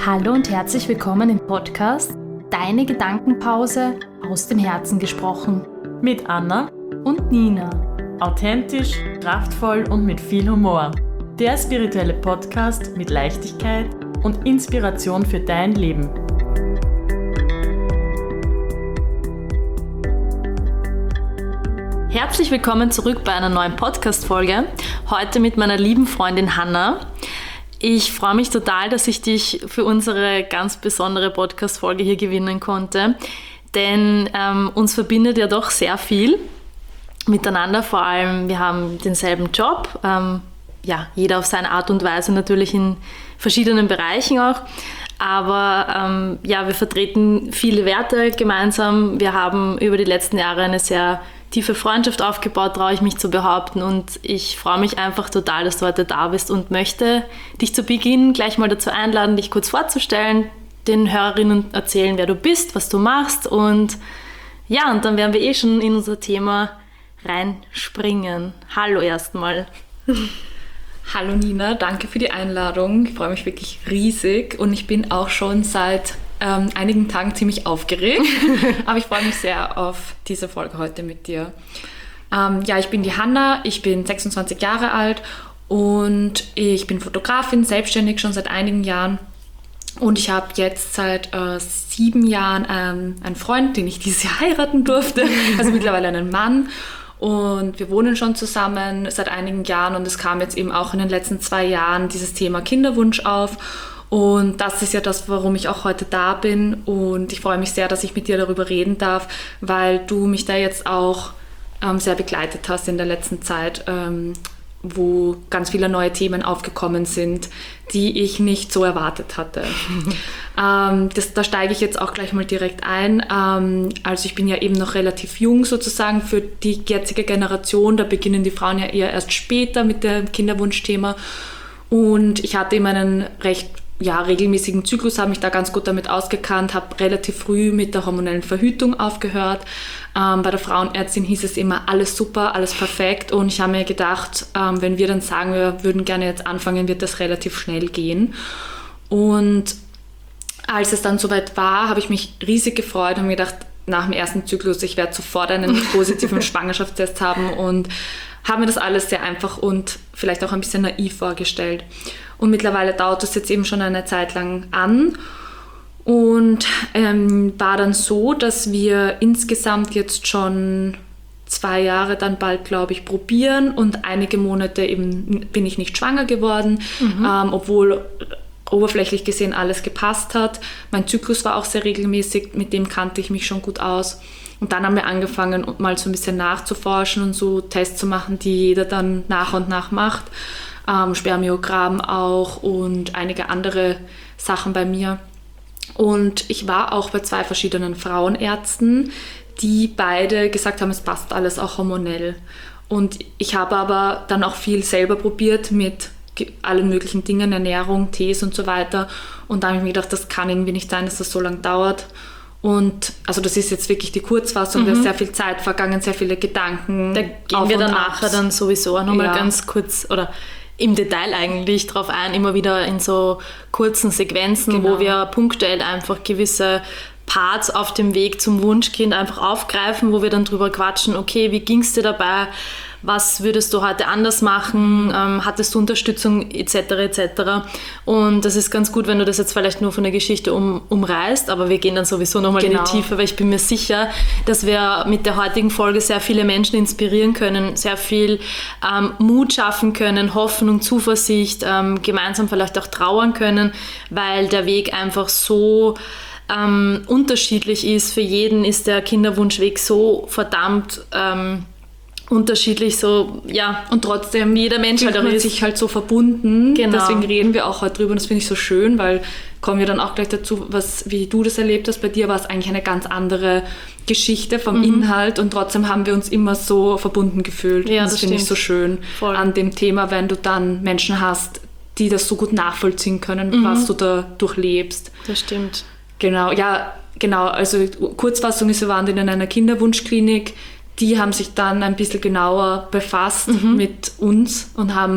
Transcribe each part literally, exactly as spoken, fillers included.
Hallo und herzlich willkommen im Podcast Deine Gedankenpause aus dem Herzen gesprochen. Mit Anna Und Nina. Authentisch, kraftvoll und mit viel Humor. Der spirituelle Podcast mit Leichtigkeit und Inspiration für dein Leben. Herzlich willkommen zurück bei einer neuen Podcast-Folge. Heute mit meiner lieben Freundin Hanna. Ich freue mich total, dass ich dich für unsere ganz besondere Podcast-Folge hier gewinnen konnte, denn ähm, uns verbindet ja doch sehr viel miteinander, vor allem wir haben denselben Job, ähm, ja, jeder auf seine Art und Weise natürlich in verschiedenen Bereichen auch, aber ähm, ja, wir vertreten viele Werte gemeinsam, wir haben über die letzten Jahre eine sehr tiefe Freundschaft aufgebaut, traue ich mich zu behaupten, und ich freue mich einfach total, dass du heute da bist und möchte dich zu Beginn gleich mal dazu einladen, dich kurz vorzustellen, den Hörerinnen erzählen, wer du bist, was du machst, und ja, und dann werden wir eh schon in unser Thema reinspringen. Hallo erstmal. Hallo Nina, danke für die Einladung. Ich freue mich wirklich riesig und ich bin auch schon seit ähm, einigen Tagen ziemlich aufgeregt, aber ich freue mich sehr auf diese Folge heute mit dir. Ähm, ja, ich bin die Hanna, ich bin sechsundzwanzig Jahre alt und ich bin Fotografin, selbstständig schon seit einigen Jahren. Und ich habe jetzt seit äh, sieben Jahren ähm, einen Freund, den ich dieses Jahr heiraten durfte, also mittlerweile einen Mann. Und wir wohnen schon zusammen seit einigen Jahren und es kam jetzt eben auch in den letzten zwei Jahren dieses Thema Kinderwunsch auf. Und das ist ja das, warum ich auch heute da bin. Und ich freue mich sehr, dass ich mit dir darüber reden darf, weil du mich da jetzt auch ähm, sehr begleitet hast in der letzten Zeit, ähm, wo ganz viele neue Themen aufgekommen sind, die ich nicht so erwartet hatte. ähm, das, da steige ich jetzt auch gleich mal direkt ein. Ähm, also ich bin ja eben noch relativ jung sozusagen für die jetzige Generation. Da beginnen die Frauen ja eher erst später mit dem Kinderwunschthema. Und ich hatte eben einen recht ja, regelmäßigen Zyklus, habe mich da ganz gut damit ausgekannt, habe relativ früh mit der hormonellen Verhütung aufgehört. Ähm, bei der Frauenärztin hieß es immer, alles super, alles perfekt, und ich habe mir gedacht, ähm, wenn wir dann sagen, wir würden gerne jetzt anfangen, wird das relativ schnell gehen. Und als es dann soweit war, habe ich mich riesig gefreut und mir gedacht, nach dem ersten Zyklus, ich werde sofort einen positiven Schwangerschaftstest haben, und habe mir das alles sehr einfach und vielleicht auch ein bisschen naiv vorgestellt. Und mittlerweile dauert es jetzt eben schon eine Zeit lang an und ähm, war dann so, dass wir insgesamt jetzt schon zwei Jahre dann bald, glaube ich, probieren, und einige Monate eben bin ich nicht schwanger geworden, mhm. ähm, obwohl oberflächlich gesehen alles gepasst hat. Mein Zyklus war auch sehr regelmäßig, mit dem kannte ich mich schon gut aus. Und dann haben wir angefangen, mal so ein bisschen nachzuforschen und so Tests zu machen, die jeder dann nach und nach macht. Ähm, Spermiogramm auch und einige andere Sachen bei mir. Und ich war auch bei zwei verschiedenen Frauenärzten, die beide gesagt haben, es passt alles auch hormonell. Und ich habe aber dann auch viel selber probiert mit allen möglichen Dingen, Ernährung, Tees und so weiter. Und da habe ich mir gedacht, das kann irgendwie nicht sein, dass das so lange dauert. Und also das ist jetzt wirklich die Kurzfassung, mhm. da ist sehr viel Zeit vergangen, sehr viele Gedanken. Da gehen wir dann nachher dann sowieso auch nochmal ja. ganz kurz oder im Detail eigentlich drauf ein, immer wieder in so kurzen Sequenzen, genau. wo wir punktuell einfach gewisse Parts auf dem Weg zum Wunschkind einfach aufgreifen, wo wir dann drüber quatschen, okay, wie ging es dir dabei, was würdest du heute anders machen, ähm, hattest du Unterstützung et cetera et cetera. Und das ist ganz gut, wenn du das jetzt vielleicht nur von der Geschichte um, umreißt, aber wir gehen dann sowieso nochmal genau. in die Tiefe, weil ich bin mir sicher, dass wir mit der heutigen Folge sehr viele Menschen inspirieren können, sehr viel ähm, Mut schaffen können, Hoffnung, Zuversicht, ähm, gemeinsam vielleicht auch trauern können, weil der Weg einfach so ähm, unterschiedlich ist. Für jeden ist der Kinderwunschweg so verdammt ähm, unterschiedlich, so, ja, und trotzdem jeder Mensch halt fühlt sich halt so verbunden. Genau. Deswegen reden wir auch heute drüber, und das finde ich so schön, weil kommen wir dann auch gleich dazu, was, wie du das erlebt hast. Bei dir war es eigentlich eine ganz andere Geschichte vom mhm. Inhalt, und trotzdem haben wir uns immer so verbunden gefühlt. Ja, das das finde ich so schön Voll. An dem Thema, wenn du dann Menschen hast, die das so gut nachvollziehen können, mhm. was du da durchlebst. Das stimmt. Genau, ja, genau. Also Kurzfassung ist, wir waren in einer Kinderwunschklinik. Die haben sich dann ein bisschen genauer befasst mhm. mit uns und haben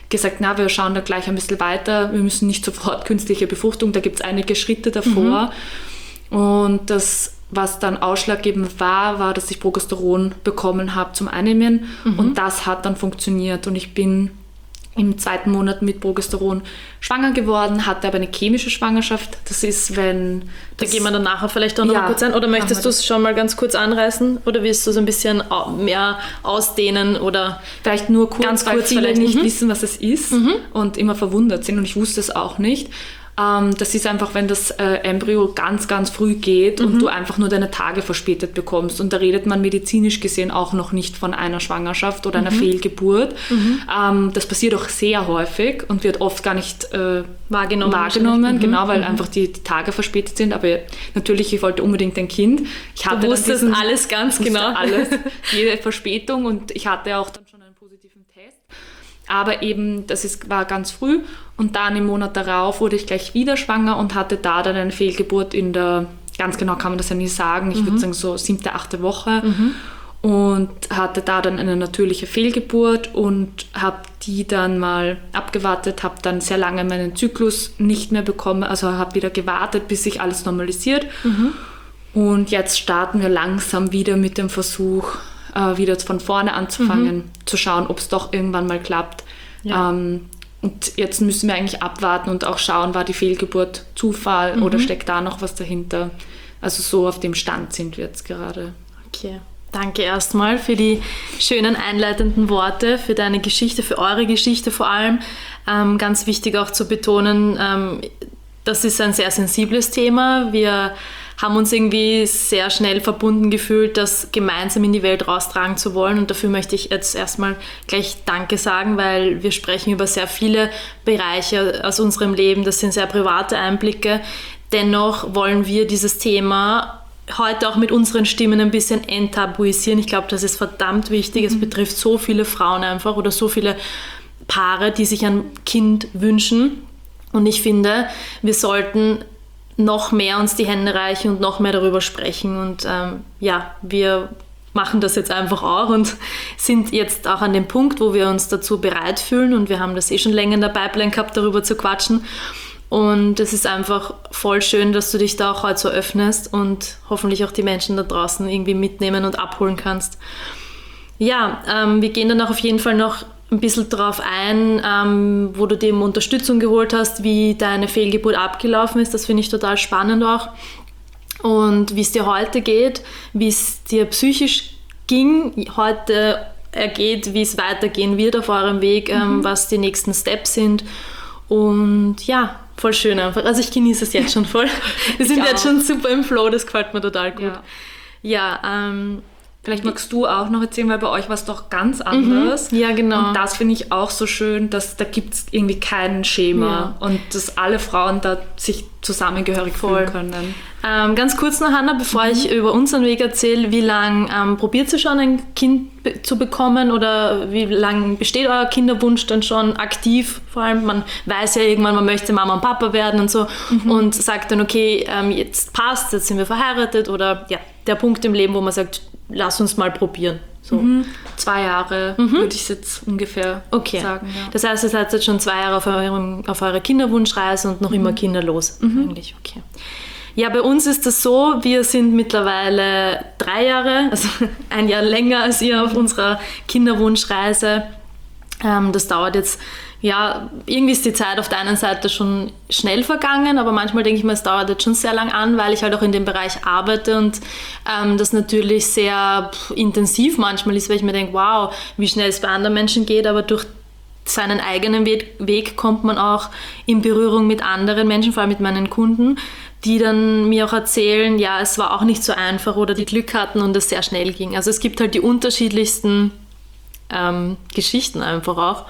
gesagt, na, wir schauen da gleich ein bisschen weiter, wir müssen nicht sofort künstliche Befruchtung, da gibt es einige Schritte davor. Mhm. Und das, was dann ausschlaggebend war, war, dass ich Progesteron bekommen habe zum Einnehmen mhm. und das hat dann funktioniert und ich bin im zweiten Monat mit Progesteron schwanger geworden, hatte aber eine chemische Schwangerschaft. Das ist, wenn... Da gehen wir dann nachher vielleicht auch noch ja, kurz ein. Oder möchtest du es schon mal ganz kurz anreißen? Oder willst du es ein bisschen mehr ausdehnen? Oder vielleicht nur kurz, ganz weil kurz viele vielleicht nicht mhm. wissen, was es ist mhm. und immer verwundert sind. Und ich wusste es auch nicht. Das ist einfach, wenn das äh, Embryo ganz, ganz früh geht mhm. und du einfach nur deine Tage verspätet bekommst. Und da redet man medizinisch gesehen auch noch nicht von einer Schwangerschaft oder einer mhm. Fehlgeburt. Mhm. Ähm, das passiert auch sehr häufig und wird oft gar nicht äh, wahrgenommen. wahrgenommen mhm. Genau, weil mhm. einfach die, die Tage verspätet sind. Aber natürlich, ich wollte unbedingt ein Kind. Ich hatte du wusstest diesen, alles ganz genau. Alles, jede Verspätung und ich hatte auch dann schon einen positiven Test. Aber eben, das ist, war ganz früh und dann im Monat darauf wurde ich gleich wieder schwanger und hatte da dann eine Fehlgeburt in der, ganz genau kann man das ja nie sagen, ich mhm. würde sagen so siebte, achte Woche mhm. und hatte da dann eine natürliche Fehlgeburt und habe die dann mal abgewartet, habe dann sehr lange meinen Zyklus nicht mehr bekommen, also habe wieder gewartet, bis sich alles normalisiert mhm. und jetzt starten wir langsam wieder mit dem Versuch, äh, wieder von vorne anzufangen, mhm. zu schauen, ob es doch irgendwann mal klappt. Ja. Ähm, und jetzt müssen wir eigentlich abwarten und auch schauen, war die Fehlgeburt Zufall mhm. oder steckt da noch was dahinter? Also so auf dem Stand sind wir jetzt gerade. Okay, danke erstmal für die schönen einleitenden Worte, für deine Geschichte, für eure Geschichte vor allem. Ähm, ganz wichtig auch zu betonen, ähm, das ist ein sehr sensibles Thema. Wir haben uns irgendwie sehr schnell verbunden gefühlt, das gemeinsam in die Welt raustragen zu wollen. Und dafür möchte ich jetzt erstmal gleich Danke sagen, weil wir sprechen über sehr viele Bereiche aus unserem Leben. Das sind sehr private Einblicke. Dennoch wollen wir dieses Thema heute auch mit unseren Stimmen ein bisschen enttabuisieren. Ich glaube, das ist verdammt wichtig. Mhm. Es betrifft so viele Frauen einfach oder so viele Paare, die sich ein Kind wünschen. Und ich finde, wir sollten noch mehr uns die Hände reichen und noch mehr darüber sprechen. Und ähm, ja, wir machen das jetzt einfach auch und sind jetzt auch an dem Punkt, wo wir uns dazu bereit fühlen. Und wir haben das eh schon länger in der Pipeline gehabt, darüber zu quatschen. Und es ist einfach voll schön, dass du dich da auch heute so öffnest und hoffentlich auch die Menschen da draußen irgendwie mitnehmen und abholen kannst. Ja, ähm, wir gehen dann auch auf jeden Fall noch ein bisschen darauf ein, ähm, wo du dir eben Unterstützung geholt hast, wie deine Fehlgeburt abgelaufen ist. Das finde ich total spannend auch. Und wie es dir heute geht, wie es dir psychisch ging, heute ergeht, wie es weitergehen wird auf eurem Weg, ähm, mhm. was die nächsten Steps sind. Und ja, voll schön einfach. Also ich genieße es jetzt schon voll. Wir sind jetzt schon super im Flow, das gefällt mir total gut. Ja, ja ähm, vielleicht magst du auch noch erzählen, weil bei euch war es doch ganz anders. Mhm, ja, genau. Und das finde ich auch so schön, dass da gibt es irgendwie kein Schema ja. und dass alle Frauen da sich zusammengehörig Voll. fühlen können. Ähm, ganz kurz noch, Hanna, bevor mhm. ich über unseren Weg erzähle, wie lange ähm, probiert ihr schon ein Kind be- zu bekommen oder wie lange besteht euer Kinderwunsch dann schon aktiv? Vor allem, man weiß ja irgendwann, man möchte Mama und Papa werden und so mhm. und sagt dann, okay, ähm, jetzt passt, jetzt sind wir verheiratet oder ja, der Punkt im Leben, wo man sagt, lass uns mal probieren. So. Mhm. Zwei Jahre mhm. würde ich jetzt ungefähr okay. sagen. Ja. Das heißt, ihr seid jetzt schon zwei Jahre auf, eurem, auf eurer Kinderwunschreise und noch mhm. immer kinderlos. Mhm. Eigentlich. Okay. Ja, bei uns ist das so, wir sind mittlerweile drei Jahre, also ein Jahr länger als ihr auf unserer Kinderwunschreise. Ähm, das dauert jetzt, ja, irgendwie ist die Zeit auf der einen Seite schon schnell vergangen, aber manchmal denke ich mir, es dauert jetzt schon sehr lang an, weil ich halt auch in dem Bereich arbeite und ähm, das natürlich sehr pff, intensiv manchmal ist, weil ich mir denke, wow, wie schnell es bei anderen Menschen geht, aber durch seinen eigenen Weg, Weg kommt man auch in Berührung mit anderen Menschen, vor allem mit meinen Kunden, die dann mir auch erzählen, ja, es war auch nicht so einfach oder die Glück hatten und es sehr schnell ging. Also es gibt halt die unterschiedlichsten ähm, Geschichten einfach auch.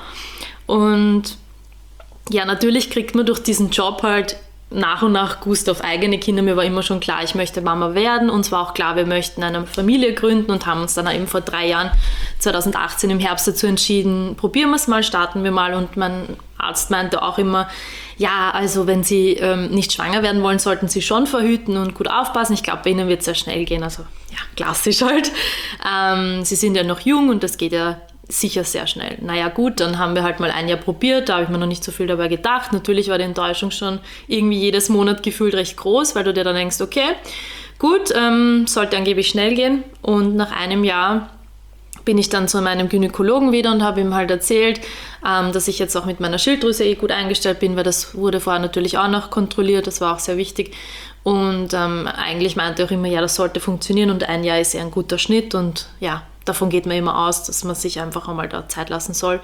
Und ja, natürlich kriegt man durch diesen Job halt nach und nach Gust auf eigene Kinder. Mir war immer schon klar, ich möchte Mama werden. Uns war auch klar, wir möchten eine Familie gründen und haben uns dann eben vor drei Jahren, zwanzig achtzehn im Herbst dazu entschieden, probieren wir es mal, starten wir mal. Und mein Arzt meinte auch immer, ja, also wenn Sie ähm, nicht schwanger werden wollen, sollten Sie schon verhüten und gut aufpassen. Ich glaube, bei Ihnen wird es sehr schnell gehen. Also ja, klassisch halt. Ähm, Sie sind ja noch jung und das geht ja sicher sehr schnell. Naja gut, dann haben wir halt mal ein Jahr probiert, da habe ich mir noch nicht so viel dabei gedacht. Natürlich war die Enttäuschung schon irgendwie jedes Monat gefühlt recht groß, weil du dir dann denkst, okay, gut, ähm, sollte angeblich schnell gehen. Und nach einem Jahr bin ich dann zu meinem Gynäkologen wieder und habe ihm halt erzählt, ähm, dass ich jetzt auch mit meiner Schilddrüse eh gut eingestellt bin, weil das wurde vorher natürlich auch noch kontrolliert, das war auch sehr wichtig. Und ähm, eigentlich meinte er auch immer, ja, das sollte funktionieren und ein Jahr ist ja ein guter Schnitt und ja, davon geht man immer aus, dass man sich einfach einmal da Zeit lassen soll.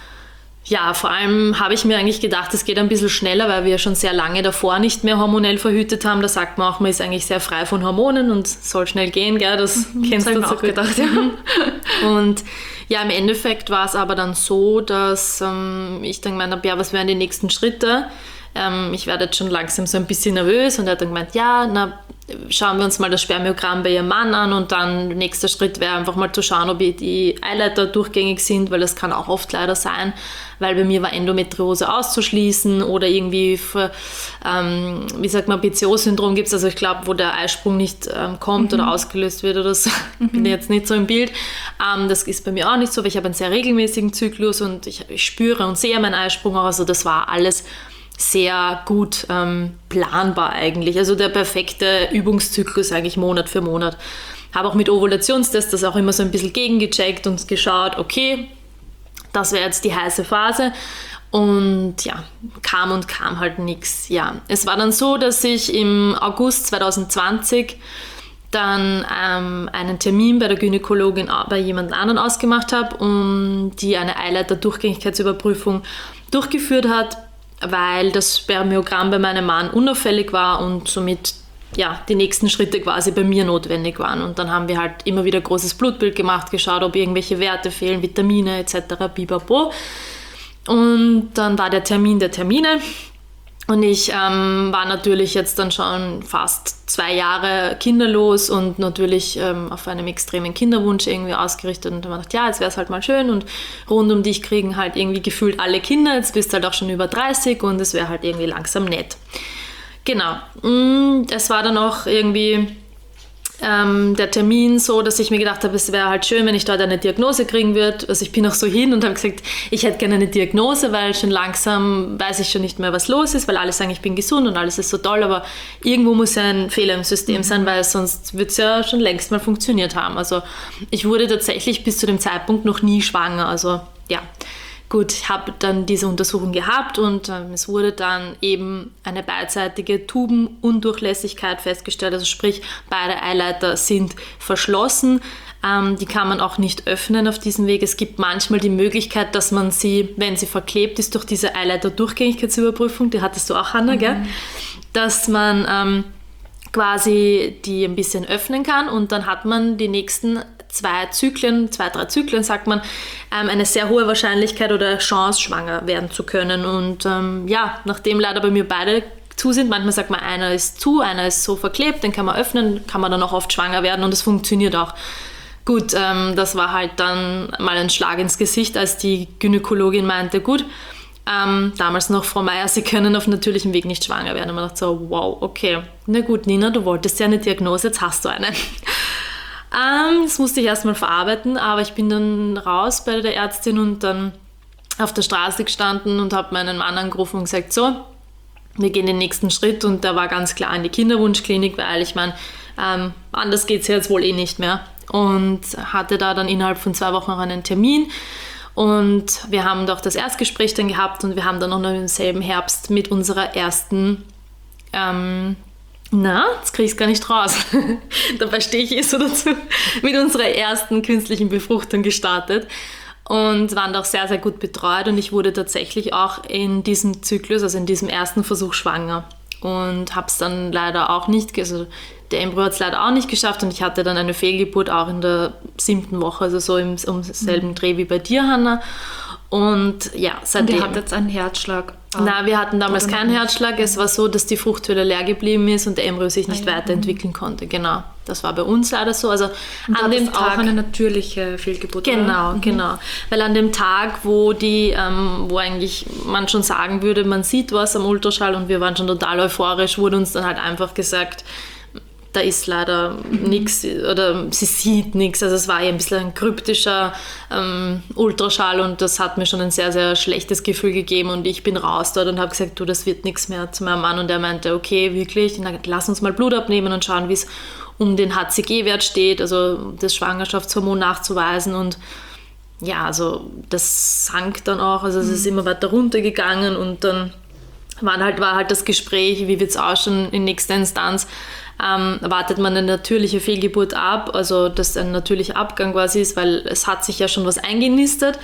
Ja, vor allem habe ich mir eigentlich gedacht, es geht ein bisschen schneller, weil wir schon sehr lange davor nicht mehr hormonell verhütet haben. Da sagt man auch, man ist eigentlich sehr frei von Hormonen und soll schnell gehen, gell? Das mhm, kennst das du so auch gedacht. Ja. Und ja, im Endeffekt war es aber dann so, dass ähm, ich dann gemeint habe, ja, was wären die nächsten Schritte? Ähm, ich werde jetzt schon langsam so ein bisschen nervös und er hat dann gemeint, ja, na, schauen wir uns mal das Spermiogramm bei ihrem Mann an und dann nächster Schritt wäre einfach mal zu schauen, ob die Eileiter durchgängig sind, weil das kann auch oft leider sein, weil bei mir war Endometriose auszuschließen oder irgendwie, für, ähm, wie sagt man, P C O-Syndrom gibt es, also ich glaube, wo der Eisprung nicht ähm, kommt mhm. oder ausgelöst wird oder so, mhm. bin ich jetzt nicht so im Bild. Ähm, das ist bei mir auch nicht so, weil ich habe einen sehr regelmäßigen Zyklus und ich, ich spüre und sehe meinen Eisprung auch, also das war alles sehr gut ähm, planbar eigentlich. Also der perfekte Übungszyklus eigentlich Monat für Monat. Habe auch mit Ovulationstests das auch immer so ein bisschen gegengecheckt und geschaut, okay, das wäre jetzt die heiße Phase. Und ja, kam und kam halt nichts. Ja, es war dann so, dass ich im August zwanzig zwanzig dann ähm, einen Termin bei der Gynäkologin bei jemand anderen ausgemacht habe, um die eine Eileiter-Durchgängigkeitsüberprüfung durchgeführt hat, weil das Spermiogramm bei meinem Mann unauffällig war und somit ja, die nächsten Schritte quasi bei mir notwendig waren. Und dann haben wir halt immer wieder großes Blutbild gemacht, geschaut, ob irgendwelche Werte fehlen, Vitamine et cetera, bipapo. Und dann war der Termin der Termine. Und ich ähm, war natürlich jetzt dann schon fast zwei Jahre kinderlos und natürlich ähm, auf einem extremen Kinderwunsch irgendwie ausgerichtet. Und dann habe ich gedacht, ja, jetzt wäre es halt mal schön und rund um dich kriegen halt irgendwie gefühlt alle Kinder. Jetzt bist du halt auch schon über dreißig und es wäre halt irgendwie langsam nett. Genau. Es war dann auch irgendwie ähm, der Termin so, dass ich mir gedacht habe, es wäre halt schön, wenn ich dort eine Diagnose kriegen würde. Also ich bin auch so hin und habe gesagt, ich hätte gerne eine Diagnose, weil schon langsam weiß ich schon nicht mehr, was los ist, weil alle sagen, ich bin gesund und alles ist so toll, aber irgendwo muss ja ein Fehler im System sein, weil sonst wird es ja schon längst mal funktioniert haben. Also ich wurde tatsächlich bis zu dem Zeitpunkt noch nie schwanger. Also ja, gut, ich habe dann diese Untersuchung gehabt und ähm, es wurde dann eben eine beidseitige Tubenundurchlässigkeit festgestellt, also sprich, beide Eileiter sind verschlossen. Ähm, die kann man auch nicht öffnen auf diesem Weg. Es gibt manchmal die Möglichkeit, dass man sie, wenn sie verklebt ist, durch diese Eileiter-Durchgängigkeitsüberprüfung, die hattest du auch, Hanna, mhm. gell? Dass man ähm, quasi die ein bisschen öffnen kann und dann hat man die nächsten zwei Zyklen, zwei, drei Zyklen, sagt man, ähm, eine sehr hohe Wahrscheinlichkeit oder Chance, schwanger werden zu können. Und ähm, ja, nachdem leider bei mir beide zu sind, manchmal sagt man, einer ist zu, einer ist so verklebt, den kann man öffnen, kann man dann auch oft schwanger werden und das funktioniert auch. Gut, ähm, das war halt dann mal ein Schlag ins Gesicht, als die Gynäkologin meinte, gut, ähm, damals noch Frau Meier, Sie können auf natürlichem Weg nicht schwanger werden. Und man dachte so, wow, okay, na gut, Nina, du wolltest ja eine Diagnose, jetzt hast du eine. Ähm, das musste ich erstmal verarbeiten, aber ich bin dann raus bei der Ärztin und dann auf der Straße gestanden und habe meinen Mann angerufen und gesagt, so, wir gehen den nächsten Schritt und der war ganz klar in die Kinderwunschklinik, weil ich meine, ähm, anders geht es jetzt wohl eh nicht mehr und hatte da dann innerhalb von zwei Wochen noch einen Termin und wir haben doch das Erstgespräch dann gehabt und wir haben dann noch im selben Herbst mit unserer ersten ähm, Na, jetzt kriege ich es gar nicht raus. Dabei stehe ich eh so dazu. Mit unserer ersten künstlichen Befruchtung gestartet und waren doch sehr, sehr gut betreut. Und ich wurde tatsächlich auch in diesem Zyklus, also in diesem ersten Versuch schwanger. Und habe es dann leider auch nicht, also der Embryo hat es leider auch nicht geschafft. Und ich hatte dann eine Fehlgeburt auch in der siebten Woche, also so im, um selben Dreh wie bei dir, Hanna. Und ja, seitdem... Und ihr hattet einen Herzschlag? Nein, wir hatten damals keinen Herzschlag. Es war so, dass die Fruchthöhle leer geblieben ist und der Embryo sich nicht ah, ja. weiterentwickeln konnte. Genau, das war bei uns leider so. Also und an dem Tag auch eine natürliche Fehlgeburt. Genau, mhm. genau. Weil an dem Tag, wo die, ähm, wo eigentlich man schon sagen würde, man sieht was am Ultraschall und wir waren schon total euphorisch, wurde uns dann halt einfach gesagt, da ist leider mhm. nichts oder sie sieht nichts. Also es war eher ein bisschen ein kryptischer ähm, Ultraschall und das hat mir schon ein sehr, sehr schlechtes Gefühl gegeben und ich bin raus dort und habe gesagt, du, das wird nichts mehr zu meinem Mann und er meinte, okay, wirklich, dann lass uns mal Blut abnehmen und schauen, wie es um den H C G-Wert steht, also das Schwangerschaftshormon nachzuweisen und ja, also das sank dann auch, also es mhm. ist immer weiter runtergegangen und dann war halt, war halt das Gespräch, wie wird es ausschauen in nächster Instanz. Ähm, wartet man eine natürliche Fehlgeburt ab, also dass ein natürlicher Abgang quasi ist, weil es hat sich ja schon was eingenistet,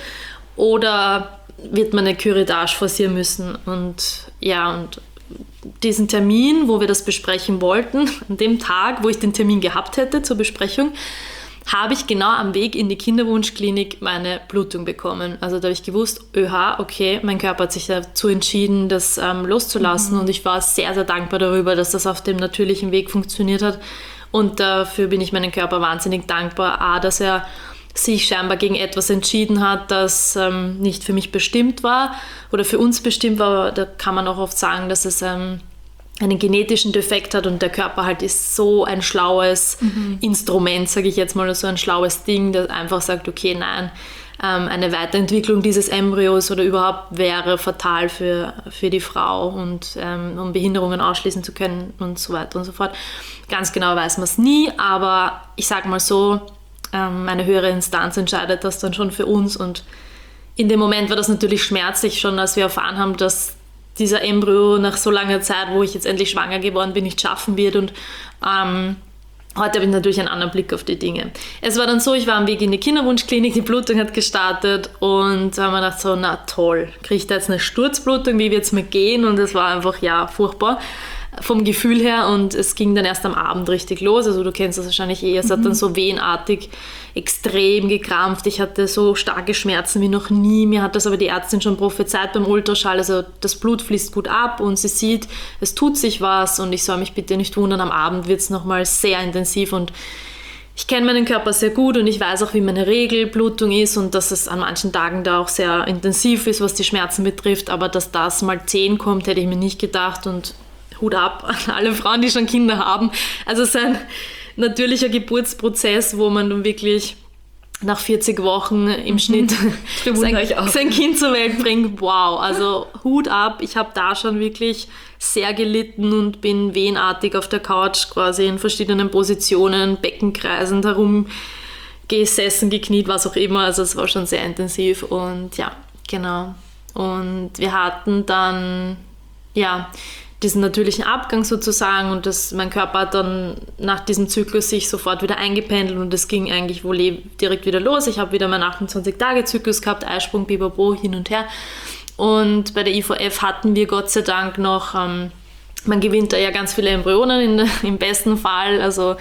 oder wird man eine Curettage forcieren müssen. Und ja, und diesen Termin, wo wir das besprechen wollten, an dem Tag, wo ich den Termin gehabt hätte zur Besprechung, habe ich genau am Weg in die Kinderwunschklinik meine Blutung bekommen. Also da habe ich gewusst, öha, okay, mein Körper hat sich dazu entschieden, das ähm, loszulassen. Mhm. Und ich war sehr, sehr dankbar darüber, dass das auf dem natürlichen Weg funktioniert hat. Und dafür bin ich meinem Körper wahnsinnig dankbar. A, dass er sich scheinbar gegen etwas entschieden hat, das ähm, nicht für mich bestimmt war oder für uns bestimmt war. Aber da kann man auch oft sagen, dass es ähm, einen genetischen Defekt hat und der Körper halt ist so ein schlaues mhm. Instrument, sage ich jetzt mal, so ein schlaues Ding, das einfach sagt, okay, nein, ähm, eine Weiterentwicklung dieses Embryos oder überhaupt wäre fatal für, für die Frau und ähm, um Behinderungen ausschließen zu können und so weiter und so fort. Ganz genau weiß man es nie, aber ich sage mal so, ähm, eine höhere Instanz entscheidet das dann schon für uns und in dem Moment war das natürlich schmerzlich schon, als wir erfahren haben, dass dieser Embryo nach so langer Zeit, wo ich jetzt endlich schwanger geworden bin, nicht schaffen wird. Und ähm, heute habe ich natürlich einen anderen Blick auf die Dinge. Es war dann so, ich war am Weg in die Kinderwunschklinik, die Blutung hat gestartet und da haben wir gedacht so, na toll, kriege ich da jetzt eine Sturzblutung, wie wird es mir gehen? Und es war einfach, ja, furchtbar vom Gefühl her und es ging dann erst am Abend richtig los. Also du kennst das wahrscheinlich eh, es mhm. hat dann so wehenartig extrem gekrampft. Ich hatte so starke Schmerzen wie noch nie. Mir hat das aber die Ärztin schon prophezeit beim Ultraschall. Also das Blut fließt gut ab und sie sieht, es tut sich was und ich soll mich bitte nicht wundern, am Abend wird es nochmal sehr intensiv und ich kenne meinen Körper sehr gut und ich weiß auch, wie meine Regelblutung ist und dass es an manchen Tagen da auch sehr intensiv ist, was die Schmerzen betrifft. Aber dass das mal zehn kommt, hätte ich mir nicht gedacht und Hut ab an alle Frauen, die schon Kinder haben. Also es ist ein natürlicher Geburtsprozess, wo man dann wirklich nach vierzig Wochen im Schnitt mhm. sein, sein Kind zur Welt bringt. Wow, also Hut ab. Ich habe da schon wirklich sehr gelitten und bin wehenartig auf der Couch quasi in verschiedenen Positionen, beckenkreisend herumgesessen, gekniet, was auch immer. Also es war schon sehr intensiv und ja, genau. Und wir hatten dann, ja, diesen natürlichen Abgang sozusagen und das, mein Körper hat dann nach diesem Zyklus sich sofort wieder eingependelt und es ging eigentlich wohl direkt wieder los. Ich habe wieder meinen achtundzwanzig-Tage-Zyklus gehabt, Eisprung, Biberbo, hin und her. Und bei der I V F hatten wir Gott sei Dank noch, ähm, man gewinnt da ja ganz viele Embryonen in der, im besten Fall, also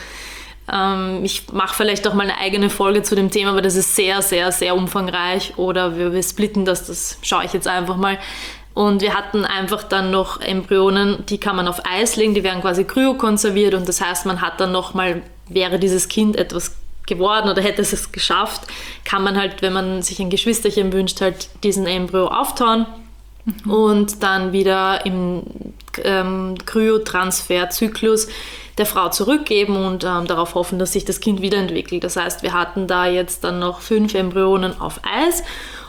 ähm, ich mache vielleicht auch mal eine eigene Folge zu dem Thema, aber das ist sehr, sehr, sehr umfangreich oder wir, wir splitten das, das schaue ich jetzt einfach mal. Und wir hatten einfach dann noch Embryonen, die kann man auf Eis legen, die werden quasi kryokonserviert und das heißt, man hat dann nochmal, wäre dieses Kind etwas geworden oder hätte es es geschafft, kann man halt, wenn man sich ein Geschwisterchen wünscht, halt diesen Embryo auftauen mhm. und dann wieder im ähm, Kryotransferzyklus der Frau zurückgeben und ähm, darauf hoffen, dass sich das Kind wiederentwickelt. Das heißt, wir hatten da jetzt dann noch fünf Embryonen auf Eis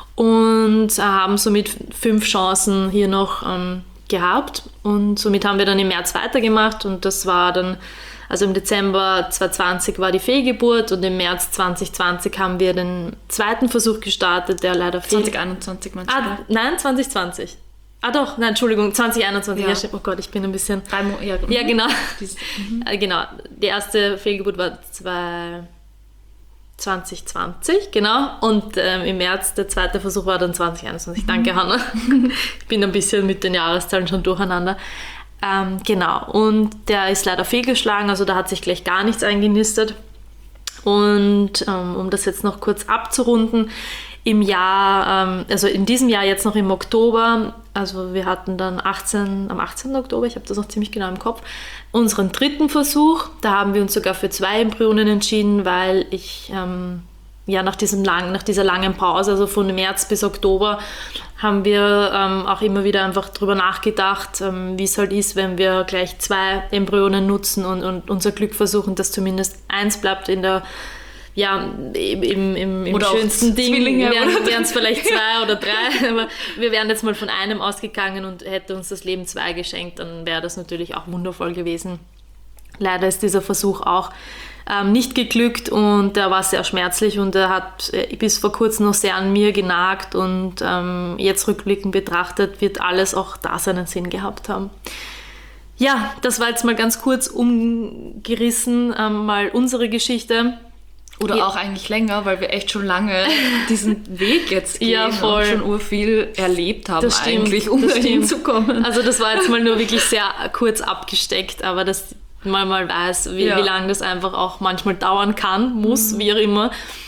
und haben somit fünf Chancen hier noch ähm, gehabt und somit haben wir dann im März weitergemacht und das war dann, also im Dezember zwanzig zwanzig war die Fehlgeburt und im März zwanzig zwanzig haben wir den zweiten Versuch gestartet, der leider fehl... zwanzig einundzwanzig meinst du? Ah, nein, zwanzig zwanzig. Ah doch, nein, Entschuldigung, zwanzig einundzwanzig. Ja. Ja, oh Gott, ich bin ein bisschen... Drei Mo- ja, ja, genau. Mhm. Genau, die erste Fehlgeburt war zwei... zwanzig zwanzig, genau. Und ähm, im März, der zweite Versuch war dann zwanzig einundzwanzig. Danke, mhm. Hanna. Ich bin ein bisschen mit den Jahreszahlen schon durcheinander. Ähm, genau. Und der ist leider fehlgeschlagen, also da hat sich gleich gar nichts eingenistet. Und ähm, um das jetzt noch kurz abzurunden, im Jahr, ähm, also in diesem Jahr jetzt noch im Oktober, also wir hatten dann achtzehn, am achtzehnten Oktober, ich habe das noch ziemlich genau im Kopf, unseren dritten Versuch. Da haben wir uns sogar für zwei Embryonen entschieden, weil ich ähm, ja, nach, diesem lang, nach dieser langen Pause, also von März bis Oktober, haben wir ähm, auch immer wieder einfach drüber nachgedacht, ähm, wie es halt ist, wenn wir gleich zwei Embryonen nutzen und, und unser Glück versuchen, dass zumindest eins bleibt in der, ja, im, im, im schönsten Ding. Zwillinge wären es vielleicht zwei oder drei, aber wir wären jetzt mal von einem ausgegangen und hätte uns das Leben zwei geschenkt, dann wäre das natürlich auch wundervoll gewesen. Leider ist dieser Versuch auch ähm, nicht geglückt und er war sehr schmerzlich und er hat äh, bis vor kurzem noch sehr an mir genagt und ähm, jetzt rückblickend betrachtet wird alles auch da seinen Sinn gehabt haben. Ja, das war jetzt mal ganz kurz umgerissen, ähm, mal unsere Geschichte. Oder ja. auch eigentlich länger, weil wir echt schon lange diesen Weg jetzt gehen ja, voll. und schon urviel erlebt haben das stimmt, eigentlich, um dahin zu kommen. Also das war jetzt mal nur wirklich sehr kurz abgesteckt, aber dass man mal weiß, wie, ja. wie lange das einfach auch manchmal dauern kann, muss, mhm. wie auch immer.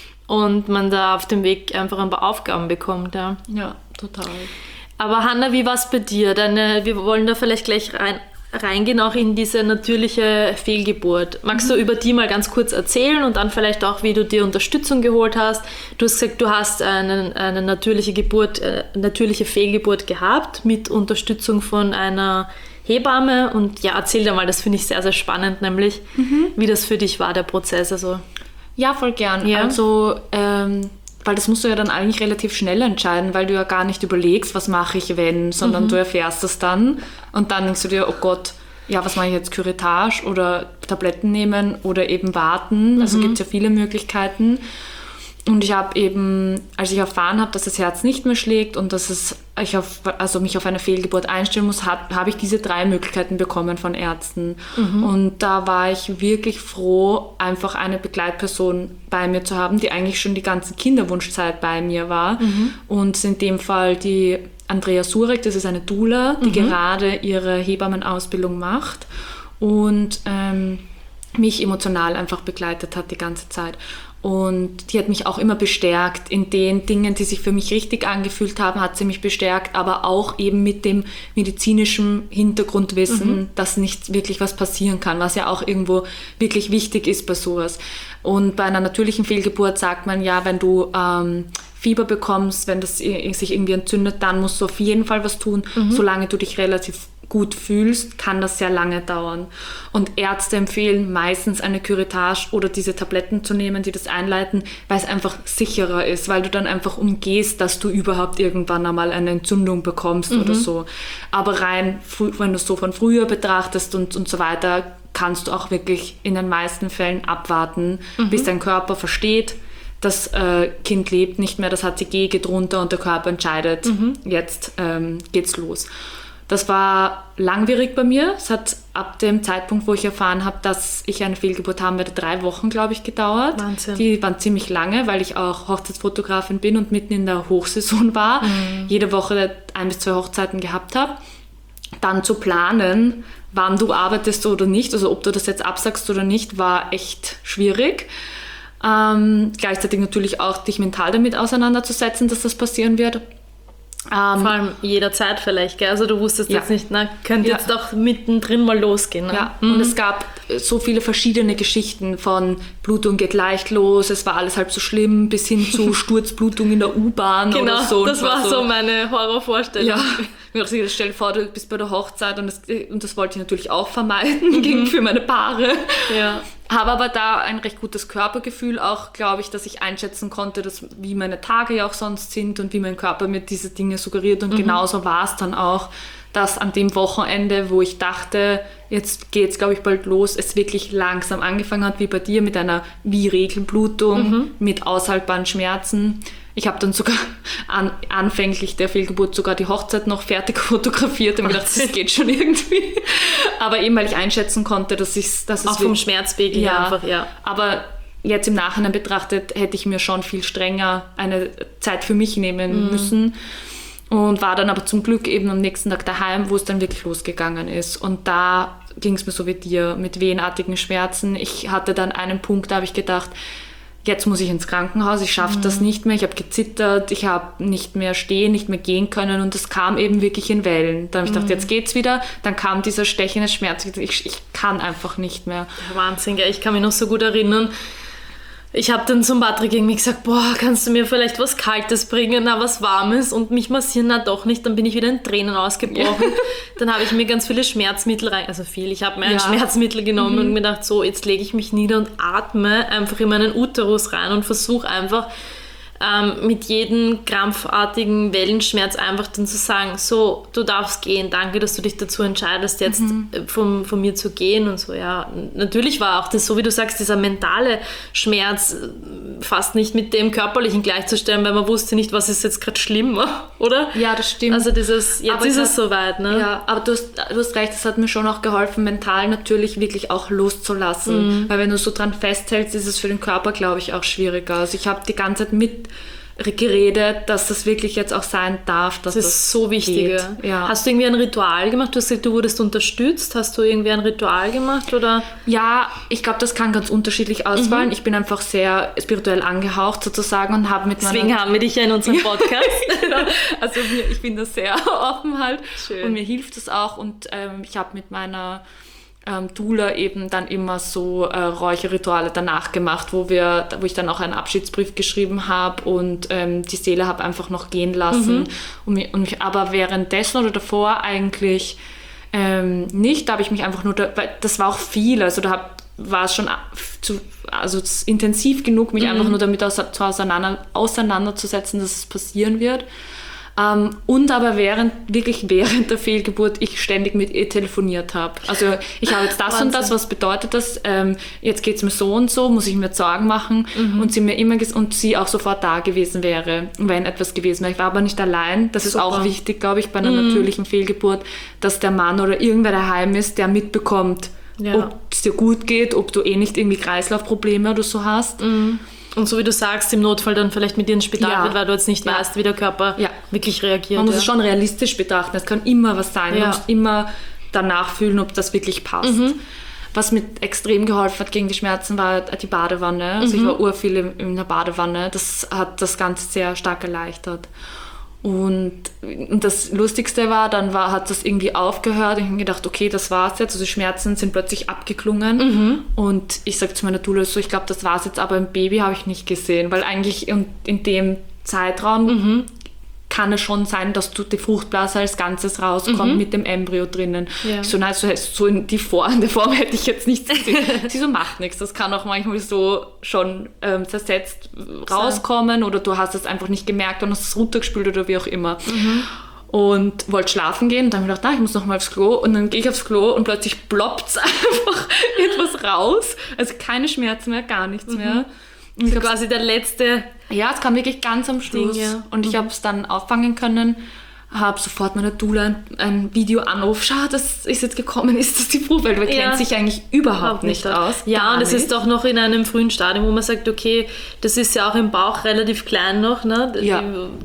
Und man da auf dem Weg einfach ein paar Aufgaben bekommt. Ja, ja total. Aber Hanna, wie war es bei dir? Deine, wir wollen da vielleicht gleich rein, reingehen, auch in diese natürliche Fehlgeburt. Magst mhm. du über die mal ganz kurz erzählen und dann vielleicht auch, wie du dir Unterstützung geholt hast? Du hast gesagt, du hast eine, eine natürliche Geburt, eine natürliche Fehlgeburt gehabt mit Unterstützung von einer Hebamme und ja, erzähl dir mal, das finde ich sehr, sehr spannend, nämlich mhm. wie das für dich war, der Prozess. Also. Ja, voll gern. Ja. Also, ähm, weil das musst du ja dann eigentlich relativ schnell entscheiden, weil du ja gar nicht überlegst, was mache ich, wenn, sondern mhm. du erfährst das dann und dann denkst du dir, oh Gott, ja, was mache ich jetzt, Curettage oder Tabletten nehmen oder eben warten. Also mhm. gibt es ja viele Möglichkeiten. Und ich habe eben, als ich erfahren habe, dass das Herz nicht mehr schlägt und dass es, ich auf, also mich auf eine Fehlgeburt einstellen muss, habe hab ich diese drei Möglichkeiten bekommen von Ärzten. Mhm. Und da war ich wirklich froh, einfach eine Begleitperson bei mir zu haben, die eigentlich schon die ganze Kinderwunschzeit bei mir war. Mhm. Und in dem Fall die Andrea Surek, das ist eine Doula, die mhm. gerade ihre Hebammenausbildung macht und ähm, mich emotional einfach begleitet hat die ganze Zeit. Und die hat mich auch immer bestärkt in den Dingen, die sich für mich richtig angefühlt haben, hat sie mich bestärkt, aber auch eben mit dem medizinischen Hintergrundwissen, mhm. dass nicht wirklich was passieren kann, was ja auch irgendwo wirklich wichtig ist bei sowas. Und bei einer natürlichen Fehlgeburt sagt man ja, wenn du ähm, Fieber bekommst, wenn das sich irgendwie entzündet, dann musst du auf jeden Fall was tun, mhm. solange du dich relativ gut fühlst, kann das sehr lange dauern. Und Ärzte empfehlen meistens eine Curettage oder diese Tabletten zu nehmen, die das einleiten, weil es einfach sicherer ist, weil du dann einfach umgehst, dass du überhaupt irgendwann einmal eine Entzündung bekommst mhm. oder so. Aber rein, wenn du es so von früher betrachtest und, und so weiter, kannst du auch wirklich in den meisten Fällen abwarten, mhm. bis dein Körper versteht, das äh, Kind lebt nicht mehr, das H C G geht runter und der Körper entscheidet, mhm. jetzt ähm, geht's los. Das war langwierig bei mir. Es hat ab dem Zeitpunkt, wo ich erfahren habe, dass ich eine Fehlgeburt haben werde, drei Wochen, glaube ich, gedauert. Wahnsinn. Die waren ziemlich lange, weil ich auch Hochzeitsfotografin bin und mitten in der Hochsaison war. Mhm. Jede Woche ein bis zwei Hochzeiten gehabt habe. Dann zu planen, wann du arbeitest oder nicht, also ob du das jetzt absagst oder nicht, war echt schwierig. Ähm, gleichzeitig natürlich auch dich mental damit auseinanderzusetzen, dass das passieren wird. Um, Vor allem jederzeit vielleicht, gell? Also du wusstest ja. jetzt nicht, na, könnte ja. jetzt auch mittendrin mal losgehen. Ne? Ja, mhm. und es gab so viele verschiedene Geschichten von Blutung geht leicht los, es war alles halb so schlimm, bis hin zu Sturzblutung in der U-Bahn genau, oder so. Das war so, so meine Horrorvorstellung. Ja, ich stell dir vor, du bist bei der Hochzeit und das, und das wollte ich natürlich auch vermeiden, mhm. für meine Paare. Ja. Habe aber da ein recht gutes Körpergefühl auch, glaube ich, dass ich einschätzen konnte, dass, wie meine Tage ja auch sonst sind und wie mein Körper mir diese Dinge suggeriert. Und mhm. genauso war es dann auch, dass an dem Wochenende, wo ich dachte, jetzt geht es, glaube ich, bald los, es wirklich langsam angefangen hat, wie bei dir, mit einer wie Regelblutung, mhm. mit aushaltbaren Schmerzen. Ich habe dann sogar an, anfänglich der Fehlgeburt sogar die Hochzeit noch fertig fotografiert und mir gedacht, das geht schon irgendwie. Aber eben, weil ich einschätzen konnte, dass, ich's, dass es... Auch vom Schmerzpegel ja, einfach, ja. Aber jetzt im Nachhinein betrachtet, hätte ich mir schon viel strenger eine Zeit für mich nehmen mhm. müssen. Und war dann aber zum Glück eben am nächsten Tag daheim, wo es dann wirklich losgegangen ist. Und da ging es mir so wie dir, mit wehenartigen Schmerzen. Ich hatte dann einen Punkt, da habe ich gedacht, jetzt muss ich ins Krankenhaus, ich schaffe mhm. das nicht mehr, ich habe gezittert, ich habe nicht mehr stehen, nicht mehr gehen können und das kam eben wirklich in Wellen. Dann habe ich gedacht, mhm. jetzt geht's wieder, dann kam dieser stechende Schmerz, ich, ich kann einfach nicht mehr. Wahnsinn, gell? Ich kann mich noch so gut erinnern, ich habe dann zum Patrick irgendwie gesagt, boah, kannst du mir vielleicht was Kaltes bringen, na, was Warmes und mich massieren, na doch nicht. Dann bin ich wieder in Tränen ausgebrochen. Ja. Dann habe ich mir ganz viele Schmerzmittel rein, also viel, ich habe mir ein ja. Schmerzmittel genommen mhm. und mir gedacht, so, jetzt lege ich mich nieder und atme einfach in meinen Uterus rein und versuche einfach ähm, mit jedem krampfartigen Wellenschmerz einfach dann zu sagen, so, du darfst gehen, danke, dass du dich dazu entscheidest, jetzt mhm. von, von mir zu gehen und so, ja. Natürlich war auch das, so wie du sagst, dieser mentale Schmerz fast nicht mit dem körperlichen gleichzustellen, weil man wusste nicht, was ist jetzt gerade schlimm, oder? Ja, das stimmt. Also dieses, jetzt aber ist es, es soweit, ne? Ja, aber du hast, du hast recht, das hat mir schon auch geholfen, mental natürlich wirklich auch loszulassen, mhm. weil wenn du so dran festhältst, ist es für den Körper, glaube ich, auch schwieriger. Also ich habe die ganze Zeit mit geredet, dass das wirklich jetzt auch sein darf, dass das ist das so wichtig. Ja. Hast du irgendwie ein Ritual gemacht? Du hast gesagt, du wurdest unterstützt. Hast du irgendwie ein Ritual gemacht? Oder? Ja, ich glaube, das kann ganz unterschiedlich ausfallen. Mhm. Ich bin einfach sehr spirituell angehaucht sozusagen und habe mit meiner... Deswegen haben wir dich ja in unserem Podcast. Also ich bin da sehr offen halt. Schön. Und mir hilft das auch und ähm, ich habe mit meiner Ähm, Doula eben dann immer so äh, Räucherrituale danach gemacht, wo wir, wo ich dann auch einen Abschiedsbrief geschrieben habe und ähm, die Seele habe einfach noch gehen lassen. Mhm. Und, mich, und mich aber währenddessen oder davor eigentlich ähm, nicht, da habe ich mich einfach nur, da, weil das war auch viel, also da hab, war es schon zu, also intensiv genug, mich mhm. einfach nur damit auseinander, auseinanderzusetzen, dass es passieren wird. Um, und aber während, wirklich während der Fehlgeburt ich ständig mit ihr telefoniert habe. Also ich habe jetzt das Wahnsinn. Und das, was bedeutet das? Ähm, jetzt geht es mir so und so, muss ich mir Sorgen machen mhm. und sie mir immer ges- und sie auch sofort da gewesen wäre, wenn etwas gewesen wäre. Ich war aber nicht allein. Das Super. Ist auch wichtig, glaube ich, bei einer mhm. natürlichen Fehlgeburt, dass der Mann oder irgendwer daheim ist, der mitbekommt, ja. ob es dir gut geht, ob du eh nicht irgendwie Kreislaufprobleme oder so hast. Mhm. Und so wie du sagst, im Notfall dann vielleicht mit dir ins Spital ja. wird, weil du jetzt nicht ja. weißt, wie der Körper ja. wirklich reagiert. Man muss ja. es schon realistisch betrachten. Es kann immer was sein. Ja. Man muss immer danach fühlen, ob das wirklich passt. Mhm. Was mir extrem geholfen hat gegen die Schmerzen, war die Badewanne. Also mhm. ich war urviel in, in der Badewanne. Das hat das Ganze sehr stark erleichtert. Und, und das Lustigste war, dann war, hat das irgendwie aufgehört. Ich habe gedacht, okay, das war's jetzt. Also die Schmerzen sind plötzlich abgeklungen. Mhm. Und ich sage zu meiner Doula so, ich glaube, das war's jetzt. Aber ein Baby habe ich nicht gesehen. Weil eigentlich in, in dem Zeitraum mhm. kann es schon sein, dass du die Fruchtblase als Ganzes rauskommt mhm. mit dem Embryo drinnen. Ja. Ich so, nein, so, so in die Form, in der Form hätte ich jetzt nichts gesehen. Sie so, macht nichts. Das kann auch manchmal so schon ähm, zersetzt rauskommen oder du hast es einfach nicht gemerkt und hast es runtergespült oder wie auch immer. Mhm. Und wollte schlafen gehen und dann habe ich gedacht, na, ich muss noch mal aufs Klo und dann gehe ich aufs Klo und plötzlich ploppt es einfach etwas raus. Also keine Schmerzen mehr, gar nichts mhm. mehr. Und so quasi der letzte... Ja, es kam wirklich ganz am Schluss. Ding, ja. Und ich mhm. habe es dann auffangen können, habe sofort meiner Doula ein, ein Video anrufen. Schau, das ist jetzt gekommen, ist das die Frucht? Weil man ja. kennt sich eigentlich überhaupt nicht, nicht aus. Ja, und es ist doch noch in einem frühen Stadium, wo man sagt, okay, das ist ja auch im Bauch relativ klein noch. Ne? Ja.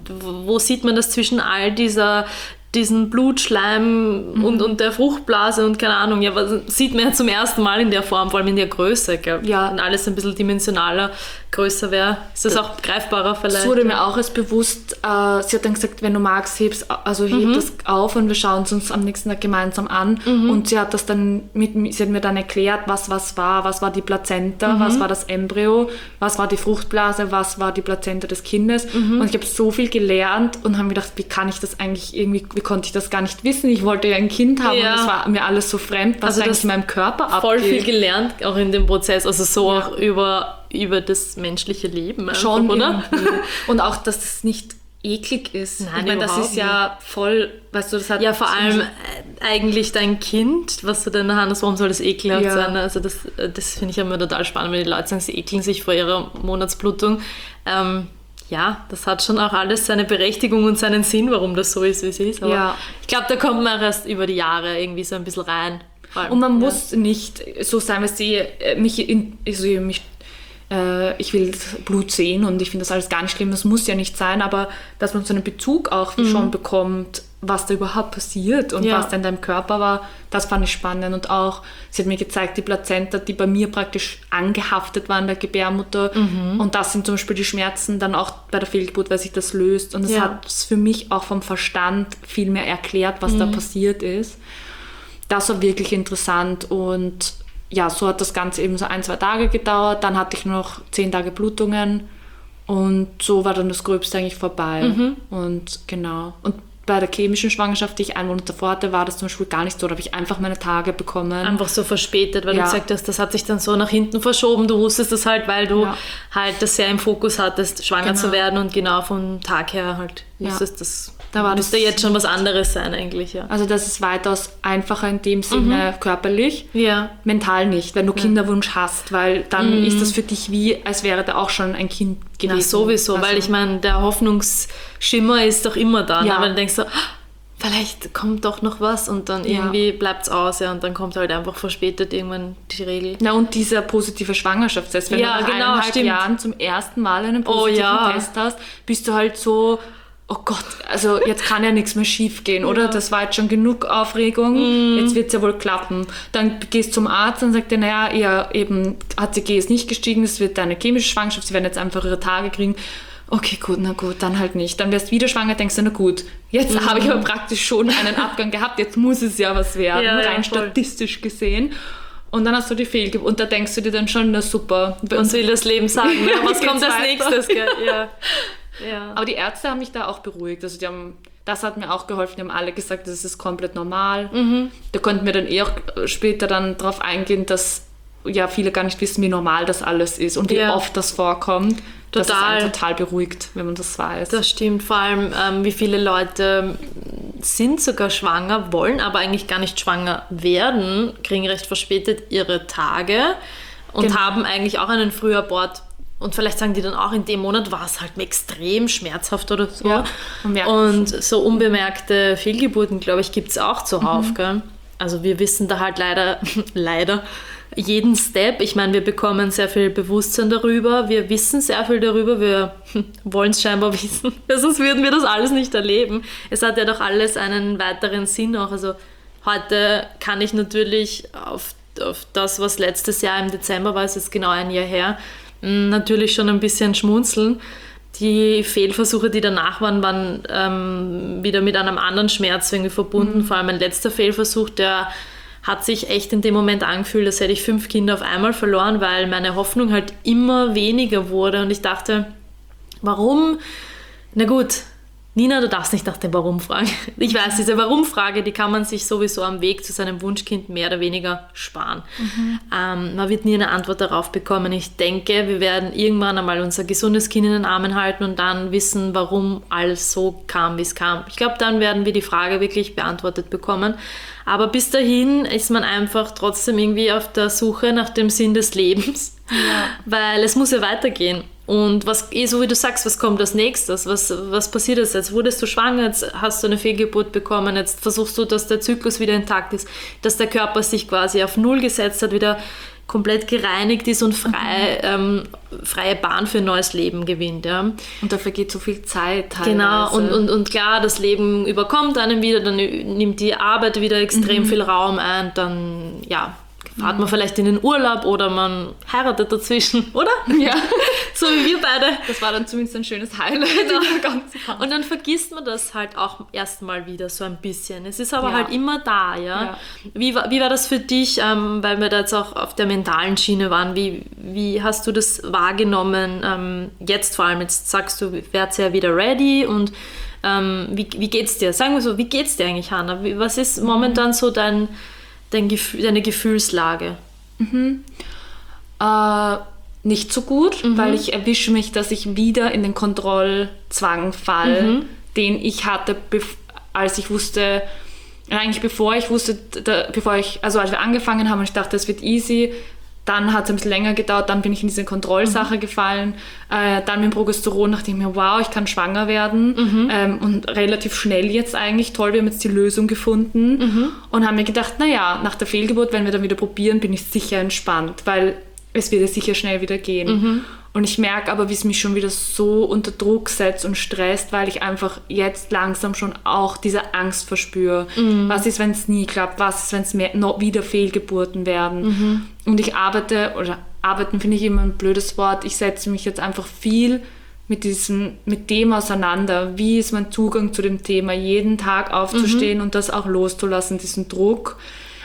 Wo sieht man das zwischen all dieser... diesen Blutschleim mhm. und, und der Fruchtblase und keine Ahnung, ja, was sieht man ja zum ersten Mal in der Form, vor allem in der Größe, gell? Ja. Wenn alles ein bisschen dimensionaler, größer wäre, ist das auch greifbarer vielleicht. Das wurde mir auch erst bewusst, äh, sie hat dann gesagt, wenn du magst, heb's, also heb mhm. das auf und wir schauen es uns am nächsten Tag gemeinsam an mhm. und sie hat das dann mit, sie hat mir dann erklärt, was was war, was war die Plazenta, mhm. was war das Embryo, was war die Fruchtblase, was war die Plazenta des Kindes mhm. und ich habe so viel gelernt und habe mir gedacht, wie kann ich das eigentlich irgendwie, wie konnte ich das gar nicht wissen, ich wollte ja ein Kind haben ja. und das war mir alles so fremd, was also eigentlich in meinem Körper abgeht. Voll viel gelernt, auch in dem Prozess, also so ja. auch über, über das menschliche Leben. Einfach, schon, oder? Und auch, dass es nicht eklig ist. Nein, ich meine, das ist ja voll, weißt du, das hat... Ja, vor allem eigentlich dein Kind, was du dann in der Hand hast, warum soll das ekelhaft ja. sein? Also das, das finde ich immer total spannend, wenn die Leute sagen, sie ekeln sich vor ihrer Monatsblutung. Ähm, ja, das hat schon auch alles seine Berechtigung und seinen Sinn, warum das so ist, wie es ist. Aber ja. ich glaube, da kommt man erst über die Jahre irgendwie so ein bisschen rein. Und man ja. muss nicht so sein, weil sie mich, in, also mich äh, ich will Blut sehen und ich finde das alles gar nicht schlimm, das muss ja nicht sein, aber dass man so einen Bezug auch mhm. schon bekommt, was da überhaupt passiert und ja. was da in deinem Körper war, das fand ich spannend. Und auch, sie hat mir gezeigt, die Plazenta, die bei mir praktisch angehaftet war in der Gebärmutter. Mhm. Und das sind zum Beispiel die Schmerzen dann auch bei der Fehlgeburt, weil sich das löst. Und das ja. hat für mich auch vom Verstand viel mehr erklärt, was mhm. da passiert ist. Das war wirklich interessant. Und ja, so hat das Ganze eben so ein, zwei Tage gedauert. Dann hatte ich noch zehn Tage Blutungen und so war dann das Gröbste eigentlich vorbei. Mhm. Und genau. Und bei der chemischen Schwangerschaft, die ich einen Monat davor hatte, war das zum Beispiel gar nicht so. Da habe ich einfach meine Tage bekommen. Einfach so verspätet, weil ja. du gesagt hast, das hat sich dann so nach hinten verschoben. Du wusstest das halt, weil du ja. halt das sehr im Fokus hattest, schwanger genau. zu werden und genau vom Tag her halt wusstest, ja. das da war müsste das jetzt schon was anderes sein eigentlich. Ja. Also das ist weitaus einfacher in dem Sinne mhm. körperlich, ja. mental nicht, wenn du ja. Kinderwunsch hast, weil dann mhm. ist das für dich wie, als wäre da auch schon ein Kind gewesen. Na sowieso, also, weil ich meine, der Hoffnungsschimmer ist doch immer da, ja. ne? Weil du denkst so, vielleicht kommt doch noch was und dann irgendwie ja. bleibt es aus, ja, und dann kommt halt einfach verspätet irgendwann die Regel. Na und dieser positive Schwangerschaftstest, wenn ja, du nach genau, eineinhalb stimmt. Jahren zum ersten Mal einen positiven oh, ja. Test hast, bist du halt so, oh Gott, also jetzt kann ja nichts mehr schief gehen, oder? Ja. Das war jetzt schon genug Aufregung, mm. jetzt wird es ja wohl klappen. Dann gehst du zum Arzt und sagt dir, naja, ja, eben H C G ist nicht gestiegen, es wird eine chemische Schwangerschaft, sie werden jetzt einfach ihre Tage kriegen. Okay, gut, na gut, dann halt nicht. Dann wärst du wieder schwanger, denkst du, na gut, jetzt mhm. habe ich aber praktisch schon einen Abgang gehabt, jetzt muss es ja was werden, ja, rein ja, statistisch gesehen. Und dann hast du die Fehlgeburt und da denkst du dir dann schon, na super. Uns will das Leben sagen, ne? Was kommt als nächstes? Gell? Ja. Ja. Aber die Ärzte haben mich da auch beruhigt. Also die haben, das hat mir auch geholfen. Die haben alle gesagt, das ist komplett normal. Mhm. Da konnten wir dann eh auch später dann drauf eingehen, dass ja viele gar nicht wissen, wie normal das alles ist und wie ja. oft das vorkommt. Total. Das ist einen total beruhigt, wenn man das weiß. Das stimmt. Vor allem, ähm, wie viele Leute sind sogar schwanger, wollen aber eigentlich gar nicht schwanger werden, kriegen recht verspätet ihre Tage und genau. haben eigentlich auch einen Frühabort. Und vielleicht sagen die dann auch, in dem Monat war es halt extrem schmerzhaft oder so. Ja, und so unbemerkte Fehlgeburten, glaube ich, gibt es auch zuhauf. Mhm. Gell? Also wir wissen da halt leider, leider jeden Step. Ich meine, wir bekommen sehr viel Bewusstsein darüber. Wir wissen sehr viel darüber. Wir wollen es scheinbar wissen. Sonst würden wir das alles nicht erleben. Es hat ja doch alles einen weiteren Sinn auch. Also heute kann ich natürlich auf, auf das, was letztes Jahr im Dezember war, ist jetzt genau ein Jahr her, natürlich schon ein bisschen schmunzeln. Die Fehlversuche, die danach waren, waren ähm, wieder mit einem anderen Schmerz irgendwie verbunden. Mhm. Vor allem mein letzter Fehlversuch, der hat sich echt in dem Moment angefühlt, als hätte ich fünf Kinder auf einmal verloren, weil meine Hoffnung halt immer weniger wurde. Und ich dachte, warum? Na gut, Nina, du darfst nicht nach dem Warum fragen. Ich weiß, diese Warum-Frage, die kann man sich sowieso am Weg zu seinem Wunschkind mehr oder weniger sparen. Mhm. Ähm, man wird nie eine Antwort darauf bekommen. Ich denke, wir werden irgendwann einmal unser gesundes Kind in den Armen halten und dann wissen, warum alles so kam, wie es kam. Ich glaube, dann werden wir die Frage wirklich beantwortet bekommen. Aber bis dahin ist man einfach trotzdem irgendwie auf der Suche nach dem Sinn des Lebens, ja. weil es muss ja weitergehen. Und was, eh so wie du sagst, was kommt als nächstes? Was, was passiert jetzt? Jetzt wurdest du schwanger, jetzt hast du eine Fehlgeburt bekommen, jetzt versuchst du, dass der Zyklus wieder intakt ist, dass der Körper sich quasi auf Null gesetzt hat, wieder komplett gereinigt ist und frei, mhm. ähm, freie Bahn für ein neues Leben gewinnt. Ja. Und da vergeht so viel Zeit teilweise. Genau, und, und, und klar, das Leben überkommt einen wieder, dann nimmt die Arbeit wieder extrem mhm. viel Raum ein, dann ja, fahrt man vielleicht in den Urlaub oder man heiratet dazwischen, oder? Ja. So wie wir beide. Das war dann zumindest ein schönes Highlight. Genau. Und dann vergisst man das halt auch erstmal wieder so ein bisschen. Es ist aber ja. halt immer da, ja. ja. Wie, war, wie war das für dich, ähm, weil wir da jetzt auch auf der mentalen Schiene waren, wie, wie hast du das wahrgenommen, ähm, jetzt vor allem, jetzt sagst du, wärst ja wieder ready und ähm, wie, wie geht's dir? Sagen wir so, wie geht's dir eigentlich, Hannah? Wie, was ist momentan so dein Dein Gefühl, deine Gefühlslage? Mhm. Äh, nicht so gut, mhm. weil ich erwische mich, dass ich wieder in den Kontrollzwang falle, mhm. den ich hatte, bev- als ich wusste, eigentlich bevor ich wusste, da, bevor ich, also als wir angefangen haben und ich dachte, es wird easy, dann hat es ein bisschen länger gedauert, dann bin ich in diese Kontrollsache mhm. gefallen, äh, dann mit dem Progesteron dachte ich mir, wow, ich kann schwanger werden mhm. ähm, und relativ schnell jetzt eigentlich, toll, wir haben jetzt die Lösung gefunden mhm. und haben mir gedacht, naja, nach der Fehlgeburt, wenn wir dann wieder probieren, bin ich sicher entspannt, weil es wird ja sicher schnell wieder gehen. Mhm. Und ich merke aber, wie es mich schon wieder so unter Druck setzt und stresst, weil ich einfach jetzt langsam schon auch diese Angst verspüre. Mhm. Was ist, wenn es nie klappt? Was ist, wenn es mehr, noch wieder Fehlgeburten werden? Mhm. Und ich arbeite, oder arbeiten finde ich immer ein blödes Wort, ich setze mich jetzt einfach viel mit, diesem, mit dem auseinander. Wie ist mein Zugang zu dem Thema? Jeden Tag aufzustehen mhm. und das auch loszulassen, diesen Druck.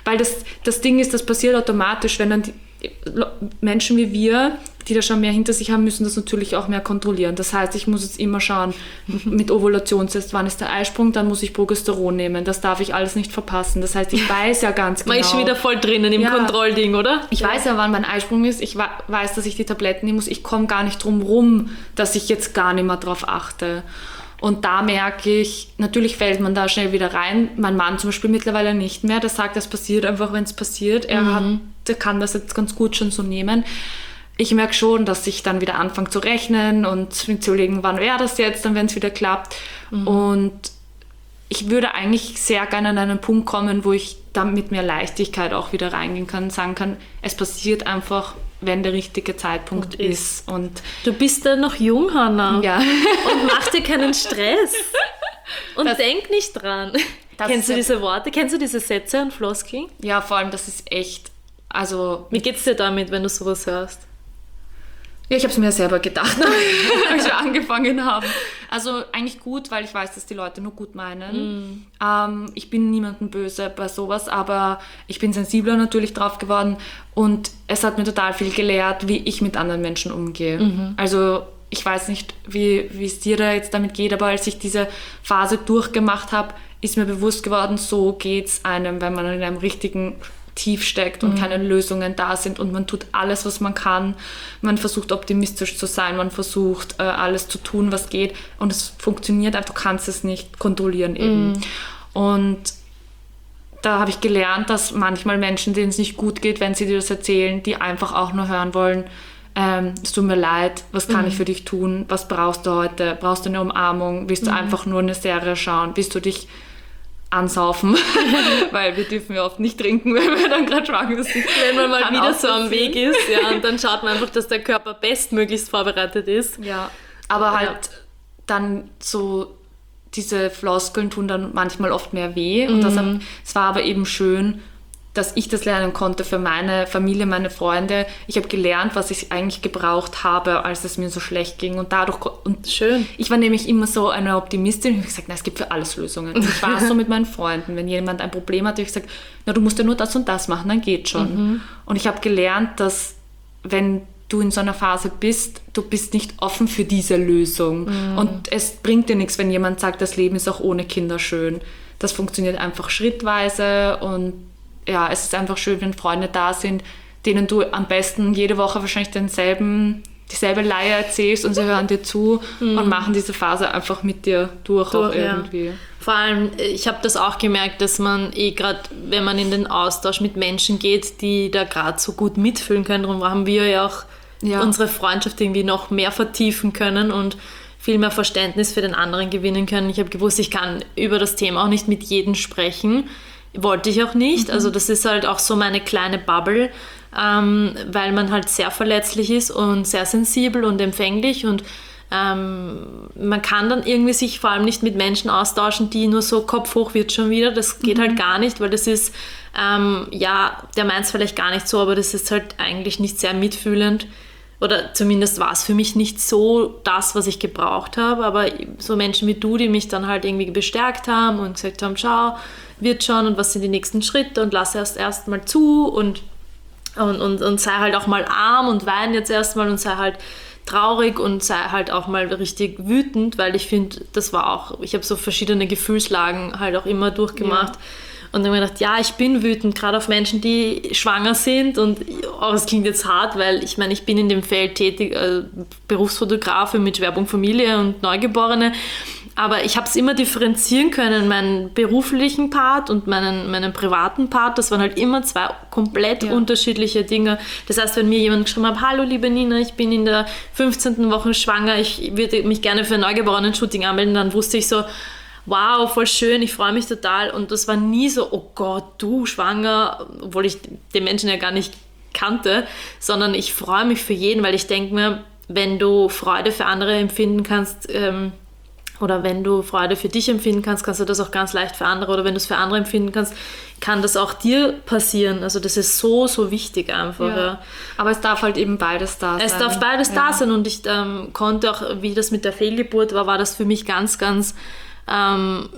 Weil das, das Ding ist, das passiert automatisch, wenn dann die Menschen wie wir, die da schon mehr hinter sich haben, müssen das natürlich auch mehr kontrollieren. Das heißt, ich muss jetzt immer schauen, mit Ovulationstest, wann ist der Eisprung, dann muss ich Progesteron nehmen. Das darf ich alles nicht verpassen. Das heißt, ich weiß ja ganz genau... Man ist schon wieder voll drinnen im ja, Kontrollding, oder? Ich ja. weiß ja, wann mein Eisprung ist. Ich weiß, dass ich die Tabletten nehmen muss. Ich komme gar nicht drum rum, dass ich jetzt gar nicht mehr drauf achte. Und da merke ich, natürlich fällt man da schnell wieder rein. Mein Mann zum Beispiel mittlerweile nicht mehr. Der sagt, das passiert einfach, wenn es passiert. Er mhm. hat, der kann das jetzt ganz gut schon so nehmen. Ich merke schon, dass ich dann wieder anfange zu rechnen und mir zu überlegen, wann wäre das jetzt, dann wenn es wieder klappt. Mhm. Und ich würde eigentlich sehr gerne an einen Punkt kommen, wo ich dann mit mehr Leichtigkeit auch wieder reingehen kann, sagen kann, es passiert einfach, wenn der richtige Zeitpunkt und ist. ist. Und du bist ja noch jung, Hannah. Ja. Und mach dir keinen Stress. Und das, denk nicht dran. Kennst du diese Worte? Kennst du diese Sätze und Floskeln? Ja, vor allem, das ist echt, also... Wie geht's dir damit, wenn du sowas hörst? Ja, ich habe es mir selber gedacht, als wir angefangen haben. Also eigentlich gut, weil ich weiß, dass die Leute nur gut meinen. Mm. Ähm, ich bin niemandem böse bei sowas, aber ich bin sensibler natürlich drauf geworden und es hat mir total viel gelehrt, wie ich mit anderen Menschen umgehe. Mm-hmm. Also ich weiß nicht, wie wie es dir da jetzt damit geht, aber als ich diese Phase durchgemacht habe, ist mir bewusst geworden, so geht's einem, wenn man in einem richtigen tief steckt und mhm. keine Lösungen da sind und man tut alles, was man kann. Man versucht optimistisch zu sein, man versucht äh, alles zu tun, was geht und es funktioniert einfach, du kannst es nicht kontrollieren eben. Mhm. Und da habe ich gelernt, dass manchmal Menschen, denen es nicht gut geht, wenn sie dir das erzählen, die einfach auch nur hören wollen, ähm, es tut mir leid, was kann mhm. ich für dich tun, was brauchst du heute, brauchst du eine Umarmung, willst du mhm. einfach nur eine Serie schauen, willst du dich ansaufen, weil wir dürfen ja oft nicht trinken, wenn wir dann gerade schwanger sind. Wenn man mal wieder so am Weg ist, ja, und dann schaut man einfach, dass der Körper bestmöglichst vorbereitet ist. Ja, aber halt ja. dann so diese Floskeln tun dann manchmal oft mehr weh und mhm. das, es war aber eben schön, dass ich das lernen konnte für meine Familie, meine Freunde. Ich habe gelernt, was ich eigentlich gebraucht habe, als es mir so schlecht ging. Und dadurch, und schön. Ich war nämlich immer so eine Optimistin. Ich habe gesagt, na, es gibt für alles Lösungen. Und ich war so mit meinen Freunden. Wenn jemand ein Problem hat, habe ich gesagt, na, du musst ja nur das und das machen, dann geht schon. Mhm. Und ich habe gelernt, dass wenn du in so einer Phase bist, du bist nicht offen für diese Lösung. Mhm. Und es bringt dir nichts, wenn jemand sagt, das Leben ist auch ohne Kinder schön. Das funktioniert einfach schrittweise und ja, es ist einfach schön, wenn Freunde da sind, denen du am besten jede Woche wahrscheinlich denselben, dieselbe Leier erzählst und sie hören dir zu mhm. und machen diese Phase einfach mit dir durch, durch auch irgendwie. Ja. Vor allem, ich habe das auch gemerkt, dass man eh gerade, wenn man in den Austausch mit Menschen geht, die da gerade so gut mitfühlen können, darum haben wir ja auch ja. unsere Freundschaft irgendwie noch mehr vertiefen können und viel mehr Verständnis für den anderen gewinnen können. Ich habe gewusst, ich kann über das Thema auch nicht mit jedem sprechen. Wollte ich auch nicht. Mhm. Also das ist halt auch so meine kleine Bubble, ähm, weil man halt sehr verletzlich ist und sehr sensibel und empfänglich und ähm, man kann dann irgendwie sich vor allem nicht mit Menschen austauschen, die nur so Kopf hoch wird schon wieder. Das geht mhm. halt gar nicht, weil das ist, ähm, ja, der meint es vielleicht gar nicht so, aber das ist halt eigentlich nicht sehr mitfühlend. Oder zumindest war es für mich nicht so das, was ich gebraucht habe, aber so Menschen wie du, die mich dann halt irgendwie bestärkt haben und gesagt haben, schau, wird schon und was sind die nächsten Schritte und lass erst erst mal zu und, und, und, und sei halt auch mal arm und wein jetzt erstmal und sei halt traurig und sei halt auch mal richtig wütend, weil ich finde, das war auch, ich habe so verschiedene Gefühlslagen halt auch immer durchgemacht. Ja. Und dann habe ich gedacht, ja, ich bin wütend, gerade auf Menschen, die schwanger sind und oh, das klingt jetzt hart, weil ich meine, ich bin in dem Feld tätig, äh, Berufsfotografin mit Werbung Familie und Neugeborene, aber ich habe es immer differenzieren können, meinen beruflichen Part und meinen, meinen privaten Part, das waren halt immer zwei komplett ja. unterschiedliche Dinge. Das heißt, wenn mir jemand geschrieben hat, hallo liebe Nina, ich bin in der fünfzehnten Woche schwanger, ich würde mich gerne für ein Neugeborenen-Shooting anmelden, dann wusste ich so, wow, voll schön, ich freue mich total. Und das war nie so, oh Gott, du schwanger, obwohl ich den Menschen ja gar nicht kannte, sondern ich freue mich für jeden, weil ich denke mir, wenn du Freude für andere empfinden kannst, ähm, oder wenn du Freude für dich empfinden kannst, kannst du das auch ganz leicht für andere. Oder wenn du es für andere empfinden kannst, kann das auch dir passieren. Also das ist so, so wichtig einfach. Ja. Ja. Aber es darf halt eben beides da sein. Es darf beides ja. da sein. Und ich ähm, konnte auch, wie das mit der Fehlgeburt war, war das für mich ganz, ganz ähm,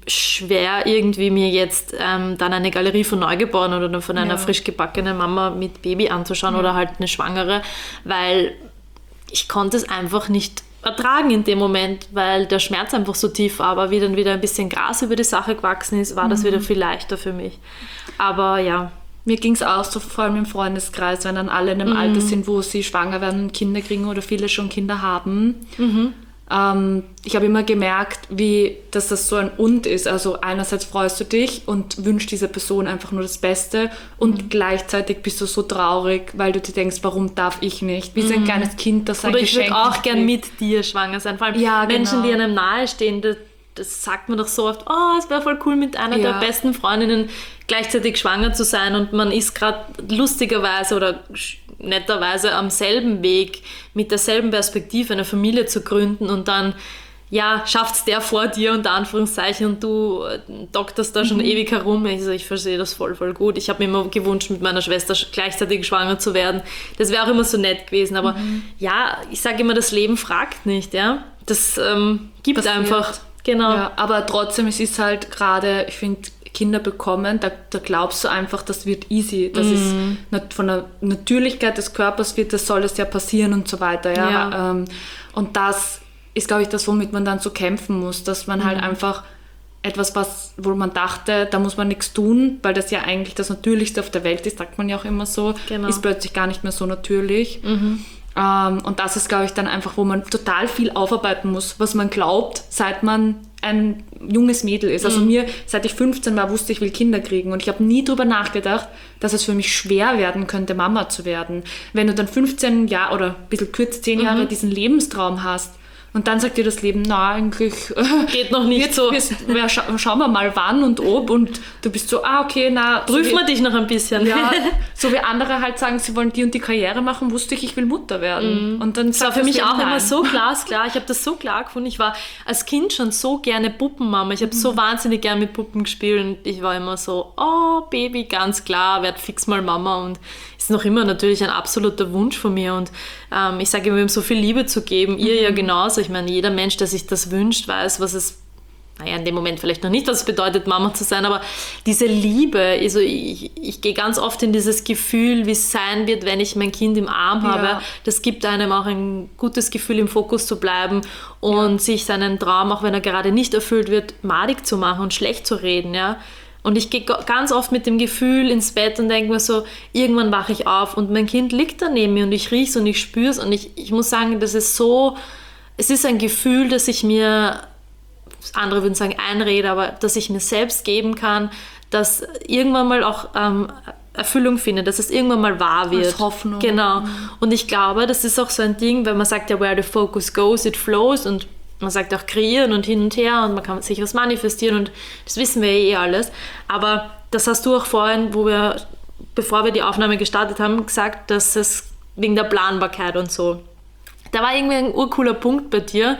schwer irgendwie mir jetzt ähm, dann eine Galerie von Neugeborenen oder von einer ja. frisch gebackenen Mama mit Baby anzuschauen ja. oder halt eine Schwangere, weil ich konnte es einfach nicht ertragen in dem Moment, weil der Schmerz einfach so tief war, aber wie dann wieder ein bisschen Gras über die Sache gewachsen ist, war mhm. das wieder viel leichter für mich. Aber ja. Mir ging es auch so, vor allem im Freundeskreis, wenn dann alle in einem mhm. Alter sind, wo sie schwanger werden und Kinder kriegen oder viele schon Kinder haben. Mhm. Ähm, ich habe immer gemerkt, wie, dass das so ein Und ist. Also einerseits freust du dich und wünschst dieser Person einfach nur das Beste und mhm. gleichzeitig bist du so traurig, weil du dir denkst, warum darf ich nicht? Wie so ein mhm. kleines Kind, das sein Oder ich Geschenk würde auch gern mit dir schwanger sein. Vor allem ja, Menschen, genau. die einem nahestehen, das, das sagt man doch so oft, oh, es wäre voll cool, mit einer ja. der besten Freundinnen gleichzeitig schwanger zu sein und man ist gerade lustigerweise oder netterweise am selben Weg, mit derselben Perspektive eine Familie zu gründen und dann, ja, schafft es der vor dir, unter Anführungszeichen, und du dokterst da schon mhm. ewig herum. Also ich verstehe das voll, voll gut. Ich habe mir immer gewünscht, mit meiner Schwester gleichzeitig schwanger zu werden. Das wäre auch immer so nett gewesen. Aber mhm. ja, ich sage immer, das Leben fragt nicht, ja. Das ähm, gibt es einfach. Wird. Genau. Ja, aber trotzdem, es ist halt gerade, ich finde, Kinder bekommen, da, da glaubst du einfach, das wird easy. Das mm. ist von der Natürlichkeit des Körpers wird, das soll das ja passieren und so weiter. Ja? Ja. Ähm, und das ist, glaube ich, das, womit man dann so kämpfen muss, dass man mm. halt einfach etwas, was, wo man dachte, da muss man nichts tun, weil das ja eigentlich das Natürlichste auf der Welt ist, sagt man ja auch immer so, genau. ist plötzlich gar nicht mehr so natürlich. Mhm. Ähm, und das ist, glaube ich, dann einfach, wo man total viel aufarbeiten muss, was man glaubt, seit man ein junges Mädel ist. Also mhm. mir, seit ich fünfzehn war, wusste ich, will Kinder kriegen. Und ich habe nie drüber nachgedacht, dass es für mich schwer werden könnte, Mama zu werden. Wenn du dann fünfzehn Jahre oder ein bisschen kürzer, zehn Jahre mhm. diesen Lebenstraum hast, und dann sagt dir das Leben, na, eigentlich geht noch nicht jetzt, so. Wirst, ja, scha- schauen wir mal wann und ob. Und du bist so, ah, okay, na. Prüfen so wir dich noch ein bisschen. Ja, so wie andere halt sagen, sie wollen die und die Karriere machen, wusste ich, ich will Mutter werden. Mhm. Und dann das war für mich auch nein. immer so glasklar. Ich habe das so klar gefunden. Ich war als Kind schon so gerne Puppenmama. Ich habe mhm. so wahnsinnig gerne mit Puppen gespielt. Und ich war immer so, oh, Baby, ganz klar, werd fix mal Mama. Und ist noch immer natürlich ein absoluter Wunsch von mir. Und ähm, ich sage immer, ihm so viel Liebe zu geben. Ihr mhm. ja genauso. Ich meine, jeder Mensch, der sich das wünscht, weiß, was es, naja, in dem Moment vielleicht noch nicht, was es bedeutet, Mama zu sein, aber diese Liebe, also ich, ich gehe ganz oft in dieses Gefühl, wie es sein wird, wenn ich mein Kind im Arm habe. Ja. Das gibt einem auch ein gutes Gefühl, im Fokus zu bleiben und ja. sich seinen Traum, auch wenn er gerade nicht erfüllt wird, madig zu machen und schlecht zu reden, ja. Und ich gehe ganz oft mit dem Gefühl ins Bett und denke mir so, irgendwann wache ich auf und mein Kind liegt da neben mir und ich rieche es und ich spüre es und ich, ich muss sagen, das ist so, es ist ein Gefühl, das ich mir, andere würden sagen einrede, aber dass ich mir selbst geben kann, dass irgendwann mal auch ähm, Erfüllung findet, dass es irgendwann mal wahr wird. Als Hoffnung. Genau. Mhm. Und ich glaube, das ist auch so ein Ding, weil man sagt ja, where the focus goes, it flows, und man sagt auch kreieren und hin und her und man kann sich was manifestieren und das wissen wir eh alles. Aber das hast du auch vorhin, wo wir, bevor wir die Aufnahme gestartet haben, gesagt, dass es wegen der Planbarkeit und so. Da war irgendwie ein urcooler Punkt bei dir,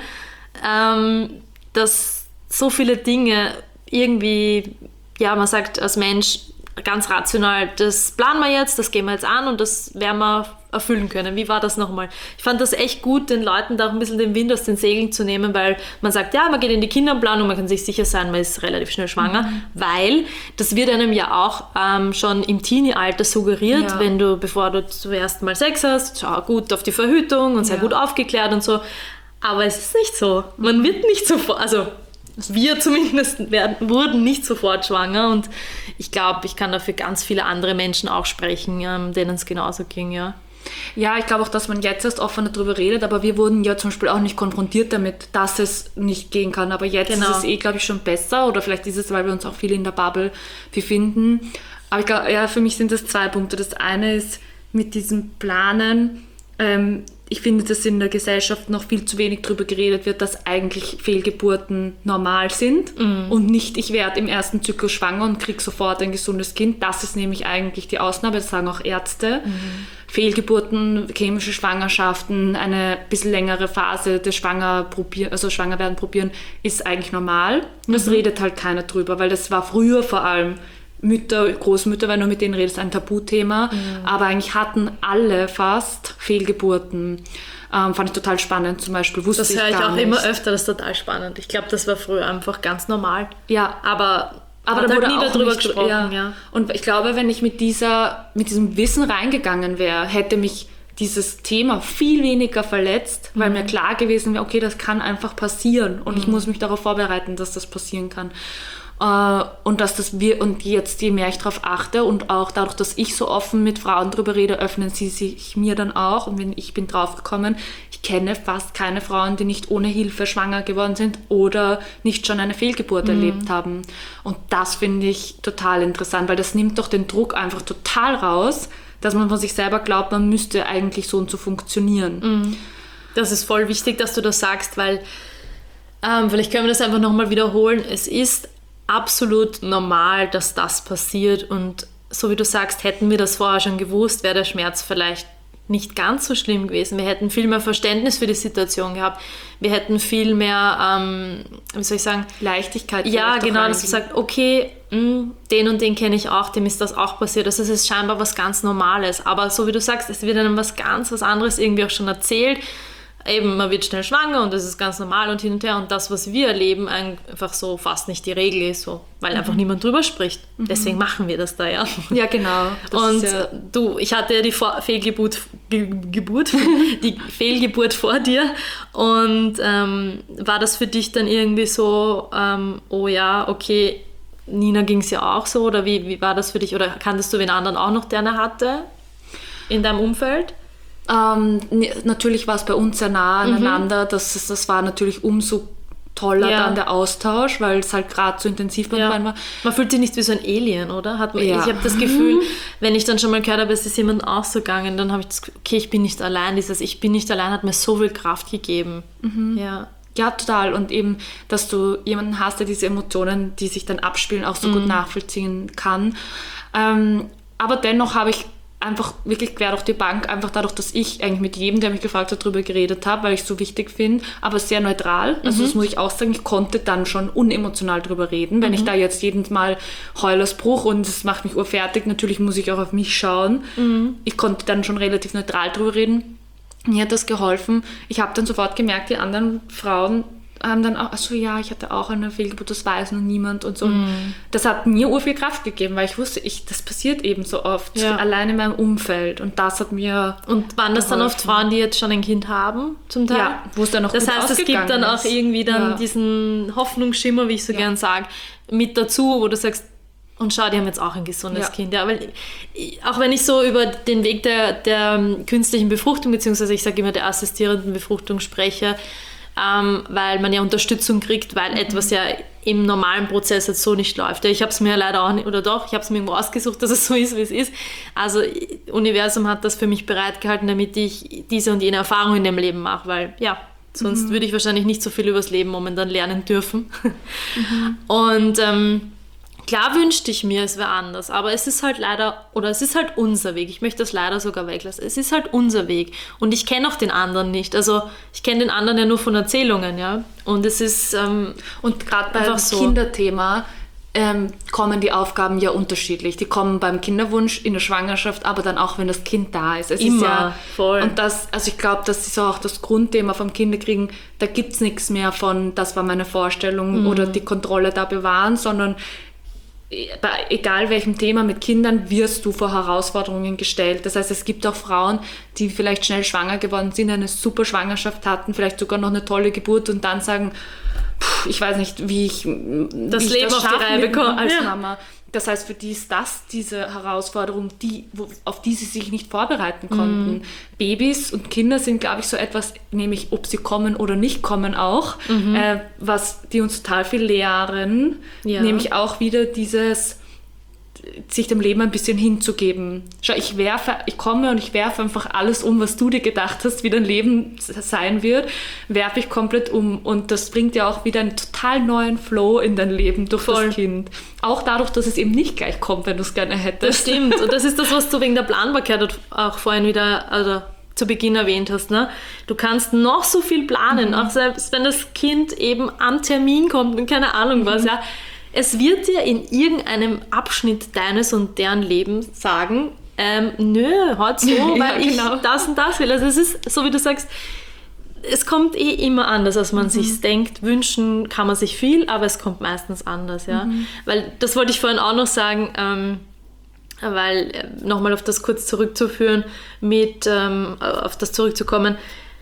ähm, dass so viele Dinge irgendwie, ja, man sagt als Mensch ganz rational, das planen wir jetzt, das gehen wir jetzt an und das werden wir erfüllen können. Wie war das nochmal? Ich fand das echt gut, den Leuten da auch ein bisschen den Wind aus den Segeln zu nehmen, weil man sagt, ja, man geht in die Kinderplanung, man kann sich sicher sein, man ist relativ schnell schwanger, mhm. weil das wird einem ja auch ähm, schon im Teenie-Alter suggeriert, ja. wenn du, bevor du zuerst mal Sex hast, schau gut auf die Verhütung und sei ja. gut aufgeklärt und so. Aber es ist nicht so. Man wird nicht sofort, also wir zumindest werden, wurden nicht sofort schwanger und ich glaube, ich kann da für ganz viele andere Menschen auch sprechen, ähm, denen es genauso ging, ja. Ja, ich glaube auch, dass man jetzt erst offener darüber redet, aber wir wurden ja zum Beispiel auch nicht konfrontiert damit, dass es nicht gehen kann. Aber jetzt genau. ist es eh, glaube ich, schon besser oder vielleicht ist es, weil wir uns auch viel in der Bubble befinden. Aber ich glaube, ja, für mich sind das zwei Punkte. Das eine ist mit diesem Planen, ähm, ich finde, dass in der Gesellschaft noch viel zu wenig darüber geredet wird, dass eigentlich Fehlgeburten normal sind mhm. und nicht, ich werde im ersten Zyklus schwanger und kriege sofort ein gesundes Kind. Das ist nämlich eigentlich die Ausnahme, das sagen auch Ärzte. Mhm. Fehlgeburten, chemische Schwangerschaften, eine bisschen längere Phase des Schwanger probieren, also Schwangerwerden probieren, ist eigentlich normal. Und das mhm. redet halt keiner drüber, weil das war früher vor allem, Mütter, Großmütter, wenn du mit denen redest, ein Tabuthema. Mhm. Aber eigentlich hatten alle fast Fehlgeburten. Ähm, fand ich total spannend zum Beispiel. Wusste das höre ich, ich auch nicht. Immer öfter, das ist total spannend. Ich glaube, das war früher einfach ganz normal. Ja, aber... Aber da wurde nie darüber gesprochen. Ja. Ja. Und ich glaube, wenn ich mit, dieser, mit diesem Wissen reingegangen wäre, hätte mich dieses Thema viel weniger verletzt, weil mhm. mir klar gewesen wäre, okay, das kann einfach passieren und mhm. ich muss mich darauf vorbereiten, dass das passieren kann. Uh, und dass das wir und jetzt je mehr ich darauf achte und auch dadurch, dass ich so offen mit Frauen drüber rede, öffnen sie sich mir dann auch. Und wenn ich bin drauf gekommen, ich kenne fast keine Frauen, die nicht ohne Hilfe schwanger geworden sind oder nicht schon eine Fehlgeburt mhm. erlebt haben. Und das finde ich total interessant, weil das nimmt doch den Druck einfach total raus, dass man von sich selber glaubt, man müsste eigentlich so und so funktionieren. Mhm. Das ist voll wichtig, dass du das sagst, weil ähm, vielleicht können wir das einfach nochmal wiederholen. Es ist absolut normal, dass das passiert und so wie du sagst, hätten wir das vorher schon gewusst, wäre der Schmerz vielleicht nicht ganz so schlimm gewesen. Wir hätten viel mehr Verständnis für die Situation gehabt. Wir hätten viel mehr, ähm, wie soll ich sagen, Leichtigkeit. Ja, genau, dass du sagst, okay, mh, den und den kenne ich auch, dem ist das auch passiert. Also es ist scheinbar was ganz Normales. Aber so wie du sagst, es wird dann was ganz was anderes irgendwie auch schon erzählt. Eben, man wird schnell schwanger und das ist ganz normal und hin und her. Und das, was wir erleben, einfach so fast nicht die Regel ist, so, weil mhm. einfach niemand drüber spricht. Mhm. Deswegen machen wir das da, ja. Ja, genau. Das und ja du, ich hatte ja die Vor- Fehlgeburt, Ge- Geburt, die Fehlgeburt vor dir. Und ähm, war das für dich dann irgendwie so, ähm, oh ja, okay, Nina ging es ja auch so, oder wie, wie war das für dich? Oder kanntest du wen anderen auch noch, der eine hatte in deinem Umfeld? Ähm, natürlich war es bei uns sehr nah aneinander, mhm. das, das war natürlich umso toller ja. dann der Austausch, weil es halt gerade so intensiv beim ja. Freund war. Man fühlt sich nicht wie so ein Alien, oder? Hat man, ja. Ich habe das Gefühl, wenn ich dann schon mal gehört habe, es ist jemandem auch so gegangen, dann habe ich das Gefühl, okay, ich bin nicht allein. Dieses Ich bin nicht allein hat mir so viel Kraft gegeben. Mhm. Ja. Ja, total. Und eben, dass du jemanden hast, der diese Emotionen, die sich dann abspielen, auch so mhm. gut nachvollziehen kann. Ähm, aber dennoch habe ich einfach wirklich quer durch die Bank, einfach dadurch, dass ich eigentlich mit jedem, der mich gefragt hat, darüber geredet habe, weil ich es so wichtig finde, aber sehr neutral. Also mhm. das muss ich auch sagen, ich konnte dann schon unemotional drüber reden. Wenn mhm. ich da jetzt jedes Mal Heulersbruch und das macht mich urfertig, natürlich muss ich auch auf mich schauen. Mhm. Ich konnte dann schon relativ neutral drüber reden. Mir hat das geholfen. Ich habe dann sofort gemerkt, die anderen Frauen haben dann auch, also ja, ich hatte auch eine Fehlgeburt, das weiß noch niemand und so. Mm. Das hat mir ur viel Kraft gegeben, weil ich wusste, ich, das passiert eben so oft, ja. allein in meinem Umfeld, und das hat mir Und waren das geholfen. Dann oft Frauen, die jetzt schon ein Kind haben, zum Teil? Ja, wo es dann noch Das gut heißt, es gibt dann auch irgendwie dann ja. diesen Hoffnungsschimmer, wie ich so ja. gern sage, mit dazu, wo du sagst, und schau, die haben jetzt auch ein gesundes ja. Kind. Ja, weil, auch wenn ich so über den Weg der, der künstlichen Befruchtung, beziehungsweise ich sage immer der assistierenden Befruchtung spreche, Ähm, weil man ja Unterstützung kriegt, weil mhm. etwas ja im normalen Prozess jetzt so nicht läuft. Ich habe es mir leider auch nicht, oder doch, ich habe es mir irgendwo ausgesucht, dass es so ist, wie es ist. Also Universum hat das für mich bereitgehalten, damit ich diese und jene Erfahrung in dem Leben mache, weil ja, sonst mhm. würde ich wahrscheinlich nicht so viel übers Leben momentan lernen dürfen. Mhm. Und ähm, klar wünschte ich mir, es wäre anders, aber es ist halt leider, oder es ist halt unser Weg. Ich möchte das leider sogar weglassen. Es ist halt unser Weg. Und ich kenne auch den anderen nicht. Also ich kenne den anderen ja nur von Erzählungen, ja. Und es ist ähm, und gerade beim so. Kinderthema ähm, kommen die Aufgaben ja unterschiedlich. Die kommen beim Kinderwunsch, in der Schwangerschaft, aber dann auch, wenn das Kind da ist. Es Immer, ist ja, voll. Und das, also ich glaube, das ist auch das Grundthema vom Kinderkriegen. Da gibt es nichts mehr von, das war meine Vorstellung mhm. oder die Kontrolle da bewahren, sondern bei egal welchem Thema mit Kindern wirst du vor Herausforderungen gestellt. Das heißt, es gibt auch Frauen, die vielleicht schnell schwanger geworden sind, eine super Schwangerschaft hatten, vielleicht sogar noch eine tolle Geburt und dann sagen, pff, ich weiß nicht, wie ich das wie Leben ich das auf die Reihe bekomme als ja. Mama. Das heißt, für die ist das diese Herausforderung, die, auf die sie sich nicht vorbereiten konnten. Mm. Babys und Kinder sind, glaube ich, so etwas, nämlich ob sie kommen oder nicht kommen auch, mm-hmm. äh, was die uns total viel lehren, ja. nämlich auch wieder dieses sich dem Leben ein bisschen hinzugeben. Schau, ich werfe, ich komme und ich werfe einfach alles um, was du dir gedacht hast, wie dein Leben sein wird, werfe ich komplett um, und das bringt ja auch wieder einen total neuen Flow in dein Leben durch Voll. Das Kind. Auch dadurch, dass es eben nicht gleich kommt, wenn du es gerne hättest. Das stimmt, und das ist das, was du wegen der Planbarkeit auch vorhin wieder, also zu Beginn erwähnt hast, ne? Du kannst noch so viel planen, mhm. auch selbst wenn das Kind eben am Termin kommt und keine Ahnung mhm. was, ja. es wird dir in irgendeinem Abschnitt deines und deren Lebens sagen, ähm, nö, halt so, weil ja, genau. ich das und das will. Also es ist, so wie du sagst, es kommt eh immer anders, als man mhm. sich denkt. Wünschen kann man sich viel, aber es kommt meistens anders, ja. Mhm. Weil, das wollte ich vorhin auch noch sagen, ähm, weil, äh, nochmal auf das kurz zurückzuführen, mit, ähm, auf das zurückzukommen,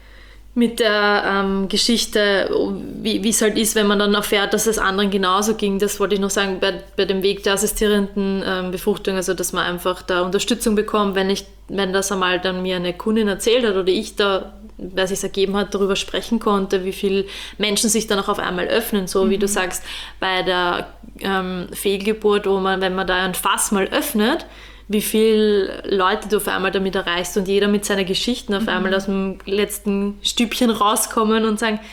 mit der ähm, Geschichte, wie es halt ist, wenn man dann erfährt, dass es anderen genauso ging. Das wollte ich noch sagen, bei, bei dem Weg der assistierenden ähm, Befruchtung, also dass man einfach da Unterstützung bekommt, wenn ich, wenn das einmal dann mir eine Kundin erzählt hat oder ich da, wer sich ergeben hat, darüber sprechen konnte, wie viele Menschen sich dann auch auf einmal öffnen, so mhm. wie du sagst, bei der ähm, Fehlgeburt, wo man, wenn man da ein Fass mal öffnet, wie viele Leute du auf einmal damit erreichst und jeder mit seinen Geschichten auf mhm. einmal aus dem letzten Stübchen rauskommen und sagen,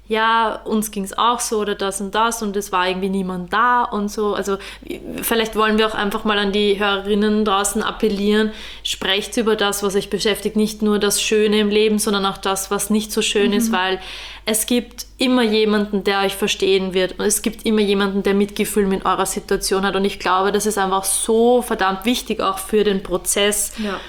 ja, uns ging es auch so oder das und das und es war irgendwie niemand da und so. Also vielleicht wollen wir auch einfach mal an die Hörerinnen draußen appellieren, sprecht über das, was euch beschäftigt, nicht nur das Schöne im Leben, sondern auch das, was nicht so schön mhm. ist, weil es gibt immer jemanden, der euch verstehen wird und es gibt immer jemanden, der Mitgefühl mit eurer Situation hat und ich glaube, das ist einfach so verdammt wichtig auch für den Prozess. Ja.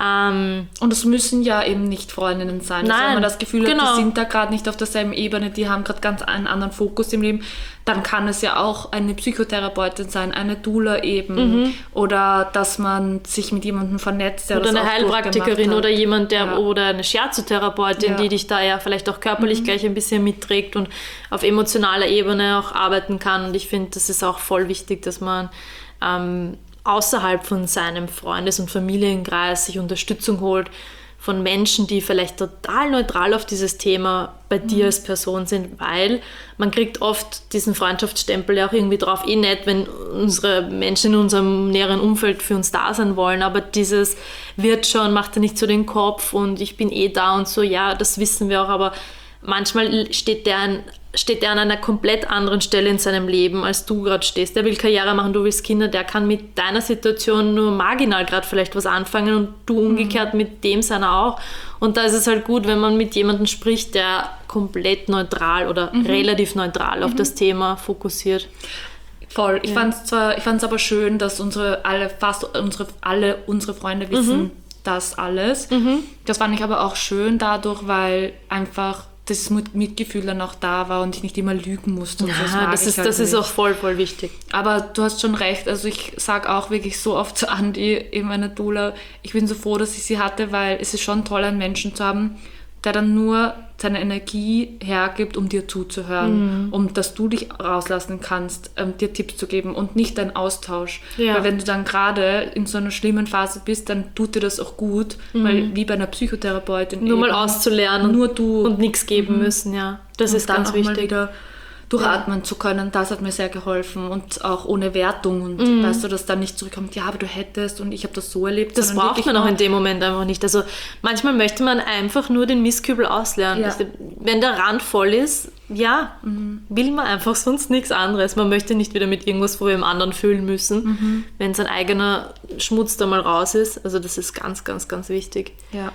Ähm, und es müssen ja eben nicht Freundinnen sein. Nein, also wenn man das Gefühl genau. hat, die sind da gerade nicht auf derselben Ebene, die haben gerade ganz einen anderen Fokus im Leben, dann kann es ja auch eine Psychotherapeutin sein, eine Doula eben mhm. oder dass man sich mit jemandem vernetzt, der oder das eine auch Heilpraktikerin hat. oder jemand, der ja. oder eine Scherzo-Therapeutin, ja. die dich da ja vielleicht auch körperlich mhm. gleich ein bisschen mitträgt und auf emotionaler Ebene auch arbeiten kann. Und ich finde, das ist auch voll wichtig, dass man ähm, außerhalb von seinem Freundes- und Familienkreis sich Unterstützung holt von Menschen, die vielleicht total neutral auf dieses Thema bei mhm. dir als Person sind, weil man kriegt oft diesen Freundschaftsstempel ja auch irgendwie drauf, eh nicht, wenn unsere Menschen in unserem näheren Umfeld für uns da sein wollen, aber dieses wird schon, macht er nicht so den Kopf und ich bin eh da und so, ja, das wissen wir auch, aber manchmal steht der, ein, steht der an einer komplett anderen Stelle in seinem Leben, als du gerade stehst. Der will Karriere machen, du willst Kinder, der kann mit deiner Situation nur marginal gerade vielleicht was anfangen und du umgekehrt mhm. mit dem seiner auch. Und da ist es halt gut, wenn man mit jemandem spricht, der komplett neutral oder mhm. relativ neutral mhm. auf das Thema fokussiert. Voll. Ich ja. fand es zwar, ich fand's aber schön, dass unsere alle, fast unsere, alle unsere Freunde wissen mhm. das alles. Mhm. Das fand ich aber auch schön dadurch, weil einfach das Mitgefühl dann auch da war und ich nicht immer lügen musste. Und ja, so, das, das, ist, halt das ist auch voll, voll wichtig. Aber du hast schon recht, also ich sage auch wirklich so oft zu Andi, eben meine Doula, ich bin so froh, dass ich sie hatte, weil es ist schon toll, einen Menschen zu haben, der dann nur seine Energie hergibt, um dir zuzuhören, mhm. um dass du dich rauslassen kannst, ähm, dir Tipps zu geben und nicht ein Austausch. Ja. Weil wenn du dann gerade in so einer schlimmen Phase bist, dann tut dir das auch gut, mhm. weil wie bei einer Psychotherapeutin nur eben, mal auszulernen nur du und nichts geben mhm. müssen, ja. Das und ist ganz wichtig. Mal wieder durchatmen ja. zu können, das hat mir sehr geholfen und auch ohne Wertung und mhm. weißt du, dass dann nicht zurückkommt, ja, aber du hättest und ich habe das so erlebt. Das braucht man auch in dem Moment einfach nicht. Also manchmal möchte man einfach nur den Mistkübel ausleeren. Ja. Wenn der Rand voll ist, ja, mhm. will man einfach sonst nichts anderes. Man möchte nicht wieder mit irgendwas, wo wir im anderen füllen müssen, mhm. wenn sein eigener Schmutz da mal raus ist. Also das ist ganz, ganz, ganz wichtig. Ja.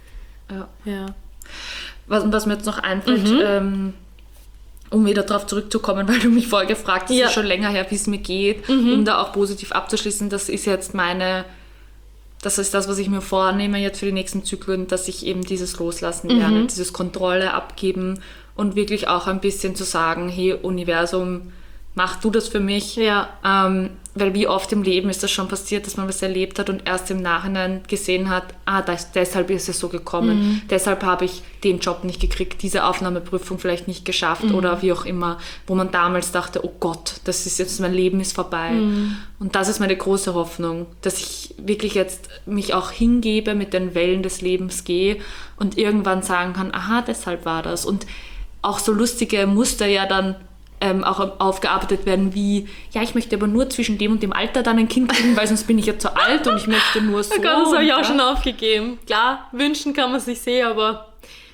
Ja. ja. Was, was mir jetzt noch einfällt, mhm. ähm, um wieder darauf zurückzukommen, weil du mich vorher gefragt hast, ja. ist schon länger her, wie es mir geht, mhm. um da auch positiv abzuschließen, das ist jetzt meine, das ist das, was ich mir vornehme jetzt für die nächsten Zyklen, dass ich eben dieses Loslassen mhm. lerne, dieses Kontrolle abgeben und wirklich auch ein bisschen zu sagen, hey Universum, mach du das für mich, ja. ähm, weil wie oft im Leben ist das schon passiert, dass man was erlebt hat und erst im Nachhinein gesehen hat, ah, das, deshalb ist es so gekommen, mhm. deshalb habe ich den Job nicht gekriegt, diese Aufnahmeprüfung vielleicht nicht geschafft mhm. oder wie auch immer, wo man damals dachte, oh Gott, das ist jetzt, mein Leben ist vorbei. Mhm. Und das ist meine große Hoffnung, dass ich wirklich jetzt mich auch hingebe, mit den Wellen des Lebens gehe und irgendwann sagen kann, aha, deshalb war das. Und auch so lustige Muster ja dann Ähm, auch aufgearbeitet werden wie, ja, ich möchte aber nur zwischen dem und dem Alter dann ein Kind kriegen, weil sonst bin ich ja zu alt und ich möchte nur so. Oh Gott, das habe ich auch schon aufgegeben. Klar, wünschen kann man sich sehen, aber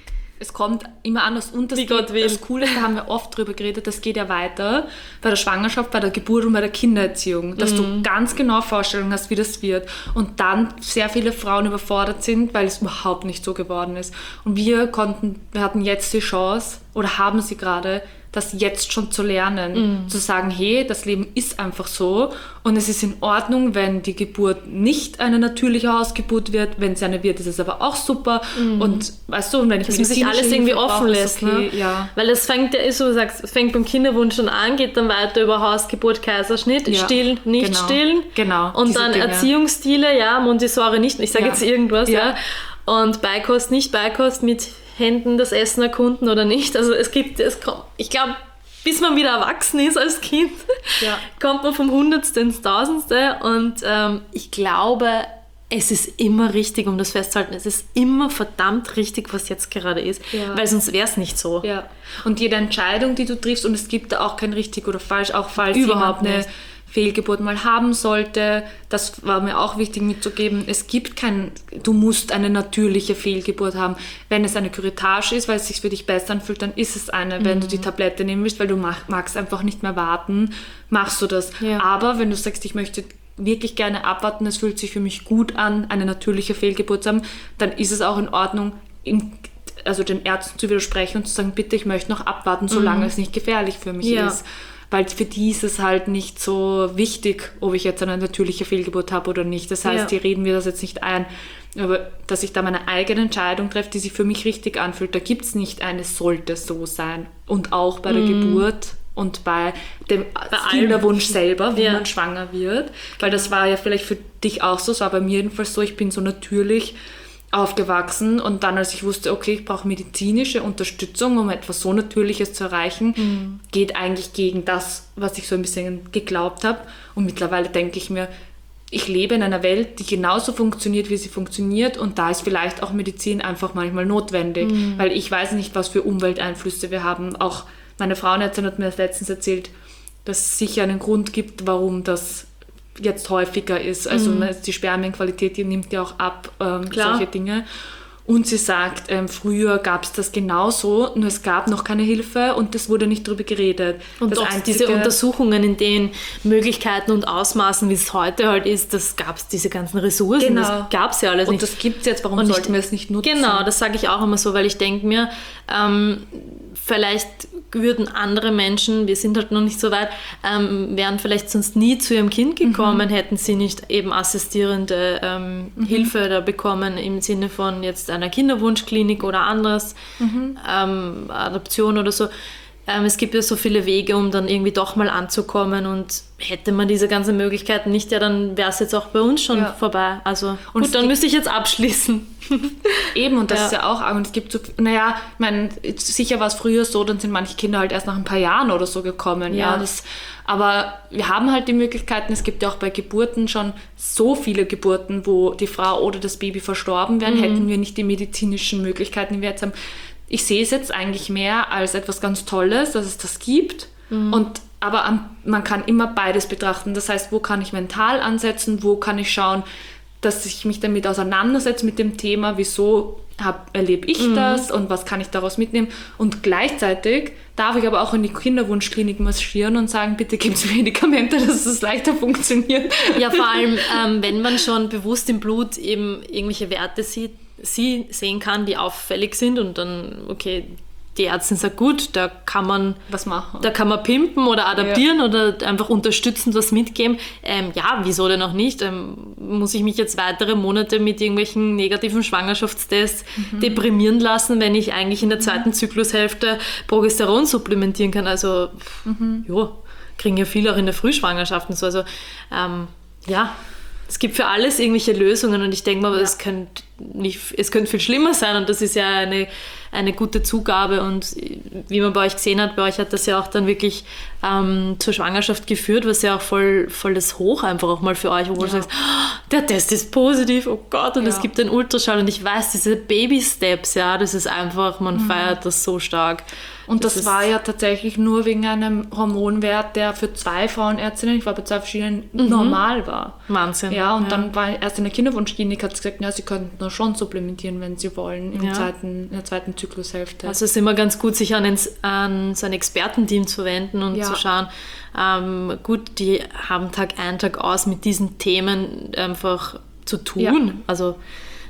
es kommt immer anders und das, wie Gott will. Das Coole, da haben wir oft drüber geredet, das geht ja weiter bei der Schwangerschaft, bei der Geburt und bei der Kindererziehung, dass mhm. du ganz genau Vorstellungen hast, wie das wird und dann sehr viele Frauen überfordert sind, weil es überhaupt nicht so geworden ist. Und wir konnten, wir hatten jetzt die Chance oder haben sie gerade, das jetzt schon zu lernen. Mm. Zu sagen, hey, das Leben ist einfach so und es ist in Ordnung, wenn die Geburt nicht eine natürliche Hausgeburt wird. Wenn sie eine wird, ist es aber auch super. Mm. Und weißt du, und wenn ich dass man sich alles irgendwie offen lässt. Okay, ne? Ja. Weil es fängt ja, so du sagst, es fängt beim Kinderwunsch schon an, geht dann weiter über Hausgeburt, Kaiserschnitt, ja. stillen, nicht genau. stillen. Genau. Und dann Dinge. Erziehungsstile, ja, Montessori nicht, ich sage ja. jetzt irgendwas, ja. ja. Und Beikost, nicht Beikost, mit Händen das Essen erkunden oder nicht. Also es gibt, es kommt, ich glaube, bis man wieder erwachsen ist als Kind, ja. kommt man vom Hundertste ins Tausendste. Und ähm, ich glaube, es ist immer richtig, um das festzuhalten, es ist immer verdammt richtig, was jetzt gerade ist, ja. weil sonst wäre es nicht so. Ja. Und jede Entscheidung, die du triffst, und es gibt da auch kein richtig oder falsch, auch falls überhaupt jemand eine nicht. Fehlgeburt mal haben sollte, das war mir auch wichtig mitzugeben, es gibt kein, du musst eine natürliche Fehlgeburt haben. Wenn es eine Curettage ist, weil es sich für dich besser anfühlt, dann ist es eine. Mhm. Wenn du die Tablette nehmen willst, weil du mag, magst einfach nicht mehr warten, machst du das. Ja. Aber wenn du sagst, ich möchte wirklich gerne abwarten, es fühlt sich für mich gut an, eine natürliche Fehlgeburt zu haben, dann ist es auch in Ordnung, im, also den Ärzten zu widersprechen und zu sagen, bitte, ich möchte noch abwarten, solange mhm. es nicht gefährlich für mich ja. ist. Weil für die ist es halt nicht so wichtig, ob ich jetzt eine natürliche Fehlgeburt habe oder nicht. Das heißt, ja. die reden mir das jetzt nicht ein. Aber dass ich da meine eigene Entscheidung treffe, die sich für mich richtig anfühlt, da gibt es nicht eine, sollte so sein. Und auch bei der mm. Geburt und bei dem bei Kinderwunsch selber, wie ja. man schwanger wird. Weil das war ja vielleicht für dich auch so, es war bei mir jedenfalls so, ich bin so natürlich aufgewachsen und dann, als ich wusste, okay, ich brauche medizinische Unterstützung, um etwas so Natürliches zu erreichen, mhm. geht eigentlich gegen das, was ich so ein bisschen geglaubt habe. Und mittlerweile denke ich mir, ich lebe in einer Welt, die genauso funktioniert, wie sie funktioniert, und da ist vielleicht auch Medizin einfach manchmal notwendig, mhm. weil ich weiß nicht, was für Umwelteinflüsse wir haben. Auch meine Frauenärztin hat mir das letztens erzählt, dass es sicher einen Grund gibt, warum das jetzt häufiger ist. Also mhm. die Spermienqualität, die nimmt ja auch ab, ähm, solche Dinge. Und sie sagt, ähm, früher gab es das genauso, nur es gab noch keine Hilfe und es wurde nicht darüber geredet. Und das auch einzige, diese Untersuchungen in den Möglichkeiten und Ausmaßen, wie es heute halt ist, das gab es, diese ganzen Ressourcen, genau. das gab es ja alles und nicht. Und das gibt es jetzt, warum und sollten ich, wir es nicht nutzen? Genau, das sage ich auch immer so, weil ich denke mir, ähm, vielleicht würden andere Menschen, wir sind halt noch nicht so weit, ähm, wären vielleicht sonst nie zu ihrem Kind gekommen, mhm. hätten sie nicht eben assistierende ähm, mhm. Hilfe da bekommen, im Sinne von jetzt einer Kinderwunschklinik oder anderes, mhm. ähm, Adoption oder so. Ähm, es gibt ja so viele Wege, um dann irgendwie doch mal anzukommen, und hätte man diese ganzen Möglichkeiten nicht, ja, dann wäre es jetzt auch bei uns schon ja. vorbei. Also und gut, dann müsste ich jetzt abschließen. Eben, und das ja. ist ja auch arg. Und es gibt so, naja, ich meine, sicher war es früher so, dann sind manche Kinder halt erst nach ein paar Jahren oder so gekommen. Ja. Ja, das, aber wir haben halt die Möglichkeiten, es gibt ja auch bei Geburten schon so viele Geburten, wo die Frau oder das Baby verstorben wären, mhm. hätten wir nicht die medizinischen Möglichkeiten, die wir jetzt haben. Ich sehe es jetzt eigentlich mehr als etwas ganz Tolles, dass es das gibt. Mhm. Und, aber am, man kann immer beides betrachten. Das heißt, wo kann ich mental ansetzen, wo kann ich schauen, dass ich mich damit auseinandersetze mit dem Thema, wieso hab, erlebe ich mhm. das und was kann ich daraus mitnehmen. Und gleichzeitig darf ich aber auch in die Kinderwunschklinik marschieren und sagen, bitte gibt es Medikamente, dass es leichter funktioniert. Ja, vor allem, ähm, wenn man schon bewusst im Blut eben irgendwelche Werte sieht, sie sehen kann, die auffällig sind, und dann, okay, die Ärztin sagt, gut, da kann man was machen. Da kann man pimpen oder adaptieren ja. oder einfach unterstützend was mitgeben. Ähm, ja, wieso denn auch nicht? Ähm, muss ich mich jetzt weitere Monate mit irgendwelchen negativen Schwangerschaftstests mhm. deprimieren lassen, wenn ich eigentlich in der zweiten mhm. Zyklushälfte Progesteron supplementieren kann? Also, mhm. ja, kriegen ja viele auch in der Frühschwangerschaft und so. Also, ähm, ja, es gibt für alles irgendwelche Lösungen, und ich denke mal, ja. es könnte nicht, es könnte viel schlimmer sein, und das ist ja eine, eine gute Zugabe, und wie man bei euch gesehen hat, bei euch hat das ja auch dann wirklich ähm, zur Schwangerschaft geführt, was ja auch voll, voll das Hoch einfach auch mal für euch, wo ja. du sagst, oh, der Test ist positiv, oh Gott, und ja. es gibt einen Ultraschall, und ich weiß, diese Baby-Steps, ja, das ist einfach, man mhm. feiert das so stark. Und das, das war ja tatsächlich nur wegen einem Hormonwert, der für zwei Frauenärztinnen, ich war bei zwei verschiedenen, mhm. normal war. Wahnsinn. Ja, und ja. dann war erst in der Kinderwunschklinik, hat sie gesagt, ja, sie könnten nur schon supplementieren, wenn sie wollen, im ja. zweiten, in der zweiten Zyklushälfte. Also es ist immer ganz gut, sich an, ein, an so ein Expertenteam zu wenden und ja. zu schauen, ähm, gut, die haben Tag ein, Tag aus mit diesen Themen einfach zu tun. Ja. Also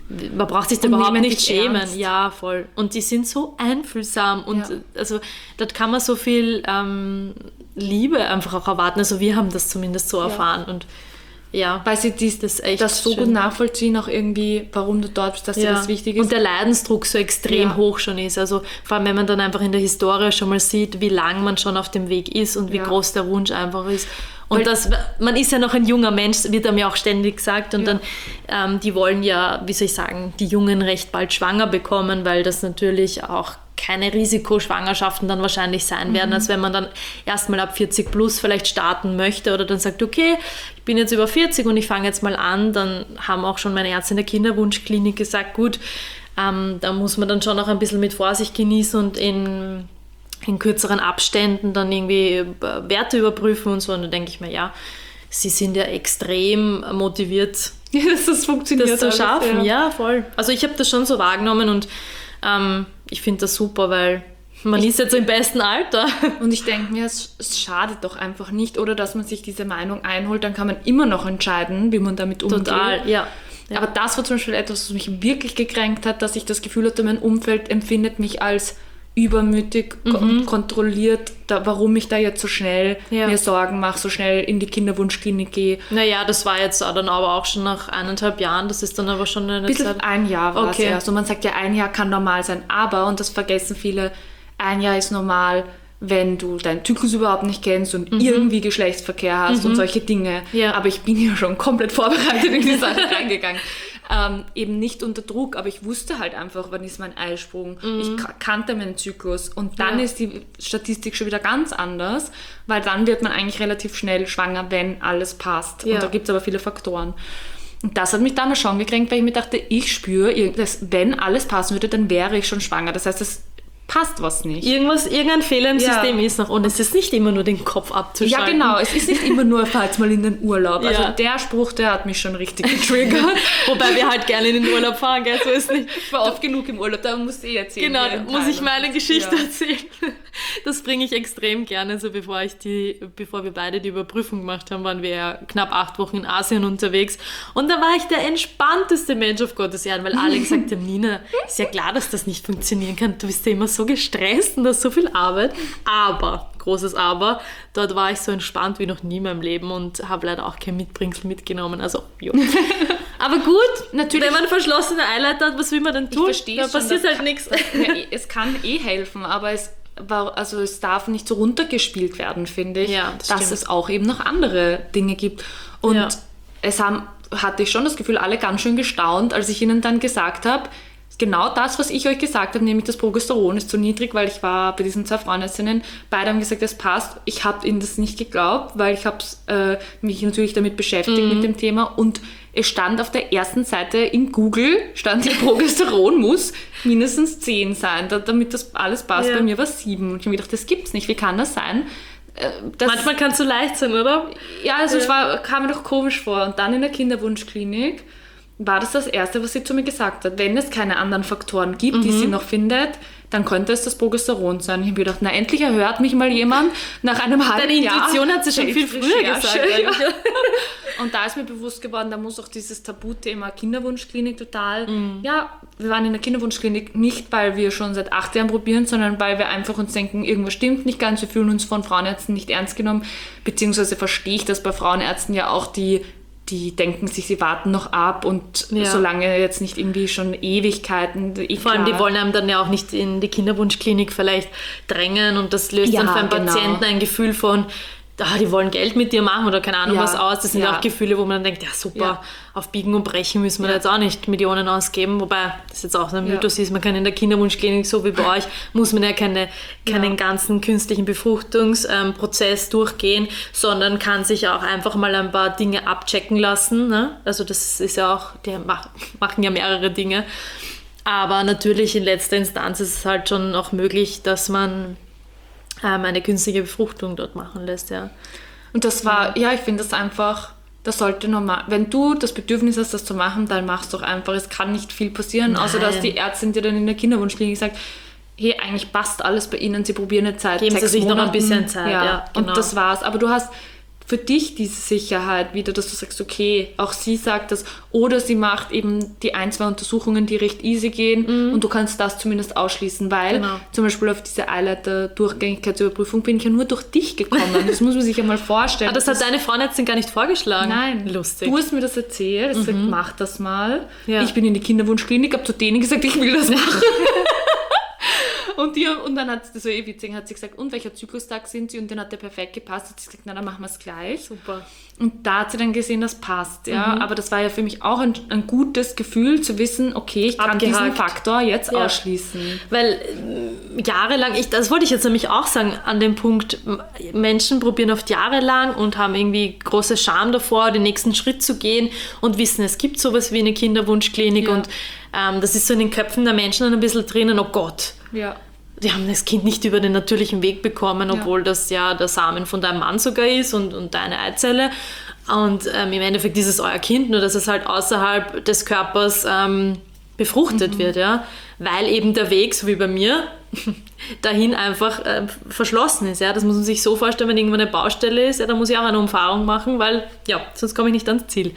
man braucht sich da und überhaupt nicht schämen. Ernst. Ja, voll. Und die sind so einfühlsam und ja. also dort kann man so viel ähm, Liebe einfach auch erwarten. Also wir haben das zumindest so erfahren ja. und ja, weil sie dies, das, echt das so schön. Gut nachvollziehen, auch irgendwie, warum du dort bist, dass ja. dir das wichtig ist. Und der Leidensdruck so extrem ja. hoch schon ist. Also vor allem, wenn man dann einfach in der Historie schon mal sieht, wie lang man schon auf dem Weg ist und wie ja. groß der Wunsch einfach ist. Und Weil, das, man ist ja noch ein junger Mensch, wird einem ja auch ständig gesagt. Und ja. dann, ähm, die wollen ja, wie soll ich sagen, die Jungen recht bald schwanger bekommen, weil das natürlich auch keine Risikoschwangerschaften dann wahrscheinlich sein werden, mhm. als wenn man dann erstmal ab vierzig plus vielleicht starten möchte oder dann sagt, okay, ich bin jetzt über vierzig und ich fange jetzt mal an, dann haben auch schon meine Ärzte in der Kinderwunschklinik gesagt, gut, ähm, da muss man dann schon auch ein bisschen mit Vorsicht genießen und in, in kürzeren Abständen dann irgendwie Werte überprüfen und so. Und dann denke ich mir, ja, sie sind ja extrem motiviert, ja, dass das funktioniert, das zu schaffen. Alles, ja. ja, voll. Also ich habe das schon so wahrgenommen und ähm, ich finde das super, weil man ich, ist jetzt im besten Alter. Und ich denke mir, es, es schadet doch einfach nicht, oder dass man sich diese Meinung einholt, dann kann man immer noch entscheiden, wie man damit umgeht. Total, ja. ja. Aber das war zum Beispiel etwas, was mich wirklich gekränkt hat, dass ich das Gefühl hatte, mein Umfeld empfindet mich als übermütig mhm. und kontrolliert, da, warum ich da jetzt so schnell ja. mir Sorgen mache, so schnell in die Kinderwunschklinik gehe. Naja, das war jetzt dann aber auch schon nach eineinhalb Jahren, das ist dann aber schon eine Bisschen Zeit. Ein Jahr war okay. es erst. Und man sagt ja, ein Jahr kann normal sein, aber, und das vergessen viele, ein Jahr ist normal, wenn du deinen Zyklus überhaupt nicht kennst und mhm. irgendwie Geschlechtsverkehr hast mhm. und solche Dinge. Ja. Aber ich bin ja schon komplett vorbereitet in die Sache reingegangen. Ähm, eben nicht unter Druck, aber ich wusste halt einfach, wann ist mein Eisprung. Mhm. Ich k- kannte meinen Zyklus und dann ja. ist die Statistik schon wieder ganz anders, weil dann wird man eigentlich relativ schnell schwanger, wenn alles passt. Ja. Und da gibt es aber viele Faktoren. Und das hat mich damals schon gekränkt, weil ich mir dachte, ich spüre, dass wenn alles passen würde, dann wäre ich schon schwanger. Das heißt, es passt was nicht. Irgendwas, irgendein Fehler im ja. System ist noch. Und es ist nicht immer nur den Kopf abzuschalten. Ja, genau. Es ist nicht immer nur, falls mal in den Urlaub. Also ja. der Spruch, der hat mich schon richtig getriggert. Wobei wir halt gerne in den Urlaub fahren, gell? So ist nicht. Ich war oft genug im Urlaub, da musst du eh erzählen. Genau, da muss ich meine Geschichte ja. erzählen. Das bringe ich extrem gerne. So bevor ich die, bevor wir beide die Überprüfung gemacht haben, waren wir ja knapp acht Wochen in Asien unterwegs. Und da war ich der entspannteste Mensch auf Gottes Erden, weil Alex sagte, Nina, ist ja klar, dass das nicht funktionieren kann. Du bist ja immer so gestresst und hast so viel Arbeit. Aber, großes Aber, dort war ich so entspannt wie noch nie in meinem Leben und habe leider auch kein Mitbringsel mitgenommen. Also, jo. Aber gut, natürlich, wenn man verschlossene Eileiter hat, was will man denn tun? Ich verstehe da schon, passiert halt nichts. Ja, es kann eh helfen, aber es war, also es darf nicht so runtergespielt werden, finde ich, ja, das dass stimmt. es auch eben noch andere Dinge gibt. Und ja. es haben, hatte ich schon das Gefühl, alle ganz schön gestaunt, als ich ihnen dann gesagt habe, genau das, was ich euch gesagt habe, nämlich das Progesteron ist zu niedrig, weil ich war bei diesen zwei Frauenärztinnen, beide haben gesagt, es passt. Ich habe ihnen das nicht geglaubt, weil ich habe äh, mich natürlich damit beschäftigt, mhm. mit dem Thema, und es stand auf der ersten Seite in Google, stand hier, Progesteron muss mindestens zehn sein, da, damit das alles passt. Ja. Bei mir war es sieben. Und ich habe mir gedacht, das gibt's nicht, wie kann das sein? Das, Manchmal kann es so leicht sein, oder? Ja, also ja. es war, kam mir doch komisch vor. Und dann in der Kinderwunschklinik war das das Erste, was sie zu mir gesagt hat. Wenn es keine anderen Faktoren gibt, mhm. die sie noch findet, dann könnte es das Progesteron sein. Ich habe mir gedacht, na endlich erhört mich mal jemand nach einem halben Deine Jahr. Deine Intuition hat sie schon viel früher gesagt. Ja. Und da ist mir bewusst geworden, da muss auch dieses Tabuthema Kinderwunschklinik total... Mhm. Ja, wir waren in der Kinderwunschklinik nicht, weil wir schon seit acht Jahren probieren, sondern weil wir einfach uns denken, irgendwas stimmt nicht ganz. Wir fühlen uns von Frauenärzten nicht ernst genommen. Beziehungsweise verstehe ich, dass bei Frauenärzten ja auch die... die denken sich, sie warten noch ab und ja. solange jetzt nicht irgendwie schon Ewigkeiten... Eh Vor allem, die wollen einem dann ja auch nicht in die Kinderwunschklinik vielleicht drängen und das löst ja, dann für einen genau. Patienten ein Gefühl von, ah, die wollen Geld mit dir machen oder keine Ahnung ja. was aus. Das sind ja. auch Gefühle, wo man dann denkt, ja super, ja. auf Biegen und Brechen müssen wir ja. jetzt auch nicht Millionen ausgeben, wobei das jetzt auch ein Mythos ja. ist, man kann in der Kinderwunschklinik, so wie bei euch, muss man ja keine, keinen ja. ganzen künstlichen Befruchtungsprozess ähm, durchgehen, sondern kann sich auch einfach mal ein paar Dinge abchecken lassen. Ne? Also das ist ja auch, die mach, machen ja mehrere Dinge, aber natürlich in letzter Instanz ist es halt schon auch möglich, dass man eine künstliche Befruchtung dort machen lässt, ja. Und das war, ja, ich finde das einfach, das sollte normal, wenn du das Bedürfnis hast, das zu machen, dann mach's doch einfach. Es kann nicht viel passieren, Nein. außer dass die Ärztin dir dann in der Kinderwunschklinik sagt, hey, eigentlich passt alles bei Ihnen, Sie probieren eine Zeit, Geben sechs Sie sich Monaten. noch ein bisschen Zeit, ja, ja genau. Und das war's. Aber du hast für dich diese Sicherheit wieder, dass du sagst, okay, auch sie sagt das, oder sie macht eben die ein, zwei Untersuchungen, die recht easy gehen mhm. und du kannst das zumindest ausschließen, weil genau. zum Beispiel auf diese Eileiter-Durchgängigkeitsüberprüfung bin ich ja nur durch dich gekommen. Das muss man sich ja mal vorstellen. Aber das, das hat deine Frauenärztin gar nicht vorgeschlagen? Nein. Lustig. Du hast mir das erzählt, hast mhm. gesagt, mach das mal. Ja. Ich bin in die Kinderwunschklinik, habe zu denen gesagt, ich will das machen. Und, die, und dann hat sie, das war eh witzig, hat sie gesagt, und welcher Zyklustag sind sie? Und dann hat der perfekt gepasst. Hat sie gesagt, na, dann machen wir es gleich. Super. Und da hat sie dann gesehen, das passt. Ja. Mhm. Aber das war ja für mich auch ein, ein gutes Gefühl, zu wissen, okay, ich kann Abgehakt. diesen Faktor jetzt ja. ausschließen. Weil äh, jahrelang, ich, das wollte ich jetzt nämlich auch sagen, an dem Punkt, Menschen probieren oft jahrelang und haben irgendwie große Scham davor, den nächsten Schritt zu gehen und wissen, es gibt sowas wie eine Kinderwunschklinik ja. und ähm, das ist so in den Köpfen der Menschen dann ein bisschen drinnen, oh Gott. Ja. Die haben das Kind nicht über den natürlichen Weg bekommen, obwohl ja. das ja der Samen von deinem Mann sogar ist und, und deine Eizelle. Und ähm, im Endeffekt ist es euer Kind, nur dass es halt außerhalb des Körpers ähm, befruchtet mhm. wird, ja. Weil eben der Weg, so wie bei mir, dahin einfach äh, verschlossen ist. Ja. Das muss man sich so vorstellen, wenn irgendwann eine Baustelle ist, ja, da muss ich auch eine Umfahrung machen, weil ja, sonst komme ich nicht ans Ziel.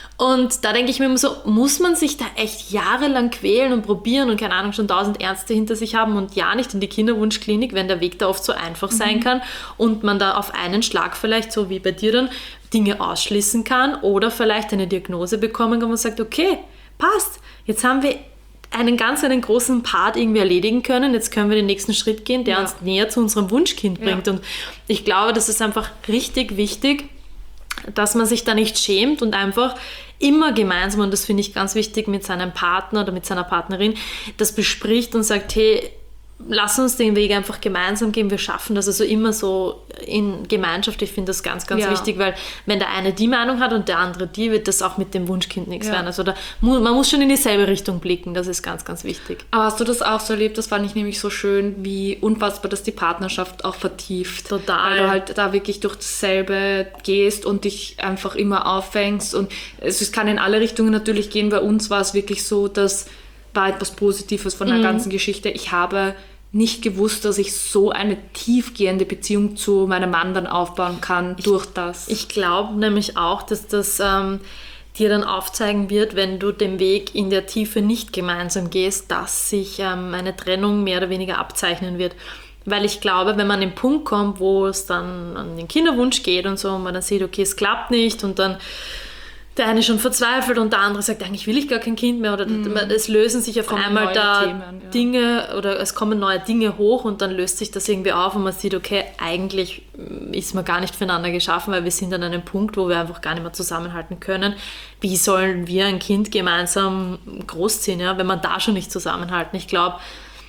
Und da denke ich mir immer so, muss man sich da echt jahrelang quälen und probieren und keine Ahnung, schon tausend Ärzte hinter sich haben und ja nicht in die Kinderwunschklinik, wenn der Weg da oft so einfach sein mhm. kann und man da auf einen Schlag vielleicht, so wie bei dir dann, Dinge ausschließen kann oder vielleicht eine Diagnose bekommen kann und sagt, okay, passt, jetzt haben wir einen ganz, einen großen Part irgendwie erledigen können, jetzt können wir den nächsten Schritt gehen, der ja. uns näher zu unserem Wunschkind bringt. Ja. Und ich glaube, das ist einfach richtig wichtig, dass man sich da nicht schämt und einfach immer gemeinsam, und das finde ich ganz wichtig, mit seinem Partner oder mit seiner Partnerin, das bespricht und sagt, hey, lass uns den Weg einfach gemeinsam gehen, wir schaffen das, also immer so in Gemeinschaft, ich finde das ganz, ganz ja. wichtig, weil wenn der eine die Meinung hat und der andere die, wird das auch mit dem Wunschkind nichts ja. werden. Also da, man muss schon in dieselbe Richtung blicken, das ist ganz, ganz wichtig. Aber hast du das auch so erlebt, das fand ich nämlich so schön, wie unfassbar das die Partnerschaft auch vertieft. Total. Weil du halt da wirklich durch dasselbe gehst und dich einfach immer auffängst und es, es kann in alle Richtungen natürlich gehen. Bei uns war es wirklich so, dass war etwas Positives von der mhm. ganzen Geschichte. Ich habe nicht gewusst, dass ich so eine tiefgehende Beziehung zu meinem Mann dann aufbauen kann ich, durch das. Ich glaube nämlich auch, dass das ähm, dir dann aufzeigen wird, wenn du den Weg in der Tiefe nicht gemeinsam gehst, dass sich ähm, eine Trennung mehr oder weniger abzeichnen wird. Weil ich glaube, wenn man an den Punkt kommt, wo es dann an den Kinderwunsch geht und so, und man dann sieht, okay, es klappt nicht und dann der eine schon verzweifelt und der andere sagt, eigentlich will ich gar kein Kind mehr oder mm. es lösen sich auf einmal da Themen, ja. Dinge oder es kommen neue Dinge hoch und dann löst sich das irgendwie auf und man sieht, okay, eigentlich ist man gar nicht füreinander geschaffen, weil wir sind an einem Punkt, wo wir einfach gar nicht mehr zusammenhalten können. Wie sollen wir ein Kind gemeinsam großziehen, ja, wenn man da schon nicht zusammenhalten? Ich glaube,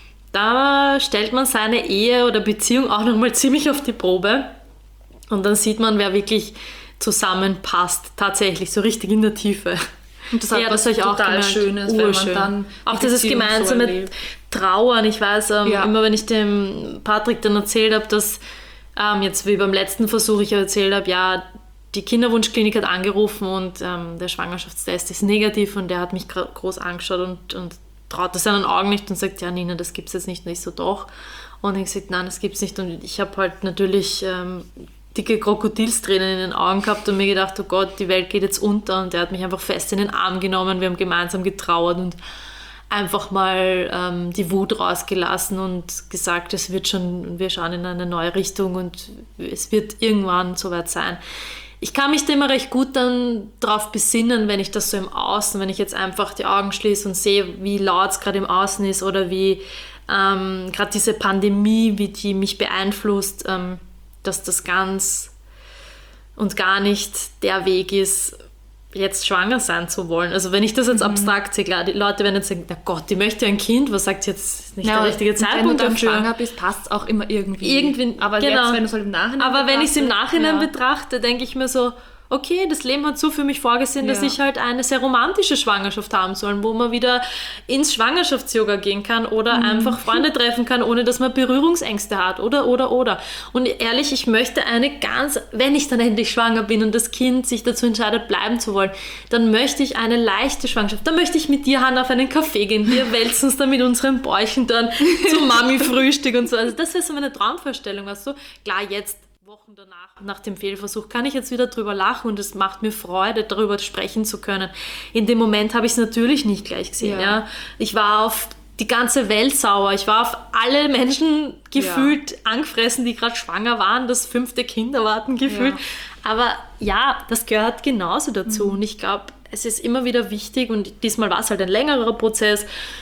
da stellt man seine Ehe oder Beziehung auch nochmal ziemlich auf die Probe und dann sieht man, wer wirklich zusammenpasst, tatsächlich, so richtig in der Tiefe. Und das hat ja, was das auch total Schönes, wenn man dann auch dieses gemeinsame so Trauern. Ich weiß, ähm, ja. immer wenn ich dem Patrick dann erzählt habe, dass ähm, jetzt wie beim letzten Versuch ich erzählt habe, ja, die Kinderwunschklinik hat angerufen und ähm, der Schwangerschaftstest ist negativ und der hat mich groß angeschaut und, und traut das seinen Augen nicht und sagt, ja Nina, das gibt's jetzt nicht. Und ich so, doch. Und ich gesagt, nein, das gibt's nicht. Und ich habe halt natürlich ähm, dicke Krokodilstränen in den Augen gehabt und mir gedacht, oh Gott, die Welt geht jetzt unter und der hat mich einfach fest in den Arm genommen, wir haben gemeinsam getrauert und einfach mal ähm, die Wut rausgelassen und gesagt, es wird schon, wir schauen in eine neue Richtung und es wird irgendwann soweit sein. Ich kann mich da immer recht gut dann drauf besinnen, wenn ich das so im Außen, wenn ich jetzt einfach die Augen schließe und sehe, wie laut es gerade im Außen ist oder wie ähm, gerade diese Pandemie, wie die mich beeinflusst, ähm, dass das ganz und gar nicht der Weg ist, jetzt schwanger sein zu wollen. Also wenn ich das jetzt mhm. abstrakt sehe, klar, die Leute werden jetzt sagen, na Gott, die möchte ein Kind, was sagt jetzt nicht ja, der richtige Zeitpunkt dafür? Wenn du dann schwanger bist, passt es auch immer irgendwie. irgendwie aber genau. jetzt, wenn du es halt im Nachhinein Aber wenn ich es im Nachhinein ja. betrachte, denke ich mir so, okay, das Leben hat so für mich vorgesehen, ja. dass ich halt eine sehr romantische Schwangerschaft haben soll, wo man wieder ins Schwangerschafts-Yoga gehen kann oder mhm. einfach Freunde treffen kann, ohne dass man Berührungsängste hat oder, oder, oder. Und ehrlich, ich möchte eine ganz, wenn ich dann endlich schwanger bin und das Kind sich dazu entscheidet, bleiben zu wollen, dann möchte ich eine leichte Schwangerschaft. Dann möchte ich mit dir, Hannah, auf einen Café gehen. Wir wälzen uns dann mit unseren Bäuchen dann zum Mami-Frühstück und so. Also das wäre so meine Traumvorstellung, weißt du? Klar, jetzt Wochen danach, nach dem Fehlversuch, kann ich jetzt wieder drüber lachen und es macht mir Freude, darüber sprechen zu können. In dem Moment habe ich es natürlich nicht gleich gesehen. Ja. Ja. Ich war auf die ganze Welt sauer. Ich war auf alle Menschen gefühlt ja. angefressen, die gerade schwanger waren, das fünfte Kind erwarten gefühlt. Ja. Aber ja, das gehört genauso dazu. Mhm. Und ich glaube, es ist immer wieder wichtig, und diesmal war es halt ein längerer Prozess,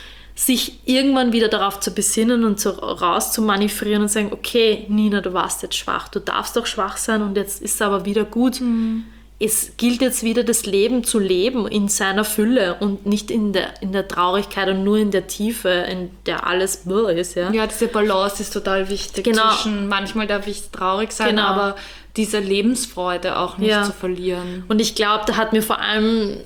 sich irgendwann wieder darauf zu besinnen und zu, raus zu manövrieren und sagen, okay, Nina, du warst jetzt schwach, du darfst doch schwach sein und jetzt ist es aber wieder gut. Mhm. Es gilt jetzt wieder, das Leben zu leben in seiner Fülle und nicht in der, in der Traurigkeit und nur in der Tiefe, in der alles blöd ist. Ja, ja, diese Balance ist total wichtig. Genau. Zwischen, manchmal darf ich traurig sein, genau. aber diese Lebensfreude auch nicht ja. zu verlieren. Und ich glaube, da hat mir vor allem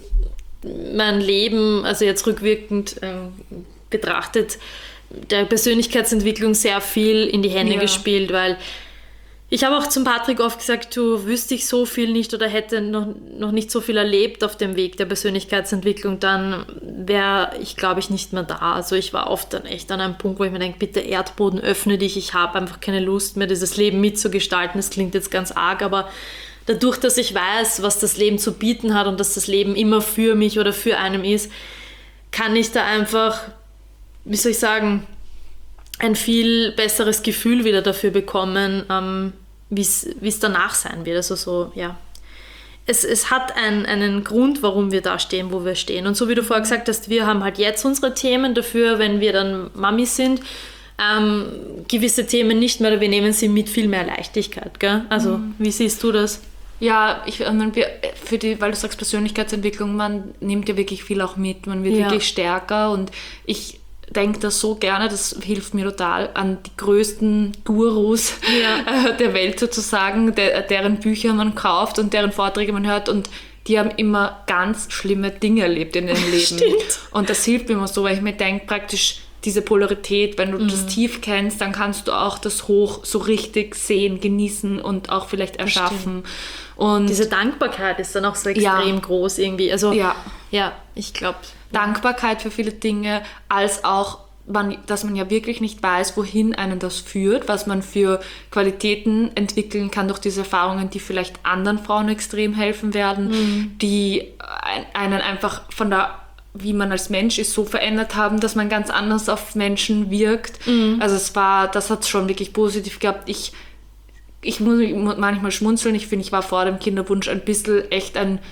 mein Leben, also jetzt rückwirkend äh, betrachtet, der Persönlichkeitsentwicklung sehr viel in die Hände ja. gespielt, weil ich habe auch zum Patrick oft gesagt, du wüsste ich so viel nicht oder hätte noch, noch nicht so viel erlebt auf dem Weg der Persönlichkeitsentwicklung, dann wäre ich, glaube ich, nicht mehr da. Also ich war oft dann echt an einem Punkt, wo ich mir denke, bitte Erdboden, öffne dich, ich habe einfach keine Lust mehr, dieses Leben mitzugestalten. Das klingt jetzt ganz arg, aber dadurch, dass ich weiß, was das Leben zu bieten hat und dass das Leben immer für mich oder für einen ist, kann ich da einfach, wie soll ich sagen, ein viel besseres Gefühl wieder dafür bekommen, ähm, wie es danach sein wird. Also so, ja. Es, es hat ein, einen Grund, warum wir da stehen, wo wir stehen. Und so wie du vorher gesagt hast, wir haben halt jetzt unsere Themen dafür, wenn wir dann Mami sind, ähm, gewisse Themen nicht mehr, oder wir nehmen sie mit viel mehr Leichtigkeit. Gell? Also, mhm. wie siehst du das? Ja, ich, für die, weil du sagst Persönlichkeitsentwicklung, man nimmt ja wirklich viel auch mit, man wird ja. wirklich stärker, und ich denke das so gerne, das hilft mir total, an die größten Gurus ja. der Welt sozusagen, der, deren Bücher man kauft und deren Vorträge man hört, und die haben immer ganz schlimme Dinge erlebt in ihrem Leben. Stimmt. Und das hilft mir immer so, weil ich mir denke, praktisch diese Polarität, wenn du mhm. das Tief kennst, dann kannst du auch das Hoch so richtig sehen, genießen und auch vielleicht erschaffen. Und diese Dankbarkeit ist dann auch so extrem ja. groß irgendwie. Also ja, ja ich glaube... Dankbarkeit für viele Dinge, als auch, man, dass man ja wirklich nicht weiß, wohin einen das führt, was man für Qualitäten entwickeln kann durch diese Erfahrungen, die vielleicht anderen Frauen extrem helfen werden, mhm. die einen einfach von der, wie man als Mensch ist, so verändert haben, dass man ganz anders auf Menschen wirkt. Mhm. Also es war, das hat es schon wirklich positiv gehabt. Ich, ich muss manchmal schmunzeln, ich finde, ich war vor dem Kinderwunsch ein bisschen echt ein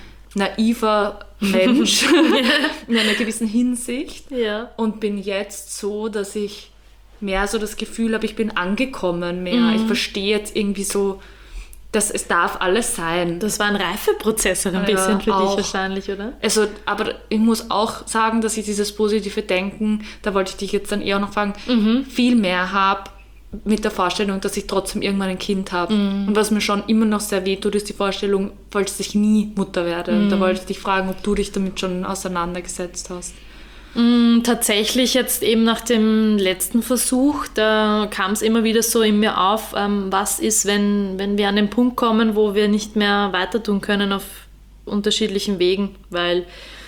naiver Mensch in einer gewissen Hinsicht ja. und bin jetzt so, dass ich mehr so das Gefühl habe, ich bin angekommen mehr. Mhm. Ich verstehe jetzt irgendwie so, dass es darf alles sein. Das war ein Reifeprozess ein ja, bisschen für auch. dich wahrscheinlich, oder? Also, aber ich muss auch sagen, dass ich dieses positive Denken, da wollte ich dich jetzt dann eher noch fragen, mhm. viel mehr habe, mit der Vorstellung, dass ich trotzdem irgendwann ein Kind habe. Mm. Und was mir schon immer noch sehr wehtut, ist die Vorstellung, falls ich nie Mutter werde. Mm. Da wollte ich dich fragen, ob du dich damit schon auseinandergesetzt hast. Mm, tatsächlich jetzt eben nach dem letzten Versuch, da kam es immer wieder so in mir auf, ähm, was ist, wenn, wenn wir an den Punkt kommen, wo wir nicht mehr weiter tun können auf unterschiedlichen Wegen, weil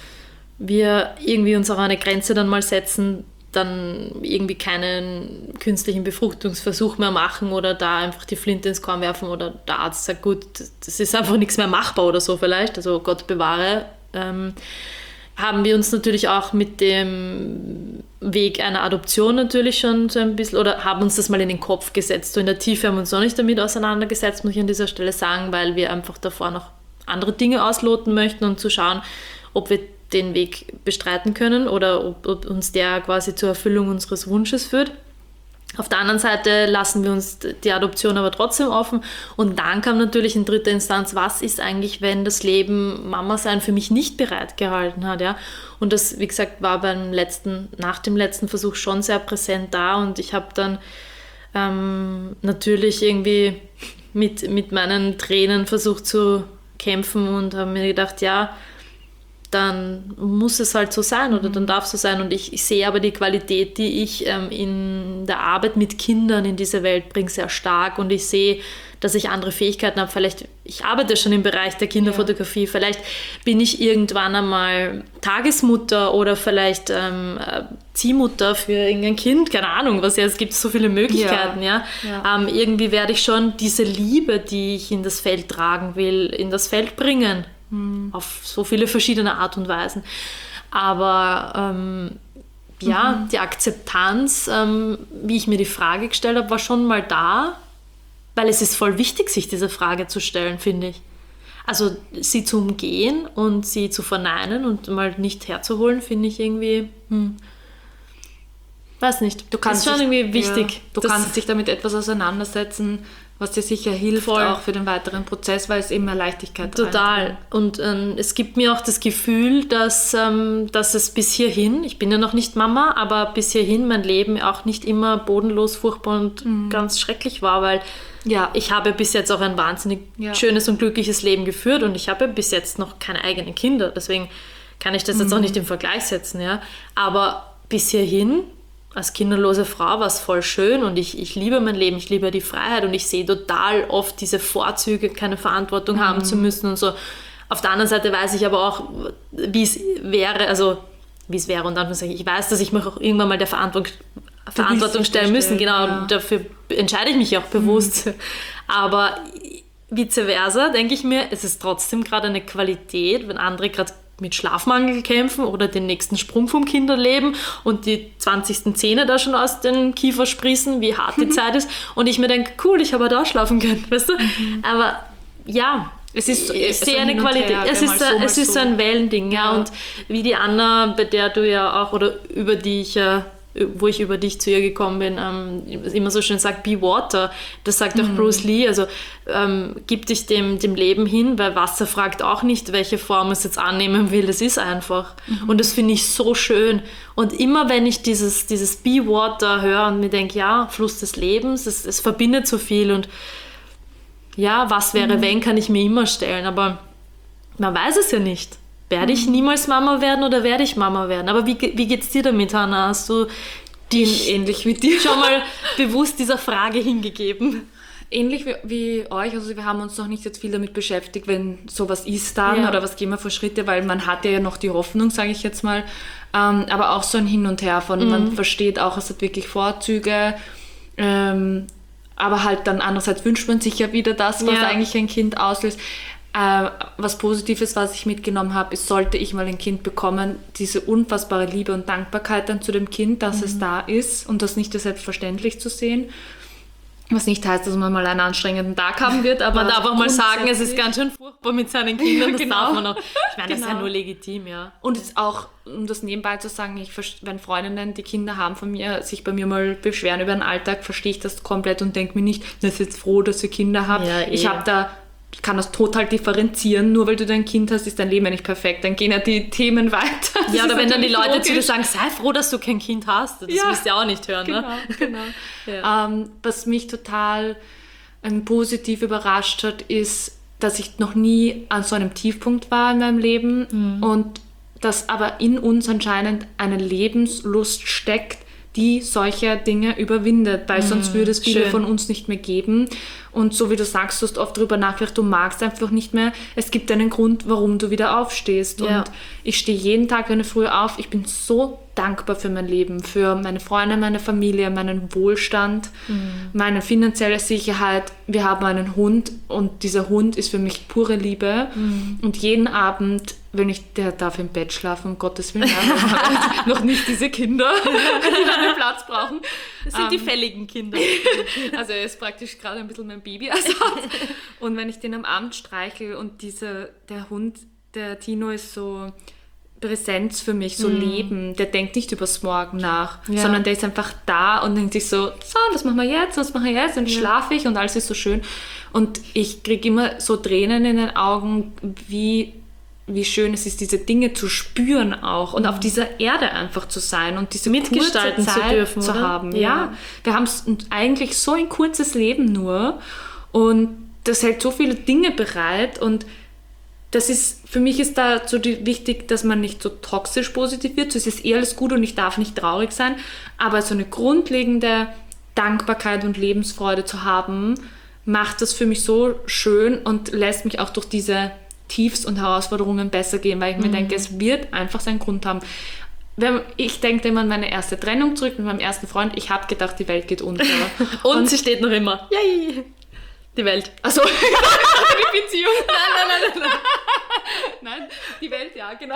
wir irgendwie uns auch eine Grenze dann mal setzen, dann irgendwie keinen künstlichen Befruchtungsversuch mehr machen oder da einfach die Flinte ins Korn werfen oder der Arzt sagt, gut, das ist einfach nichts mehr machbar oder so vielleicht, also Gott bewahre, ähm, haben wir uns natürlich auch mit dem Weg einer Adoption natürlich schon so ein bisschen, oder haben uns das mal in den Kopf gesetzt. So in der Tiefe haben wir uns noch nicht damit auseinandergesetzt, muss ich an dieser Stelle sagen, weil wir einfach davor noch andere Dinge ausloten möchten und zu schauen, ob wir den Weg bestreiten können oder ob, ob uns der quasi zur Erfüllung unseres Wunsches führt. Auf der anderen Seite lassen wir uns die Adoption aber trotzdem offen. Und dann kam natürlich in dritter Instanz, was ist eigentlich, wenn das Leben Mama sein für mich nicht bereitgehalten hat. Ja? Und das, wie gesagt, war beim letzten, nach dem letzten Versuch schon sehr präsent da. Und ich habe dann ähm, natürlich irgendwie mit, mit meinen Tränen versucht zu kämpfen und habe mir gedacht, ja, dann muss es halt so sein oder dann darf es so sein. Und ich, ich sehe aber die Qualität, die ich ähm, in der Arbeit mit Kindern in diese Welt bringe, sehr stark. Und ich sehe dass ich andere Fähigkeiten habe. Vielleicht, ich arbeite schon im Bereich der Kinderfotografie, ja. Vielleicht bin ich irgendwann einmal Tagesmutter oder vielleicht ähm, Ziehmutter für irgendein Kind, keine Ahnung, was ja, es gibt so viele Möglichkeiten. Ja. Ja. Ja. Ähm, irgendwie werde ich schon diese Liebe, die ich in das Feld tragen will, in das Feld bringen. Auf so viele verschiedene Art und Weisen. Aber ähm, ja, mhm. die Akzeptanz, ähm, wie ich mir die Frage gestellt habe, war schon mal da, weil es ist voll wichtig, sich diese Frage zu stellen, finde ich. Also sie zu umgehen und sie zu verneinen und mal nicht herzuholen, finde ich irgendwie, hm, weiß nicht. Du kannst das ist schon dich, irgendwie wichtig. Ja, du kannst dich damit etwas auseinandersetzen, was dir sicher hilft, voll. Auch für den weiteren Prozess, weil es eben mehr Leichtigkeit total. Reinkommt. Und ähm, es gibt mir auch das Gefühl, dass, ähm, dass es bis hierhin, ich bin ja noch nicht Mama, aber bis hierhin mein Leben auch nicht immer bodenlos, furchtbar und mhm. ganz schrecklich war, weil ja, ich habe bis jetzt auch ein wahnsinnig ja. schönes und glückliches Leben geführt und ich habe bis jetzt noch keine eigenen Kinder, deswegen kann ich das mhm. jetzt auch nicht im Vergleich setzen. Ja. Aber bis hierhin als kinderlose Frau war es voll schön und ich, ich liebe mein Leben, ich liebe die Freiheit und ich sehe total oft diese Vorzüge, keine Verantwortung mhm. haben zu müssen und so. Auf der anderen Seite weiß ich aber auch, wie es wäre, also wie es wäre und dann sage ich, ich weiß, dass ich mich auch irgendwann mal der Verantwortung, Verantwortung stellen müssen, genau, ja. Und dafür entscheide ich mich auch bewusst. Mhm. Aber vice versa denke ich mir, es ist trotzdem gerade eine Qualität, wenn andere gerade mit Schlafmangel kämpfen oder den nächsten Sprung vom Kinderleben und die zwanzigsten Zähne da schon aus den Kiefer sprießen, wie hart die Zeit ist. Und ich mir denke, cool, ich habe da schlafen können, weißt du? Mhm. Aber ja, es ist, ich sehe eine Qualität. Her, es ist, so, es ist so ein Wellending, ja. ja. Und wie die Anna, bei der du ja auch, oder über die ich ja, wo ich über dich zu ihr gekommen bin, ähm, immer so schön sagt, be water. Das sagt auch mhm. Bruce Lee, also ähm, gib dich dem, dem Leben hin, weil Wasser fragt auch nicht, welche Form es jetzt annehmen will, es ist einfach. Mhm. Und das finde ich so schön. Und immer wenn ich dieses, dieses be water höre und mir denke, ja, Fluss des Lebens, es, es verbindet so viel und ja, was wäre, mhm. wenn, kann ich mir immer stellen, aber man weiß es ja nicht. Werde ich niemals Mama werden oder werde ich Mama werden? Aber wie, wie geht es dir damit, Hannah? Hast du dich ähnlich wie dir schon mal bewusst dieser Frage hingegeben? Ähnlich wie, wie euch, also wir haben uns noch nicht jetzt viel damit beschäftigt, wenn sowas ist dann ja. oder was gehen wir für Schritte, weil man hat ja noch die Hoffnung, sage ich jetzt mal, ähm, aber auch so ein Hin und Her von, mhm. man versteht auch, es hat wirklich Vorzüge, ähm, aber halt dann andererseits wünscht man sich ja wieder das, was ja. eigentlich ein Kind auslöst. Äh, was Positives, was ich mitgenommen habe, ist, sollte ich mal ein Kind bekommen, diese unfassbare Liebe und Dankbarkeit dann zu dem Kind, dass mhm. es da ist und das nicht selbstverständlich zu sehen. Was nicht heißt, dass man mal einen anstrengenden Tag haben wird, aber man darf auch mal sagen, es ist ganz schön furchtbar mit seinen Kindern, das genau. darf man auch. Ich meine, das genau. ist ja nur legitim, ja. Und jetzt auch, um das nebenbei zu sagen, ich, wenn Freundinnen, die Kinder haben von mir, sich bei mir mal beschweren über den Alltag, verstehe ich das komplett und denke mir nicht, das ist jetzt froh, dass ihr Kinder habt. Ja, ich habe da Ich kann das total differenzieren, nur weil du dein Kind hast, ist dein Leben ja nicht perfekt. Dann gehen ja die Themen weiter. Das ja, oder wenn dann die Leute logisch. zu dir sagen, sei froh, dass du kein Kind hast. Das ja, willst du ja auch nicht hören. Genau, ne? genau. ja. ähm, was mich total ähm, positiv überrascht hat, ist, dass ich noch nie an so einem Tiefpunkt war in meinem Leben mhm. und dass aber in uns anscheinend eine Lebenslust steckt, die solche Dinge überwindet, weil mm, sonst würde es viele schön. von uns nicht mehr geben. Und so wie du sagst, du hast oft darüber nachgedacht, du magst einfach nicht mehr. Es gibt einen Grund, warum du wieder aufstehst. Ja. Und ich stehe jeden Tag, wenn ich früh auf, ich bin so dankbar für mein Leben, für meine Freunde, meine Familie, meinen Wohlstand, mm. meine finanzielle Sicherheit. Wir haben einen Hund und dieser Hund ist für mich pure Liebe. Mm. Und jeden Abend, wenn ich, der darf im Bett schlafen, um Gottes Willen, noch nicht diese Kinder, die einen Platz brauchen. Das sind um, die fälligen Kinder. Also er ist praktisch gerade ein bisschen mein Baby. Also. Und wenn ich den am Abend streichel und dieser, der Hund, der Tino ist so Präsenz für mich, so mm. Leben, der denkt nicht übers Morgen nach, ja. sondern der ist einfach da und denkt sich so, so, was machen wir jetzt, was machen wir jetzt, und ja. schlafe ich und alles ist so schön. Und ich kriege immer so Tränen in den Augen, wie wie schön es ist, diese Dinge zu spüren auch und mhm. auf dieser Erde einfach zu sein und diese mitgestalten kurze Zeit zu dürfen, zu oder? haben. Ja. ja, wir haben eigentlich so ein kurzes Leben nur und das hält so viele Dinge bereit und das ist, für mich ist da so die, wichtig, dass man nicht so toxisch positiv wird, so ist es eh alles gut und ich darf nicht traurig sein, aber so eine grundlegende Dankbarkeit und Lebensfreude zu haben, macht das für mich so schön und lässt mich auch durch diese Tiefs und Herausforderungen besser gehen, weil ich mir mhm. denke, es wird einfach seinen Grund haben. Wenn, ich denke immer an meine erste Trennung zurück mit meinem ersten Freund. Ich habe gedacht, die Welt geht unter. und, und sie steht noch immer. Yay! Die Welt. Achso, die Beziehung. Nein, nein, nein, nein. Nein, die Welt, ja, genau.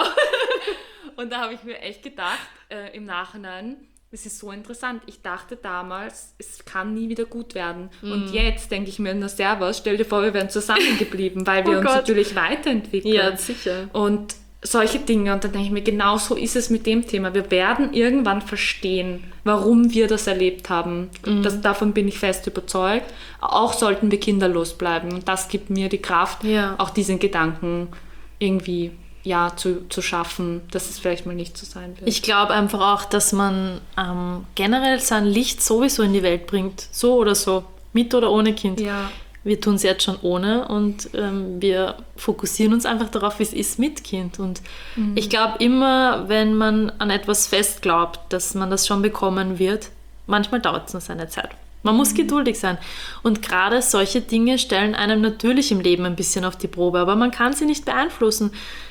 Und da habe ich mir echt gedacht, äh, im Nachhinein, es ist so interessant. Ich dachte damals, es kann nie wieder gut werden. Mm. Und jetzt denke ich mir, na servus, stell dir vor, wir wären zusammengeblieben, weil wir oh uns Gott. natürlich weiterentwickeln. Ja, sicher. Und solche Dinge. Und dann denke ich mir, genau so ist es mit dem Thema. Wir werden irgendwann verstehen, warum wir das erlebt haben. Mm. Das, davon bin ich fest überzeugt. Auch sollten wir kinderlos bleiben. Und das gibt mir die Kraft, ja. auch diesen Gedanken irgendwie ja, zu, zu schaffen, dass es vielleicht mal nicht so sein wird. Ich glaube einfach auch, dass man ähm, generell sein Licht sowieso in die Welt bringt. So oder so. Mit oder ohne Kind. Ja. Wir tun es jetzt schon ohne und ähm, wir fokussieren uns einfach darauf, wie es ist mit Kind. Und mhm. ich glaube immer, wenn man an etwas fest glaubt, dass man das schon bekommen wird, manchmal dauert es nur seine Zeit. Man muss mhm. geduldig sein. Und gerade solche Dinge stellen einem natürlich im Leben ein bisschen auf die Probe, aber man kann sie nicht beeinflussen.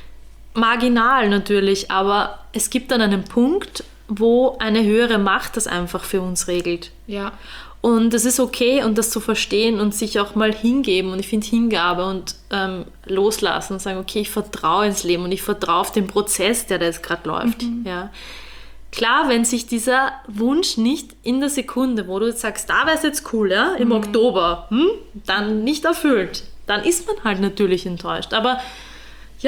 Marginal natürlich, aber es gibt dann einen Punkt, wo eine höhere Macht das einfach für uns regelt. Ja. Und es ist okay, und das zu verstehen und sich auch mal hingeben. Und ich finde Hingabe und ähm, loslassen und sagen, okay, ich vertraue ins Leben und ich vertraue auf den Prozess, der da jetzt gerade läuft. Mhm. Ja. Klar, wenn sich dieser Wunsch nicht in der Sekunde, wo du jetzt sagst, da wäre es jetzt cool, ja, im mhm. Oktober, hm, dann nicht erfüllt, dann ist man halt natürlich enttäuscht. Aber ja,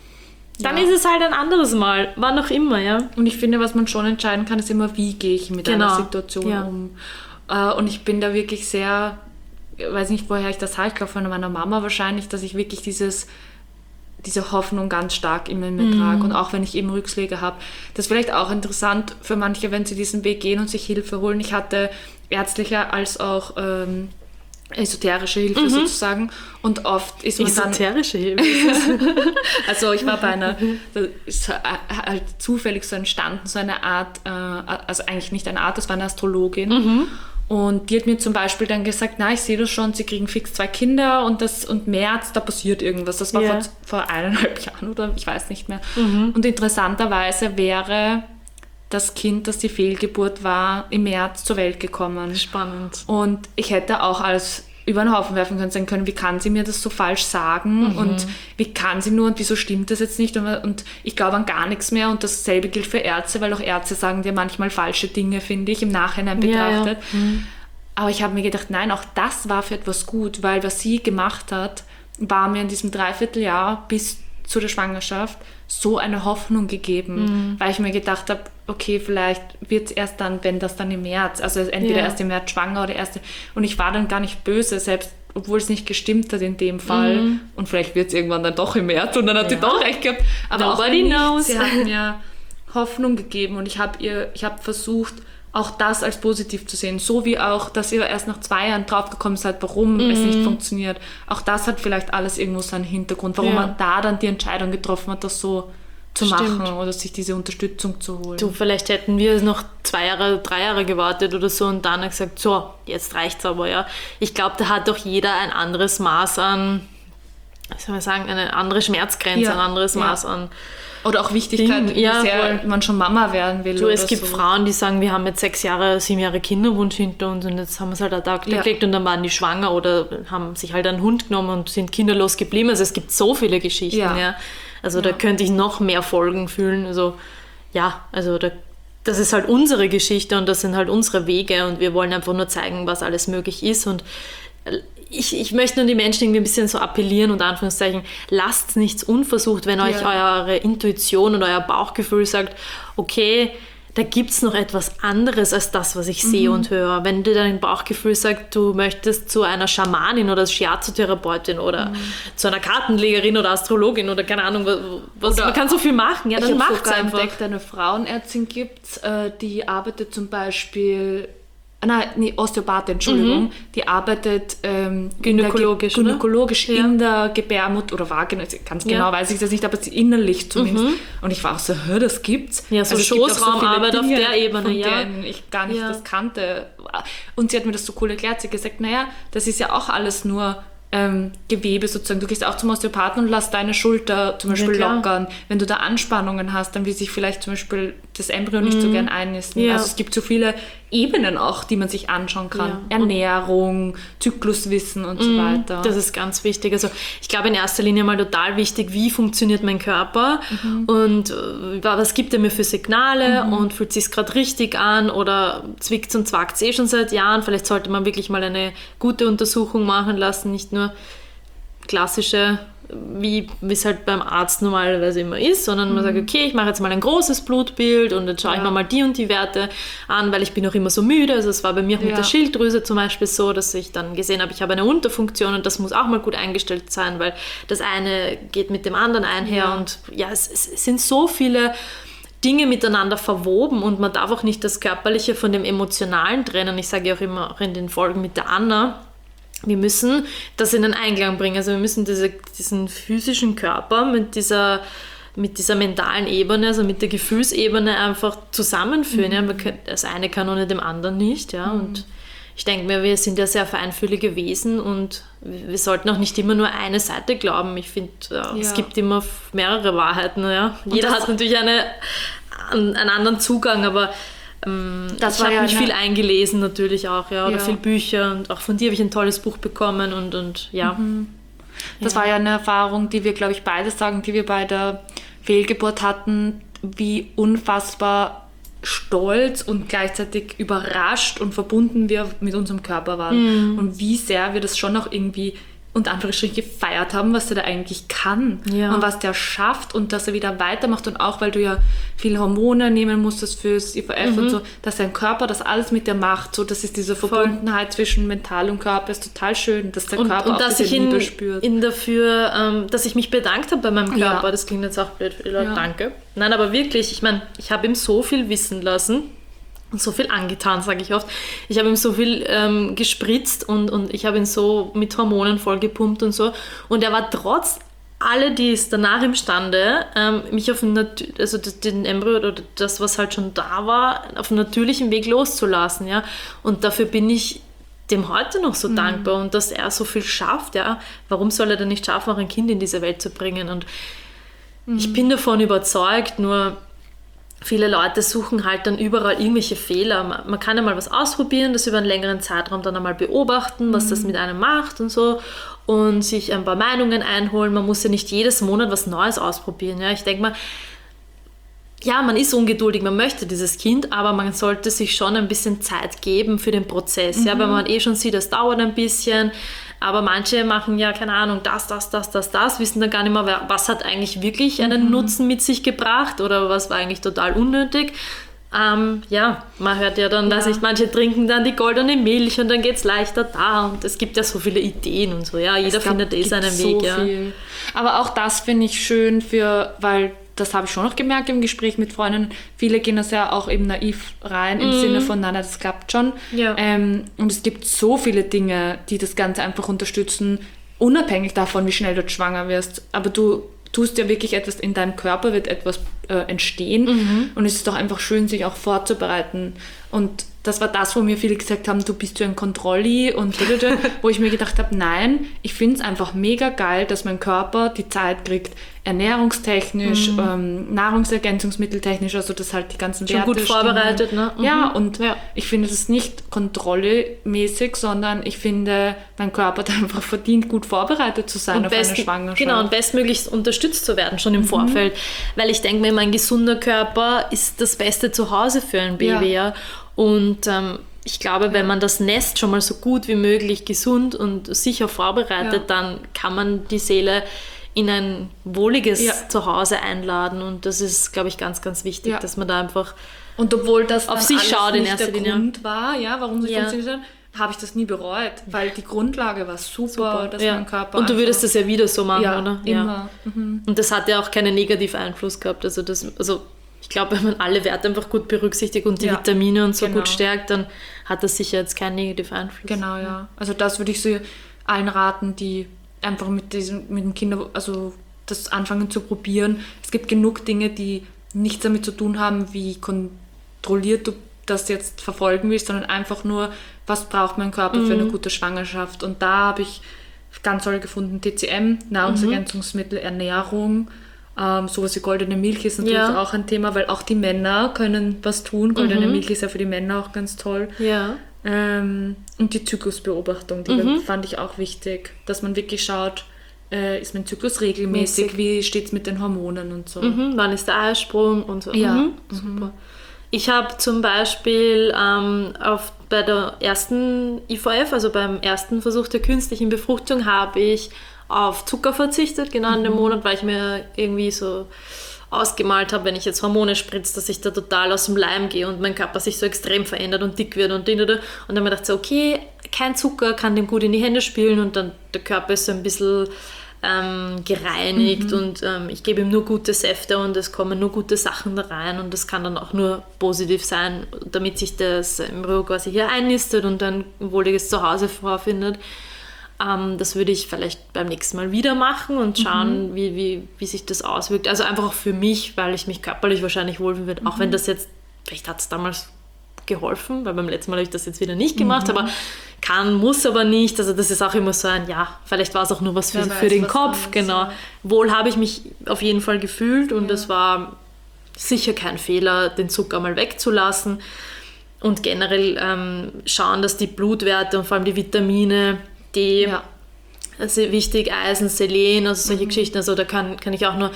dann ja. ist es halt ein anderes Mal, wann auch immer, ja. Und ich finde, was man schon entscheiden kann, ist immer, wie gehe ich mit genau. einer Situation ja. um. Und ich bin da wirklich sehr, ich weiß nicht, woher ich das habe, ich glaube von meiner Mama wahrscheinlich, dass ich wirklich dieses, diese Hoffnung ganz stark immer in mir mm. trage. Und auch wenn ich eben Rückschläge habe. Das ist vielleicht auch interessant für manche, wenn sie diesen Weg gehen und sich Hilfe holen. Ich hatte ärztliche als auch ähm, esoterische Hilfe mhm. sozusagen. Und oft ist man esoterische dann... Hilfe? Also ich war bei einer, das ist halt zufällig so entstanden, so eine Art, äh, also eigentlich nicht eine Art, das war eine Astrologin. Mhm. Und die hat mir zum Beispiel dann gesagt, na, ich sehe das schon, sie kriegen fix zwei Kinder und das und März, da passiert irgendwas. Das war yeah. vor, vor eineinhalb Jahren oder ich weiß nicht mehr. Mhm. Und interessanterweise wäre das Kind, das die Fehlgeburt war, im März zur Welt gekommen. Spannend. Und ich hätte auch als über den Haufen werfen können, sagen können, wie kann sie mir das so falsch sagen mhm. und wie kann sie nur und wieso stimmt das jetzt nicht und, und ich glaube an gar nichts mehr und dasselbe gilt für Ärzte, weil auch Ärzte sagen dir manchmal falsche Dinge, finde ich, im Nachhinein betrachtet. Ja, ja. Mhm. Aber ich habe mir gedacht, nein, auch das war für etwas gut, weil was sie gemacht hat, war mir in diesem Dreivierteljahr bis zu der Schwangerschaft so eine Hoffnung gegeben, mhm. weil ich mir gedacht habe, okay, vielleicht wird es erst dann, wenn das dann im März, also entweder ja. erst im März schwanger oder erst, und ich war dann gar nicht böse, selbst obwohl es nicht gestimmt hat in dem Fall mhm. und vielleicht wird es irgendwann dann doch im März und dann hat ja. sie doch recht gehabt, aber Nobody auch knows. Sie hat mir Hoffnung gegeben und ich habe ihr, ich habe versucht, auch das als positiv zu sehen, so wie auch, dass ihr erst nach zwei Jahren draufgekommen seid, warum mm. es nicht funktioniert. Auch das hat vielleicht alles irgendwo seinen Hintergrund, warum ja. man da dann die Entscheidung getroffen hat, das so zu Stimmt. machen oder sich diese Unterstützung zu holen. Du, vielleicht hätten wir noch zwei Jahre, drei Jahre gewartet oder so und dann gesagt, so, jetzt reicht's aber, ja. Ich glaube, da hat doch jeder ein anderes Maß an, wie soll man sagen, eine andere Schmerzgrenze, ja. ein anderes ja. Maß an oder auch Wichtigkeit, Ding. Ja, wie sehr man schon Mama werden will. Du, oder es gibt so. Frauen, die sagen, wir haben jetzt sechs Jahre, sieben Jahre Kinderwunsch hinter uns und jetzt haben wir es halt ad acta ja. gelegt und dann waren die schwanger oder haben sich halt einen Hund genommen und sind kinderlos geblieben. Also es gibt so viele Geschichten. Ja. Ja. Also ja. da könnte ich noch mehr Folgen fühlen. Also ja, also da, das ist halt unsere Geschichte und das sind halt unsere Wege und wir wollen einfach nur zeigen, was alles möglich ist und Ich, ich möchte nur die Menschen irgendwie ein bisschen so appellieren und Anführungszeichen, lasst nichts unversucht, wenn euch ja. eure Intuition und euer Bauchgefühl sagt, okay, da gibt es noch etwas anderes als das, was ich mhm. sehe und höre. Wenn dir dein Bauchgefühl sagt, du möchtest zu einer Schamanin oder Shiatsu-Therapeutin oder mhm. zu einer Kartenlegerin oder Astrologin oder keine Ahnung, was, man kann so viel machen, ja, dann macht's einfach. Ich habe sogar entdeckt, eine Frauenärztin gibt, die arbeitet zum Beispiel nein, nee, Osteopathin, Entschuldigung, mhm. die arbeitet ähm, gynäkologisch, in der, gynäkologisch ne? in der Gebärmutter oder Vagina, ganz genau ja. weiß ich das nicht, aber innerlich zumindest. Mhm. Und ich war auch so, hör, das gibt's. Ja, so also Schoßraumarbeit so auf der Ebene, von ja. denen ich gar nicht ja. das kannte. Und sie hat mir das so cool erklärt. Sie hat gesagt, naja, das ist ja auch alles nur Ähm, Gewebe sozusagen. Du gehst auch zum Osteopathen und lässt deine Schulter zum Beispiel ja, lockern. Wenn du da Anspannungen hast, dann will sich vielleicht zum Beispiel das Embryo nicht mm. so gern einnisten. Ja. Also es gibt so viele Ebenen auch, die man sich anschauen kann. Ja. Ernährung, Zykluswissen und mm. so weiter. Das ist ganz wichtig. Also ich glaube in erster Linie mal total wichtig, wie funktioniert mein Körper mhm. und äh, was gibt er mir für Signale mhm. und fühlt sich gerade richtig an oder zwickt und zwackt es eh schon seit Jahren. Vielleicht sollte man wirklich mal eine gute Untersuchung machen lassen, nicht nur klassische, wie es halt beim Arzt normalerweise immer ist, sondern mhm. man sagt, okay, ich mache jetzt mal ein großes Blutbild und dann schaue ja. ich mir mal die und die Werte an, weil ich bin auch immer so müde. Also es war bei mir auch ja. mit der Schilddrüse zum Beispiel so, dass ich dann gesehen habe, ich habe eine Unterfunktion und das muss auch mal gut eingestellt sein, weil das eine geht mit dem anderen einher ja. und ja, es, es sind so viele Dinge miteinander verwoben und man darf auch nicht das Körperliche von dem Emotionalen trennen. Ich sage ja auch immer auch in den Folgen mit der Anna, wir müssen das in den Einklang bringen. Also wir müssen diese, diesen physischen Körper mit dieser, mit dieser mentalen Ebene, also mit der Gefühlsebene einfach zusammenführen. Mhm. Ja. Man kann, das eine kann ohne dem anderen nicht. Ja. Mhm. Und ich denke mir, wir sind ja sehr feinfühlige Wesen und wir sollten auch nicht immer nur eine Seite glauben. Ich finde, ja, ja. es gibt immer mehrere Wahrheiten. Ja. Jeder hat natürlich eine, einen anderen Zugang, aber Das ich habe ja mich eine... viel eingelesen natürlich auch, ja, oder ja. viel Bücher und auch von dir habe ich ein tolles Buch bekommen und, und ja. Mhm. Das ja. war ja eine Erfahrung, die wir, glaube ich, beide sagen, die wir bei der Fehlgeburt hatten, wie unfassbar stolz und gleichzeitig überrascht und verbunden wir mit unserem Körper waren mhm. und wie sehr wir das schon auch irgendwie unter Anführungsstrichen gefeiert haben, was der da eigentlich kann ja. und was der schafft und dass er wieder weitermacht und auch, weil du ja viele Hormone nehmen musstest fürs I V F mhm. und so, dass dein Körper das alles mit dir macht, so das ist diese Verbundenheit Voll. zwischen Mental und Körper, ist total schön, dass der und, Körper und auch dass diese ich Liebe in, spürt. In dafür, ähm, dass ich mich bedankt habe bei meinem Körper, ja. das klingt jetzt auch blöd, ja. danke. Nein, aber wirklich, ich meine, ich habe ihm so viel wissen lassen, und so viel angetan, sage ich oft. Ich habe ihm so viel ähm, gespritzt und, und ich habe ihn so mit Hormonen vollgepumpt und so. Und er war trotz alledem danach imstande, ähm, mich auf einen, also den Embryo oder das, was halt schon da war, auf einem natürlichen Weg loszulassen. Ja? Und dafür bin ich dem heute noch so mhm. dankbar und dass er so viel schafft. Ja? Warum soll er denn nicht schaffen, auch ein Kind in diese Welt zu bringen? Und mhm. ich bin davon überzeugt, nur viele Leute suchen halt dann überall irgendwelche Fehler. Man, man kann ja mal was ausprobieren, das über einen längeren Zeitraum dann einmal beobachten, was mhm. das mit einem macht und so und sich ein paar Meinungen einholen. Man muss ja nicht jedes Monat was Neues ausprobieren. Ja? Ich denke mal, ja, man ist ungeduldig, man möchte dieses Kind, aber man sollte sich schon ein bisschen Zeit geben für den Prozess. Mhm. Ja? Weil man eh schon sieht, das dauert ein bisschen. Aber manche machen ja, keine Ahnung, das, das, das, das, das, wissen dann gar nicht mehr, was hat eigentlich wirklich einen mhm. Nutzen mit sich gebracht oder was war eigentlich total unnötig. Ähm, ja, man hört ja dann, ja. dass nicht manche trinken dann die goldene Milch und dann geht es leichter da und es gibt ja so viele Ideen und so. Ja, jeder es findet eh seinen so Weg. Ja. Viel. Aber auch das finde ich schön für, weil das habe ich schon noch gemerkt im Gespräch mit Freunden. Viele gehen das ja auch eben naiv rein, im mm. Sinne von, nein, das klappt schon. Ja. Ähm, und es gibt so viele Dinge, die das Ganze einfach unterstützen, unabhängig davon, wie schnell du schwanger wirst. Aber du tust ja wirklich etwas, in deinem Körper wird etwas äh, entstehen. Mhm. Und es ist doch einfach schön, sich auch vorzubereiten. Und das war das, wo mir viele gesagt haben, du bist ja ein Kontrolli und wo ich mir gedacht habe, nein, ich finde es einfach mega geil, dass mein Körper die Zeit kriegt, ernährungstechnisch, mhm. ähm, nahrungsergänzungsmitteltechnisch, also das halt die ganzen Schon Werte gut vorbereitet, stimmen. ne? Mhm. Ja, und ja. ich finde das nicht kontrollemäßig, sondern ich finde, mein Körper hat einfach verdient, gut vorbereitet zu sein und auf best, eine Schwangerschaft. Genau, und bestmöglichst unterstützt zu werden, schon im mhm. Vorfeld. Weil ich denke mir, mein gesunder Körper ist das beste Zuhause für ein Baby, ja. ja. Und ähm, ich glaube, wenn man das Nest schon mal so gut wie möglich gesund und sicher vorbereitet, ja. dann kann man die Seele in ein wohliges ja. Zuhause einladen. Und das ist, glaube ich, ganz, ganz wichtig, ja. dass man da einfach und obwohl das auf sich schaut in erster der Linie. Grund war, ja, warum sie ja. funktioniert hat, habe ich das nie bereut, weil die Grundlage war super, super. dass ja. mein Körper und du würdest das ja wieder so machen, ja, oder? Immer. Ja, mhm. und das hat ja auch keinen negativen Einfluss gehabt. Also das, also ich glaube, wenn man alle Werte einfach gut berücksichtigt und die ja, Vitamine und so genau. gut stärkt, dann hat das sicher jetzt keinen negativen Einfluss. Genau, ja. Also das würde ich so allen raten, die einfach mit diesem, mit dem Kinder, also das anfangen zu probieren. Es gibt genug Dinge, die nichts damit zu tun haben, wie kontrolliert du das jetzt verfolgen willst, sondern einfach nur, was braucht mein Körper mhm. für eine gute Schwangerschaft. Und da habe ich ganz toll gefunden, T C M, Nahrungsergänzungsmittel, mhm. Ernährung, ähm, sowas wie goldene Milch ist natürlich ja. auch ein Thema, weil auch die Männer können was tun. Goldene mhm. Milch ist ja für die Männer auch ganz toll. Ja. Ähm, und die Zyklusbeobachtung, die mhm. fand ich auch wichtig, dass man wirklich schaut, äh, ist mein Zyklus regelmäßig, Mäßig. Wie steht es mit den Hormonen und so. Mhm. Wann ist der Eisprung und so. Ja, mhm. super. Ich habe zum Beispiel ähm, auf, bei der ersten I V F, also beim ersten Versuch der künstlichen Befruchtung, habe ich auf Zucker verzichtet, genau in dem Monat, weil ich mir irgendwie so ausgemalt habe, wenn ich jetzt Hormone spritze, dass ich da total aus dem Leim gehe und mein Körper sich so extrem verändert und dick wird und und und dann habe ich gedacht, so, okay, kein Zucker kann dem gut in die Hände spielen und dann der Körper ist so ein bisschen ähm, gereinigt mhm. und ähm, ich gebe ihm nur gute Säfte und es kommen nur gute Sachen da rein und das kann dann auch nur positiv sein, damit sich das Embryo quasi hier einnistet und ein wohliges Zuhause vorfindet. Ähm, das würde ich vielleicht beim nächsten Mal wieder machen und schauen, mhm. wie, wie, wie sich das auswirkt. Also einfach auch für mich, weil ich mich körperlich wahrscheinlich wohlfühlen würde, mhm. auch wenn das jetzt, vielleicht hat es damals geholfen, weil beim letzten Mal habe ich das jetzt wieder nicht gemacht, mhm. aber kann, muss aber nicht. Also das ist auch immer so ein, ja, vielleicht war es auch nur was für, weiß, für den Kopf. Ist, genau. Ja. Wohl habe ich mich auf jeden Fall gefühlt und es ja. war sicher kein Fehler, den Zucker mal wegzulassen und generell ähm, schauen, dass die Blutwerte und vor allem die Vitamine, D, ja. also wichtig, Eisen, Selen, also solche mhm. Geschichten, also da kann, kann ich auch nur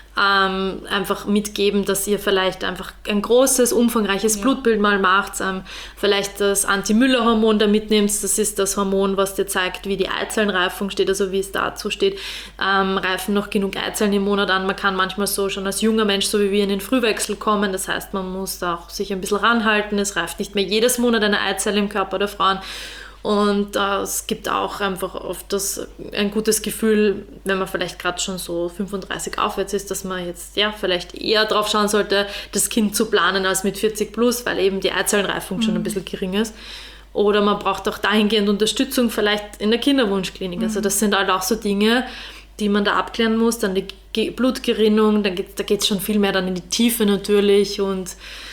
ähm, einfach mitgeben, dass ihr vielleicht einfach ein großes, umfangreiches ja. Blutbild mal macht, ähm, vielleicht das Anti-Müller-Hormon da mitnehmt, das ist das Hormon, was dir zeigt, wie die Eizellenreifung steht, also wie es dazu steht, ähm, reifen noch genug Eizellen im Monat an, man kann manchmal so schon als junger Mensch, so wie wir, in den Frühwechsel kommen, das heißt, man muss da auch sich ein bisschen ranhalten, es reift nicht mehr jedes Monat eine Eizelle im Körper der Frauen. Und äh, es gibt auch einfach oft das, ein gutes Gefühl, wenn man vielleicht gerade schon so fünfunddreißig aufwärts ist, dass man jetzt ja vielleicht eher drauf schauen sollte, das Kind zu planen als mit vierzig plus, weil eben die Eizellenreifung mhm. schon ein bisschen gering ist. Oder man braucht auch dahingehend Unterstützung vielleicht in der Kinderwunschklinik. Mhm. Also das sind halt auch so Dinge, die man da abklären muss. Dann die Ge- Blutgerinnung, dann geht, da geht es schon viel mehr dann in die Tiefe natürlich und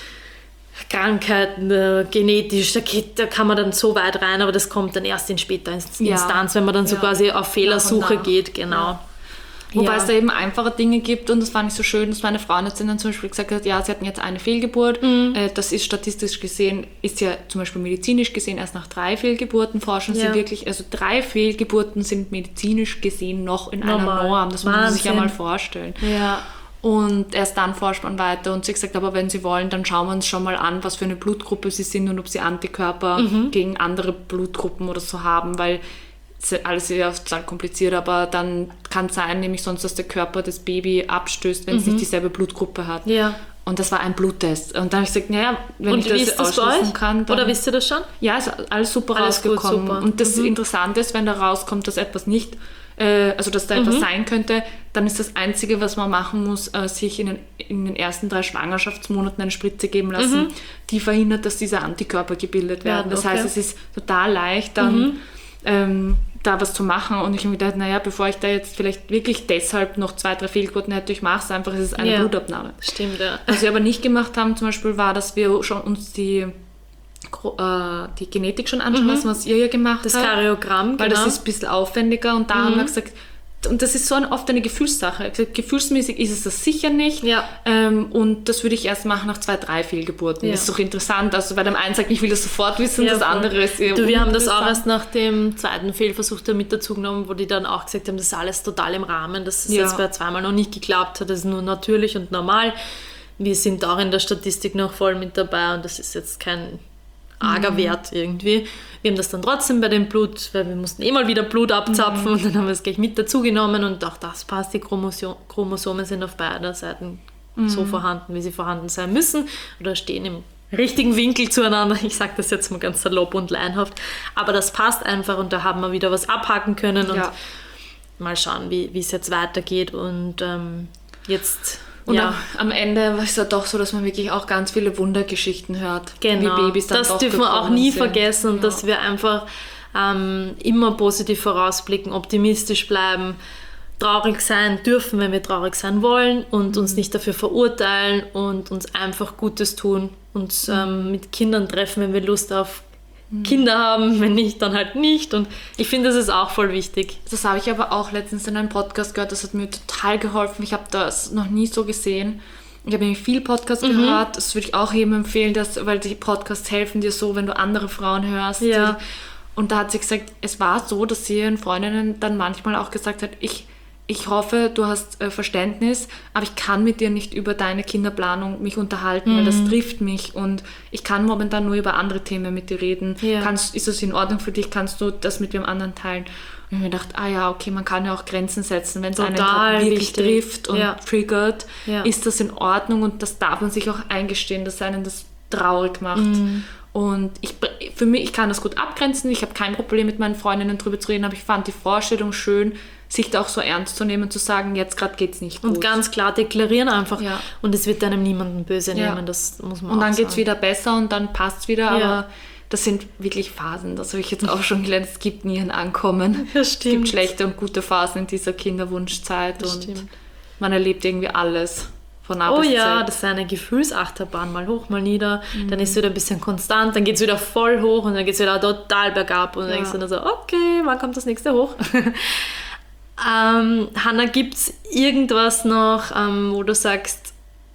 Krankheiten, äh, genetisch, da, geht, da kann man dann so weit rein, aber das kommt dann erst in später Instanz, ja. wenn man dann so ja. quasi auf Fehlersuche geht, genau. Ja. Wobei ja. es da eben einfache Dinge gibt und das fand ich so schön, dass meine Frauenärztin dann zum Beispiel gesagt hat, ja, sie hatten jetzt eine Fehlgeburt, mhm. äh, das ist statistisch gesehen, ist ja zum Beispiel medizinisch gesehen erst nach drei Fehlgeburten, forschen ja. sie wirklich, also drei Fehlgeburten sind medizinisch gesehen noch in Normal. einer Norm, das muss man sich ja mal vorstellen. Ja. Und erst dann forscht man weiter und sie hat gesagt, aber wenn Sie wollen, dann schauen wir uns schon mal an, was für eine Blutgruppe Sie sind und ob Sie Antikörper mhm. gegen andere Blutgruppen oder so haben, weil alles ist ja total kompliziert, aber dann kann es sein, nämlich sonst, dass der Körper das Baby abstößt, wenn mhm. es nicht dieselbe Blutgruppe hat. Ja. Und das war ein Bluttest. Und dann habe ich gesagt, naja, wenn und ich das, das ausschließen kann, dann... Oder wisst ihr das schon? Ja, ist alles super alles rausgekommen. Gut, super. Und das mhm. Interessante ist, wenn da rauskommt, dass etwas nicht... also dass da mhm. etwas sein könnte, dann ist das Einzige, was man machen muss, äh, sich in den, in den ersten drei Schwangerschaftsmonaten eine Spritze geben lassen, mhm. die verhindert, dass diese Antikörper gebildet werden. Ja, das okay. heißt, es ist total leicht, dann mhm. ähm, da was zu machen. Und ich habe mir gedacht, naja, bevor ich da jetzt vielleicht wirklich deshalb noch zwei, drei Fehlgeburten hätte, ich mache es einfach, es ist eine ja. Blutabnahme. Stimmt, ja. Was wir aber nicht gemacht haben, zum Beispiel, war, dass wir schon uns die die Genetik schon anschauen lassen, mhm. was ihr ja gemacht das habt. Das Karyogramm, weil genau. das ist ein bisschen aufwendiger und da mhm. haben wir gesagt, und das ist so eine, oft eine Gefühlssache. Gefühlsmäßig ist es das sicher nicht ja. ähm, und das würde ich erst machen nach zwei, drei Fehlgeburten. Ja. Das ist doch interessant, also bei dem einen sagt, ich will das sofort wissen, ja, das voll. andere ist eher du, wir haben das auch erst nach dem zweiten Fehlversuch da mit dazu genommen, wo die dann auch gesagt haben, das ist alles total im Rahmen, dass es ja. jetzt bei zweimal noch nicht geklappt hat, das ist nur natürlich und normal. Wir sind auch in der Statistik noch voll mit dabei und das ist jetzt kein arger mhm. Wert irgendwie. Wir haben das dann trotzdem bei dem Blut, weil wir mussten eh mal wieder Blut abzapfen mhm. und dann haben wir es gleich mit dazu genommen und auch das passt, die Chromoso- Chromosomen sind auf beider Seiten mhm. so vorhanden, wie sie vorhanden sein müssen oder stehen im richtigen Winkel zueinander. Ich sage das jetzt mal ganz salopp und laienhaft, aber das passt einfach und da haben wir wieder was abhaken können und ja. mal schauen, wie es jetzt weitergeht und ähm, jetzt Und ja. am, am Ende ist es doch so, dass man wirklich auch ganz viele Wundergeschichten hört. Genau, wie Babys dann das doch dürfen wir auch nie sind. vergessen und ja. dass wir einfach ähm, immer positiv vorausblicken, optimistisch bleiben, traurig sein dürfen, wenn wir traurig sein wollen und mhm. uns nicht dafür verurteilen und uns einfach Gutes tun, uns mhm. ähm, mit Kindern treffen, wenn wir Lust auf mhm. Kinder haben, wenn nicht, dann halt nicht. Und ich finde, das ist auch voll wichtig. Das habe ich aber auch letztens in einem Podcast gehört, das hat mir total geholfen. Ich habe das noch nie so gesehen. Ich habe nämlich viel Podcast mhm. gehört, das würde ich auch jedem empfehlen, dass, weil die Podcasts helfen dir so, wenn du andere Frauen hörst. Ja. Und da hat sie gesagt, es war so, dass sie ihren Freundinnen dann manchmal auch gesagt hat, ich Ich hoffe, du hast äh, Verständnis, aber ich kann mit dir nicht über deine Kinderplanung mich unterhalten, mhm. weil das trifft mich und ich kann momentan nur über andere Themen mit dir reden. Ja. Kannst, ist das in Ordnung für dich? Kannst du das mit dem anderen teilen? Und ich habe mir gedacht, ah ja, okay, man kann ja auch Grenzen setzen. Wenn es einen gerade wirklich wichtig. trifft und ja. triggert, ja. ist das in Ordnung und das darf man sich auch eingestehen, dass einen das traurig macht. Mhm. Und ich, für mich, ich kann das gut abgrenzen, ich habe kein Problem mit meinen Freundinnen drüber zu reden, aber ich fand die Vorstellung schön, sich da auch so ernst zu nehmen und zu sagen, jetzt gerade geht es nicht gut. Und ganz klar deklarieren einfach. Ja. Und es wird einem niemanden böse nehmen, ja. das muss man Und dann geht es wieder besser und dann passt es wieder, ja. aber das sind wirklich Phasen, das habe ich jetzt auch schon gelernt, es gibt nie ein Ankommen. Das stimmt. Es gibt schlechte und gute Phasen in dieser Kinderwunschzeit das und stimmt. man erlebt irgendwie alles. Von A oh bis ja, Z. das ist eine Gefühlsachterbahn, mal hoch, mal nieder, mhm. dann ist es wieder ein bisschen konstant, dann geht es wieder voll hoch und dann geht es wieder total bergab und dann ja. denkst du dann so, okay, wann kommt das nächste hoch? ähm, Hanna, gibt es irgendwas noch, ähm, wo du sagst,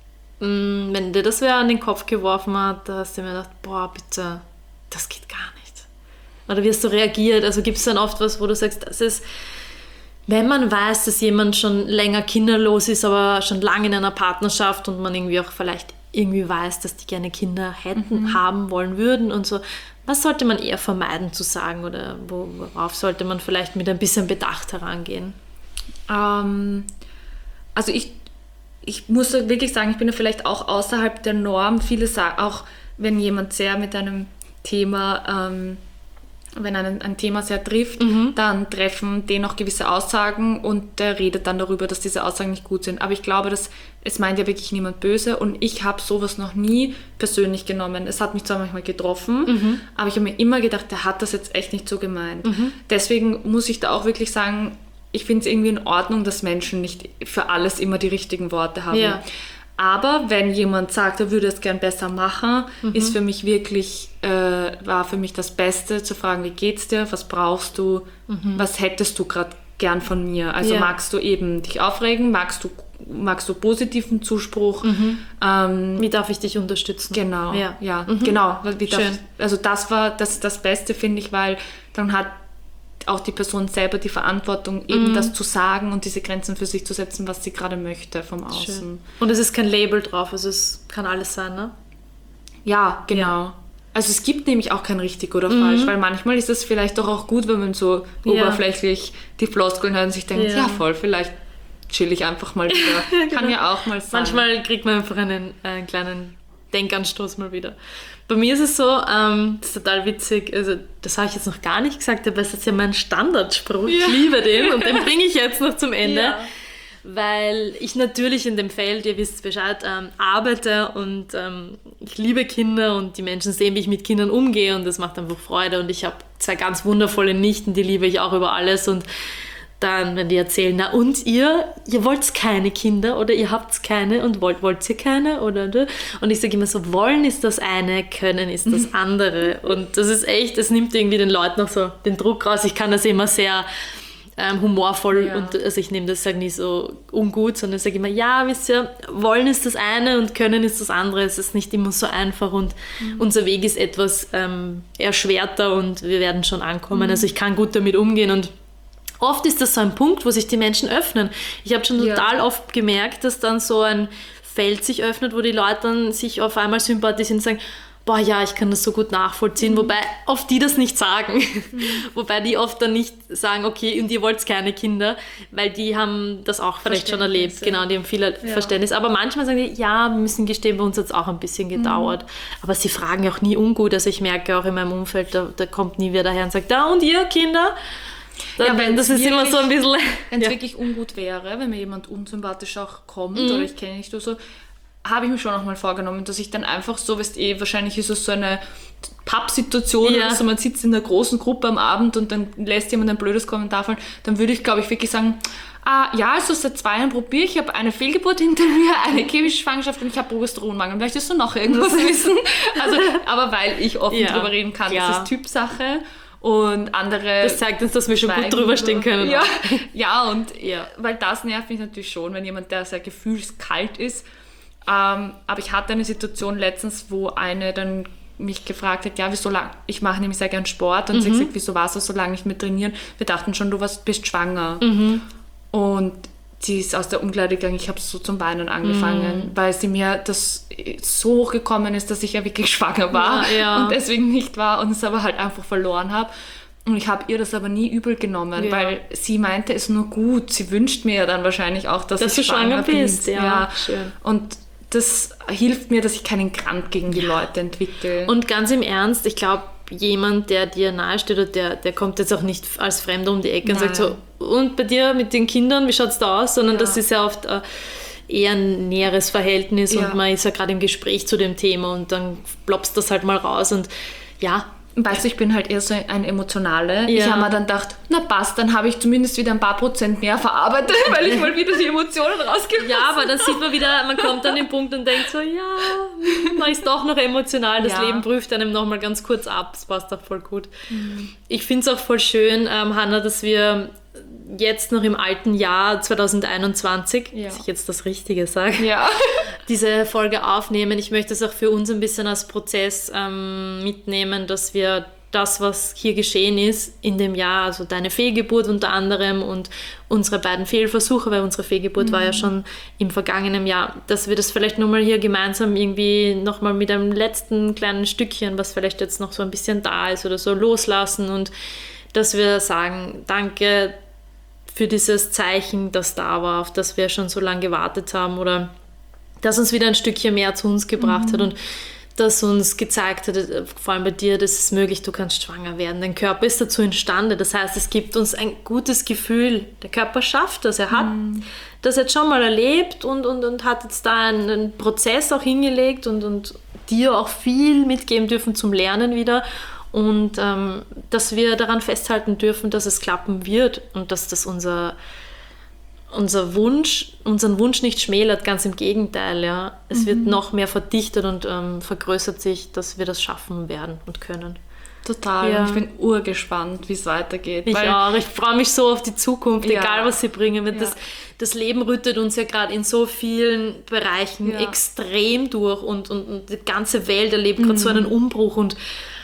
mh, wenn dir das wer an den Kopf geworfen hat, da hast du mir gedacht, boah, bitte, das geht gar nicht. Oder wie hast du reagiert? Also gibt es dann oft was, wo du sagst, das ist... Wenn man weiß, dass jemand schon länger kinderlos ist, aber schon lange in einer Partnerschaft und man irgendwie auch vielleicht irgendwie weiß, dass die gerne Kinder hätten, mhm. haben wollen würden und so, was sollte man eher vermeiden zu sagen oder worauf sollte man vielleicht mit ein bisschen Bedacht herangehen? Ähm, also ich, ich muss wirklich sagen, ich bin ja vielleicht auch außerhalb der Norm. Viele sagen, auch wenn jemand sehr mit einem Thema... Ähm, wenn ein, ein Thema sehr trifft, mhm. dann treffen den auch gewisse Aussagen und der redet dann darüber, dass diese Aussagen nicht gut sind. Aber ich glaube, dass, es meint ja wirklich niemand böse und ich habe sowas noch nie persönlich genommen. Es hat mich zwar manchmal getroffen, mhm. aber ich habe mir immer gedacht, der hat das jetzt echt nicht so gemeint. Mhm. Deswegen muss ich da auch wirklich sagen, ich finde es irgendwie in Ordnung, dass Menschen nicht für alles immer die richtigen Worte haben. Ja. Aber wenn jemand sagt, er würde es gern besser machen, mhm. ist für mich wirklich, äh, war für mich das Beste, zu fragen, wie geht's dir, was brauchst du, mhm. was hättest du gerade gern von mir? Also ja. magst du eben dich aufregen, magst du, magst du positiven Zuspruch? Mhm. Ähm, wie darf ich dich unterstützen? Genau, ja, ja mhm. genau. Wie darf Schön. Ich, also das war das, das Beste, finde ich, weil dann hat auch die Person selber die Verantwortung, eben mhm. das zu sagen und diese Grenzen für sich zu setzen, was sie gerade möchte vom Außen. Schön. Und es ist kein Label drauf, also es kann alles sein, ne? Ja, genau. Ja. Also es gibt nämlich auch kein richtig oder mhm. falsch, weil manchmal ist es vielleicht doch auch gut, wenn man so ja. oberflächlich die Floskeln hört und sich denkt, ja, ja voll, vielleicht chill ich einfach mal wieder. Genau. Kann ja auch mal sein. Manchmal kriegt man einfach einen, einen kleinen Denkanstoß mal wieder. Bei mir ist es so, ähm, das ist total witzig, also das habe ich jetzt noch gar nicht gesagt, aber es ist ja mein Standardspruch, ja. ich liebe den und den bringe ich jetzt noch zum Ende, ja. weil ich natürlich in dem Feld, ihr wisst Bescheid, ähm, arbeite und ähm, ich liebe Kinder und die Menschen sehen, wie ich mit Kindern umgehe und das macht einfach Freude und ich habe zwei ganz wundervolle Nichten, die liebe ich auch über alles und dann, wenn die erzählen, na und ihr, ihr wollt keine Kinder oder ihr habt keine und wollt, wollt ihr keine? Oder? Und ich sage immer so, wollen ist das eine, können ist das andere. Und das ist echt, das nimmt irgendwie den Leuten noch so den Druck raus. Ich kann das immer sehr ähm, humorvoll ja. und also ich nehme das sage nicht so ungut, sondern ich sage immer, ja, wisst ihr, wollen ist das eine und können ist das andere. Es ist nicht immer so einfach und mhm. unser Weg ist etwas ähm, erschwerter und wir werden schon ankommen. Mhm. Also ich kann gut damit umgehen und oft ist das so ein Punkt, wo sich die Menschen öffnen. Ich habe schon total ja. oft gemerkt, dass dann so ein Feld sich öffnet, wo die Leute dann sich auf einmal sympathisieren und sagen, boah, ja, ich kann das so gut nachvollziehen, mhm. wobei oft die das nicht sagen. Mhm. Wobei die oft dann nicht sagen, okay, und ihr wollt keine Kinder, weil die haben das auch vielleicht schon erlebt. Ja. Genau, die haben viel ja. Verständnis. Aber manchmal sagen die, ja, wir müssen gestehen, bei uns hat es auch ein bisschen gedauert. Mhm. Aber sie fragen auch nie ungut. Also ich merke auch in meinem Umfeld, da, da kommt nie wer daher und sagt, da und ihr Kinder? Dann, ja, das ist wirklich, immer so ein bisschen... Wenn es ja. wirklich ungut wäre, wenn mir jemand unsympathisch auch kommt mhm. oder ich kenne nicht oder so, habe ich mir schon auch mal vorgenommen, dass ich dann einfach so, weißt eh, wahrscheinlich ist es so eine Pappsituation, ja. also man sitzt in einer großen Gruppe am Abend und dann lässt jemand ein blödes Kommentar fallen, dann würde ich, glaube ich, wirklich sagen, ah, ja, also seit zwei Jahren probiere ich, ich habe eine Fehlgeburt hinter mir, eine chemische Schwangerschaft und ich habe Progesteronmangel. Möchtest du noch irgendwas wissen? Also, aber weil ich offen ja, drüber reden kann, klar. das ist Typsache. Und andere... Das zeigt uns, dass wir schon gut drüber stehen können. Ja, ja und ja. weil das nervt mich natürlich schon, wenn jemand, der sehr gefühlskalt ist. Ähm, aber ich hatte eine Situation letztens, wo eine dann mich gefragt hat, ja, wieso lang, ich mache nämlich sehr gern Sport und mhm. sie hat gesagt, wieso warst du so lange nicht mehr trainieren? Wir dachten schon, du warst, bist schwanger. Mhm. Und sie ist aus der Umkleide gegangen, ich habe so zum Weinen angefangen, mhm. weil sie mir das so hochgekommen ist, dass ich ja wirklich schwanger war ja, ja. und deswegen nicht war und es aber halt einfach verloren habe. Und ich habe ihr das aber nie übel genommen, ja. weil sie meinte, es ist nur gut. Sie wünscht mir ja dann wahrscheinlich auch, dass, dass ich du schwanger bist. Ja, ja. Schön. Und das hilft mir, dass ich keinen Grant gegen die ja. Leute entwickle. Und ganz im Ernst, ich glaube, jemand, der dir nahesteht, oder der, der kommt jetzt auch nicht als Fremder um die Ecke Nein. und sagt so, und bei dir mit den Kindern, wie schaut es da aus? Sondern ja. das ist ja oft äh, eher ein näheres Verhältnis ja. und man ist ja gerade im Gespräch zu dem Thema und dann ploppst das halt mal raus und ja, Weißt du, ich bin halt eher so ein Emotionale. Ja. Ich habe mir dann gedacht, na passt, dann habe ich zumindest wieder ein paar Prozent mehr verarbeitet, weil ich mal wieder die Emotionen rausgelassen habe. Ja, aber dann sieht man wieder, man kommt an den Punkt und denkt so, ja, man ist doch noch emotional. Das ja. Leben prüft einem nochmal ganz kurz ab. Das passt auch voll gut. Mhm. Ich finde es auch voll schön, ähm, Hannah, dass wir jetzt noch im alten Jahr zwanzig einundzwanzig, ja. dass ich jetzt das Richtige sage, ja. diese Folge aufnehmen. Ich möchte es auch für uns ein bisschen als Prozess ähm, mitnehmen, dass wir das, was hier geschehen ist in dem Jahr, also deine Fehlgeburt unter anderem und unsere beiden Fehlversuche, weil unsere Fehlgeburt mhm. war ja schon im vergangenen Jahr, dass wir das vielleicht nochmal hier gemeinsam irgendwie nochmal mit einem letzten kleinen Stückchen, was vielleicht jetzt noch so ein bisschen da ist oder so, loslassen und dass wir sagen, danke für dieses Zeichen, das da war, auf das wir schon so lange gewartet haben oder das uns wieder ein Stückchen mehr zu uns gebracht mhm. hat und das uns gezeigt hat, vor allem bei dir, das ist möglich, du kannst schwanger werden. Dein Körper ist dazu imstande. Das heißt, es gibt uns ein gutes Gefühl. Der Körper schafft das. Er hat mhm. das jetzt schon mal erlebt und, und, und hat jetzt da einen, einen Prozess auch hingelegt und, und dir auch viel mitgeben dürfen zum Lernen wieder. Und ähm, dass wir daran festhalten dürfen, dass es klappen wird und dass das unser, unser Wunsch, unseren Wunsch nicht schmälert, ganz im Gegenteil. Ja. Es mhm. wird noch mehr verdichtet und ähm, vergrößert sich, dass wir das schaffen werden und können. Total. Ja. Ich bin urgespannt, wie es weitergeht. Ich weil auch. Ich freue mich so auf die Zukunft, ja. egal was sie bringen. Ja. Das, das Leben rüttet uns ja gerade in so vielen Bereichen ja. extrem durch und, und, und die ganze Welt erlebt gerade mhm. so einen Umbruch und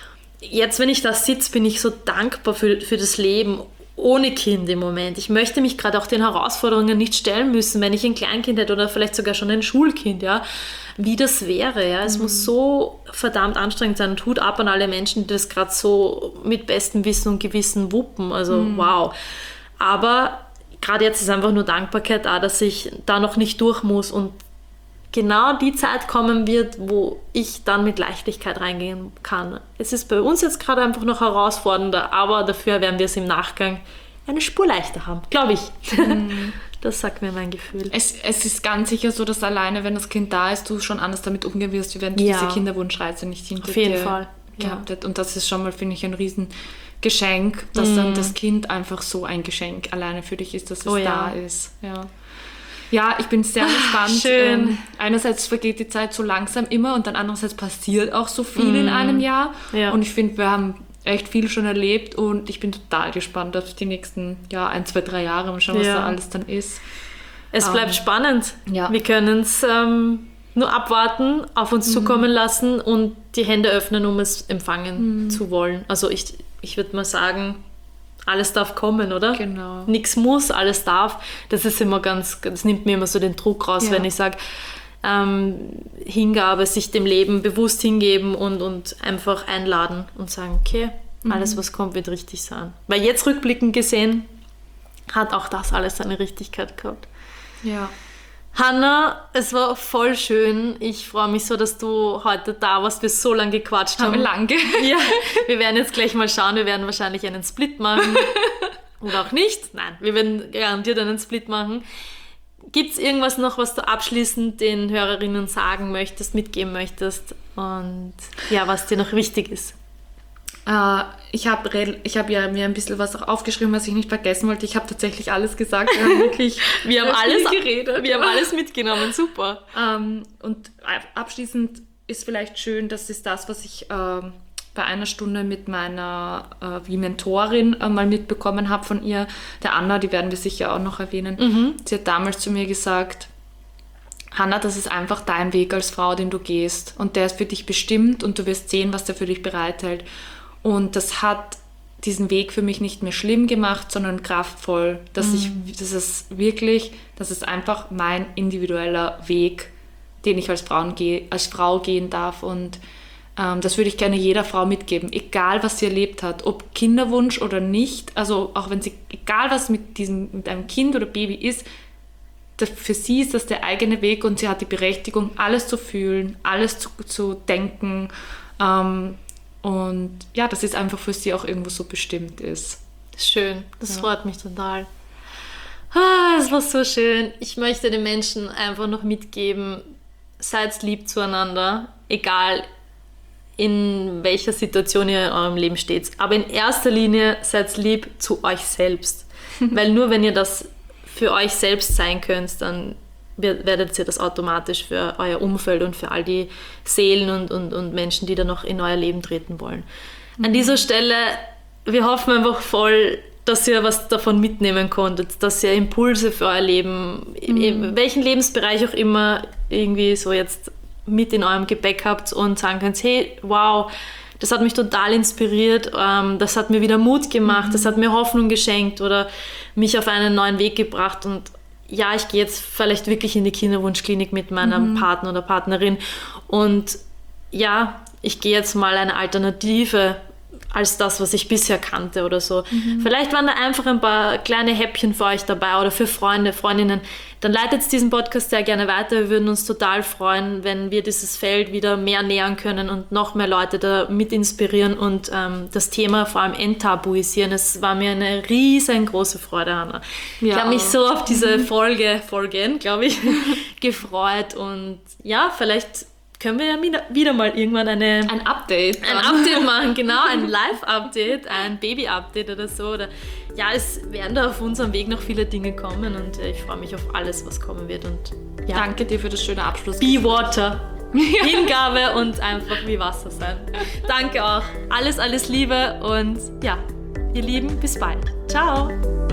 jetzt, wenn ich da sitze, bin ich so dankbar für, für das Leben ohne Kind im Moment. Ich möchte mich gerade auch den Herausforderungen nicht stellen müssen, wenn ich ein Kleinkind hätte oder vielleicht sogar schon ein Schulkind, ja, wie das wäre. Ja. Es mhm. muss so verdammt anstrengend sein und Hut ab an alle Menschen, die das gerade so mit bestem Wissen und Gewissen wuppen. Also mhm. wow. Aber gerade jetzt ist einfach nur Dankbarkeit da, dass ich da noch nicht durch muss und genau die Zeit kommen wird, wo ich dann mit Leichtigkeit reingehen kann. Es ist bei uns jetzt gerade einfach noch herausfordernder, aber dafür werden wir es im Nachgang eine Spur leichter haben, glaube ich. Mhm. Das sagt mir mein Gefühl. Es, es ist ganz sicher so, dass alleine, wenn das Kind da ist, du schon anders damit umgehen wirst, wie wenn du ja. diese Kinderwunschreise nicht hinter Auf jeden dir Fall. gehabt hättest. Und das ist schon mal, finde ich, ein Riesengeschenk, dass mhm. dann das Kind einfach so ein Geschenk alleine für dich ist, dass es oh, ja. da ist. Ja. Ja, ich bin sehr gespannt. Schön. Ähm, einerseits vergeht die Zeit so langsam immer und dann andererseits passiert auch so viel mm. in einem Jahr. Ja. Und ich finde, wir haben echt viel schon erlebt und ich bin total gespannt auf die nächsten ja, ein, zwei, drei Jahre. Mal schauen, was ja. da alles dann ist. Es bleibt um, spannend. Ja. Wir können es ähm, nur abwarten, auf uns mm. zukommen lassen und die Hände öffnen, um es empfangen mm. zu wollen. Also ich, ich würde mal sagen, alles darf kommen, oder? Genau. Nichts muss, alles darf. Das ist immer ganz, das nimmt mir immer so den Druck raus, ja. wenn ich sage, ähm, Hingabe, sich dem Leben bewusst hingeben und, und einfach einladen und sagen, okay, mhm. alles, was kommt, wird richtig sein. Weil jetzt rückblickend gesehen, hat auch das alles seine Richtigkeit gehabt. Ja. Hannah, es war voll schön. Ich freue mich so, dass du heute da warst. Wir so lange gequatscht haben. Haben wir lange. Ja, wir werden jetzt gleich mal schauen. Wir werden wahrscheinlich einen Split machen. oder auch nicht. Nein, wir werden garantiert einen Split machen. Gibt es irgendwas noch, was du abschließend den Hörerinnen sagen möchtest, mitgeben möchtest und ja, was dir noch wichtig ist? Uh, ich habe ich hab ja mir ein bisschen was auch aufgeschrieben, was ich nicht vergessen wollte. Ich habe tatsächlich alles gesagt. Wir haben wirklich wir haben alles geredet. Wir haben alles mitgenommen, super. Um, und abschließend ist vielleicht schön, das ist das, was ich uh, bei einer Stunde mit meiner uh, wie Mentorin uh, mal mitbekommen habe von ihr, der Anna, die werden wir sicher auch noch erwähnen. Mhm. Sie hat damals zu mir gesagt, Hanna, das ist einfach dein Weg als Frau, den du gehst. Und der ist für dich bestimmt und du wirst sehen, was der für dich bereithält. Und das hat diesen Weg für mich nicht mehr schlimm gemacht, sondern kraftvoll. Dass mhm. ich, das ist wirklich, das ist einfach mein individueller Weg, den ich als, Frauen geh, als Frau gehen darf. Und ähm, das würde ich gerne jeder Frau mitgeben, egal was sie erlebt hat, ob Kinderwunsch oder nicht. Also auch wenn sie, egal was mit diesem, mit einem Kind oder Baby ist, das, für sie ist das der eigene Weg und sie hat die Berechtigung, alles zu fühlen, alles zu, zu denken. Ähm, Und ja, dass es einfach für sie auch irgendwo so bestimmt ist. Schön, das ja. freut mich total. Ah, es war so schön. Ich möchte den Menschen einfach noch mitgeben, seid lieb zueinander, egal in welcher Situation ihr in eurem Leben steht. Aber in erster Linie seid lieb zu euch selbst. Weil nur wenn ihr das für euch selbst sein könnt, dann werdet ihr das automatisch für euer Umfeld und für all die Seelen und, und, und Menschen, die da noch in euer Leben treten wollen. Mhm. An dieser Stelle, wir hoffen einfach voll, dass ihr was davon mitnehmen konntet, dass ihr Impulse für euer Leben, mhm. in welchen Lebensbereich auch immer, irgendwie so jetzt mit in eurem Gepäck habt und sagen könnt, hey, wow, das hat mich total inspiriert, ähm, das hat mir wieder Mut gemacht, mhm. das hat mir Hoffnung geschenkt oder mich auf einen neuen Weg gebracht und ja, ich gehe jetzt vielleicht wirklich in die Kinderwunschklinik mit meinem mhm. Partner oder Partnerin und ja, ich gehe jetzt mal eine Alternative als das, was ich bisher kannte oder so. Mhm. Vielleicht waren da einfach ein paar kleine Häppchen für euch dabei oder für Freunde, Freundinnen. Dann leitet diesen Podcast sehr gerne weiter. Wir würden uns total freuen, wenn wir dieses Feld wieder mehr nähern können und noch mehr Leute da mit inspirieren und ähm, das Thema vor allem enttabuisieren. Es war mir eine riesengroße Freude, Hanna. Ja. Ich habe mich so auf diese Folge, Folgen, glaube ich, gefreut und ja, vielleicht können wir ja wieder mal irgendwann eine, ein Update ein Update machen, genau, ein Live-Update, ein Baby-Update oder so. Oder, ja, es werden da auf unserem Weg noch viele Dinge kommen und ich freue mich auf alles, was kommen wird. Und, ja. Danke dir für das schöne Abschluss. Be Water. Hingabe und einfach wie Wasser sein. Danke auch. Alles, alles Liebe und ja, ihr Lieben, bis bald. Ciao.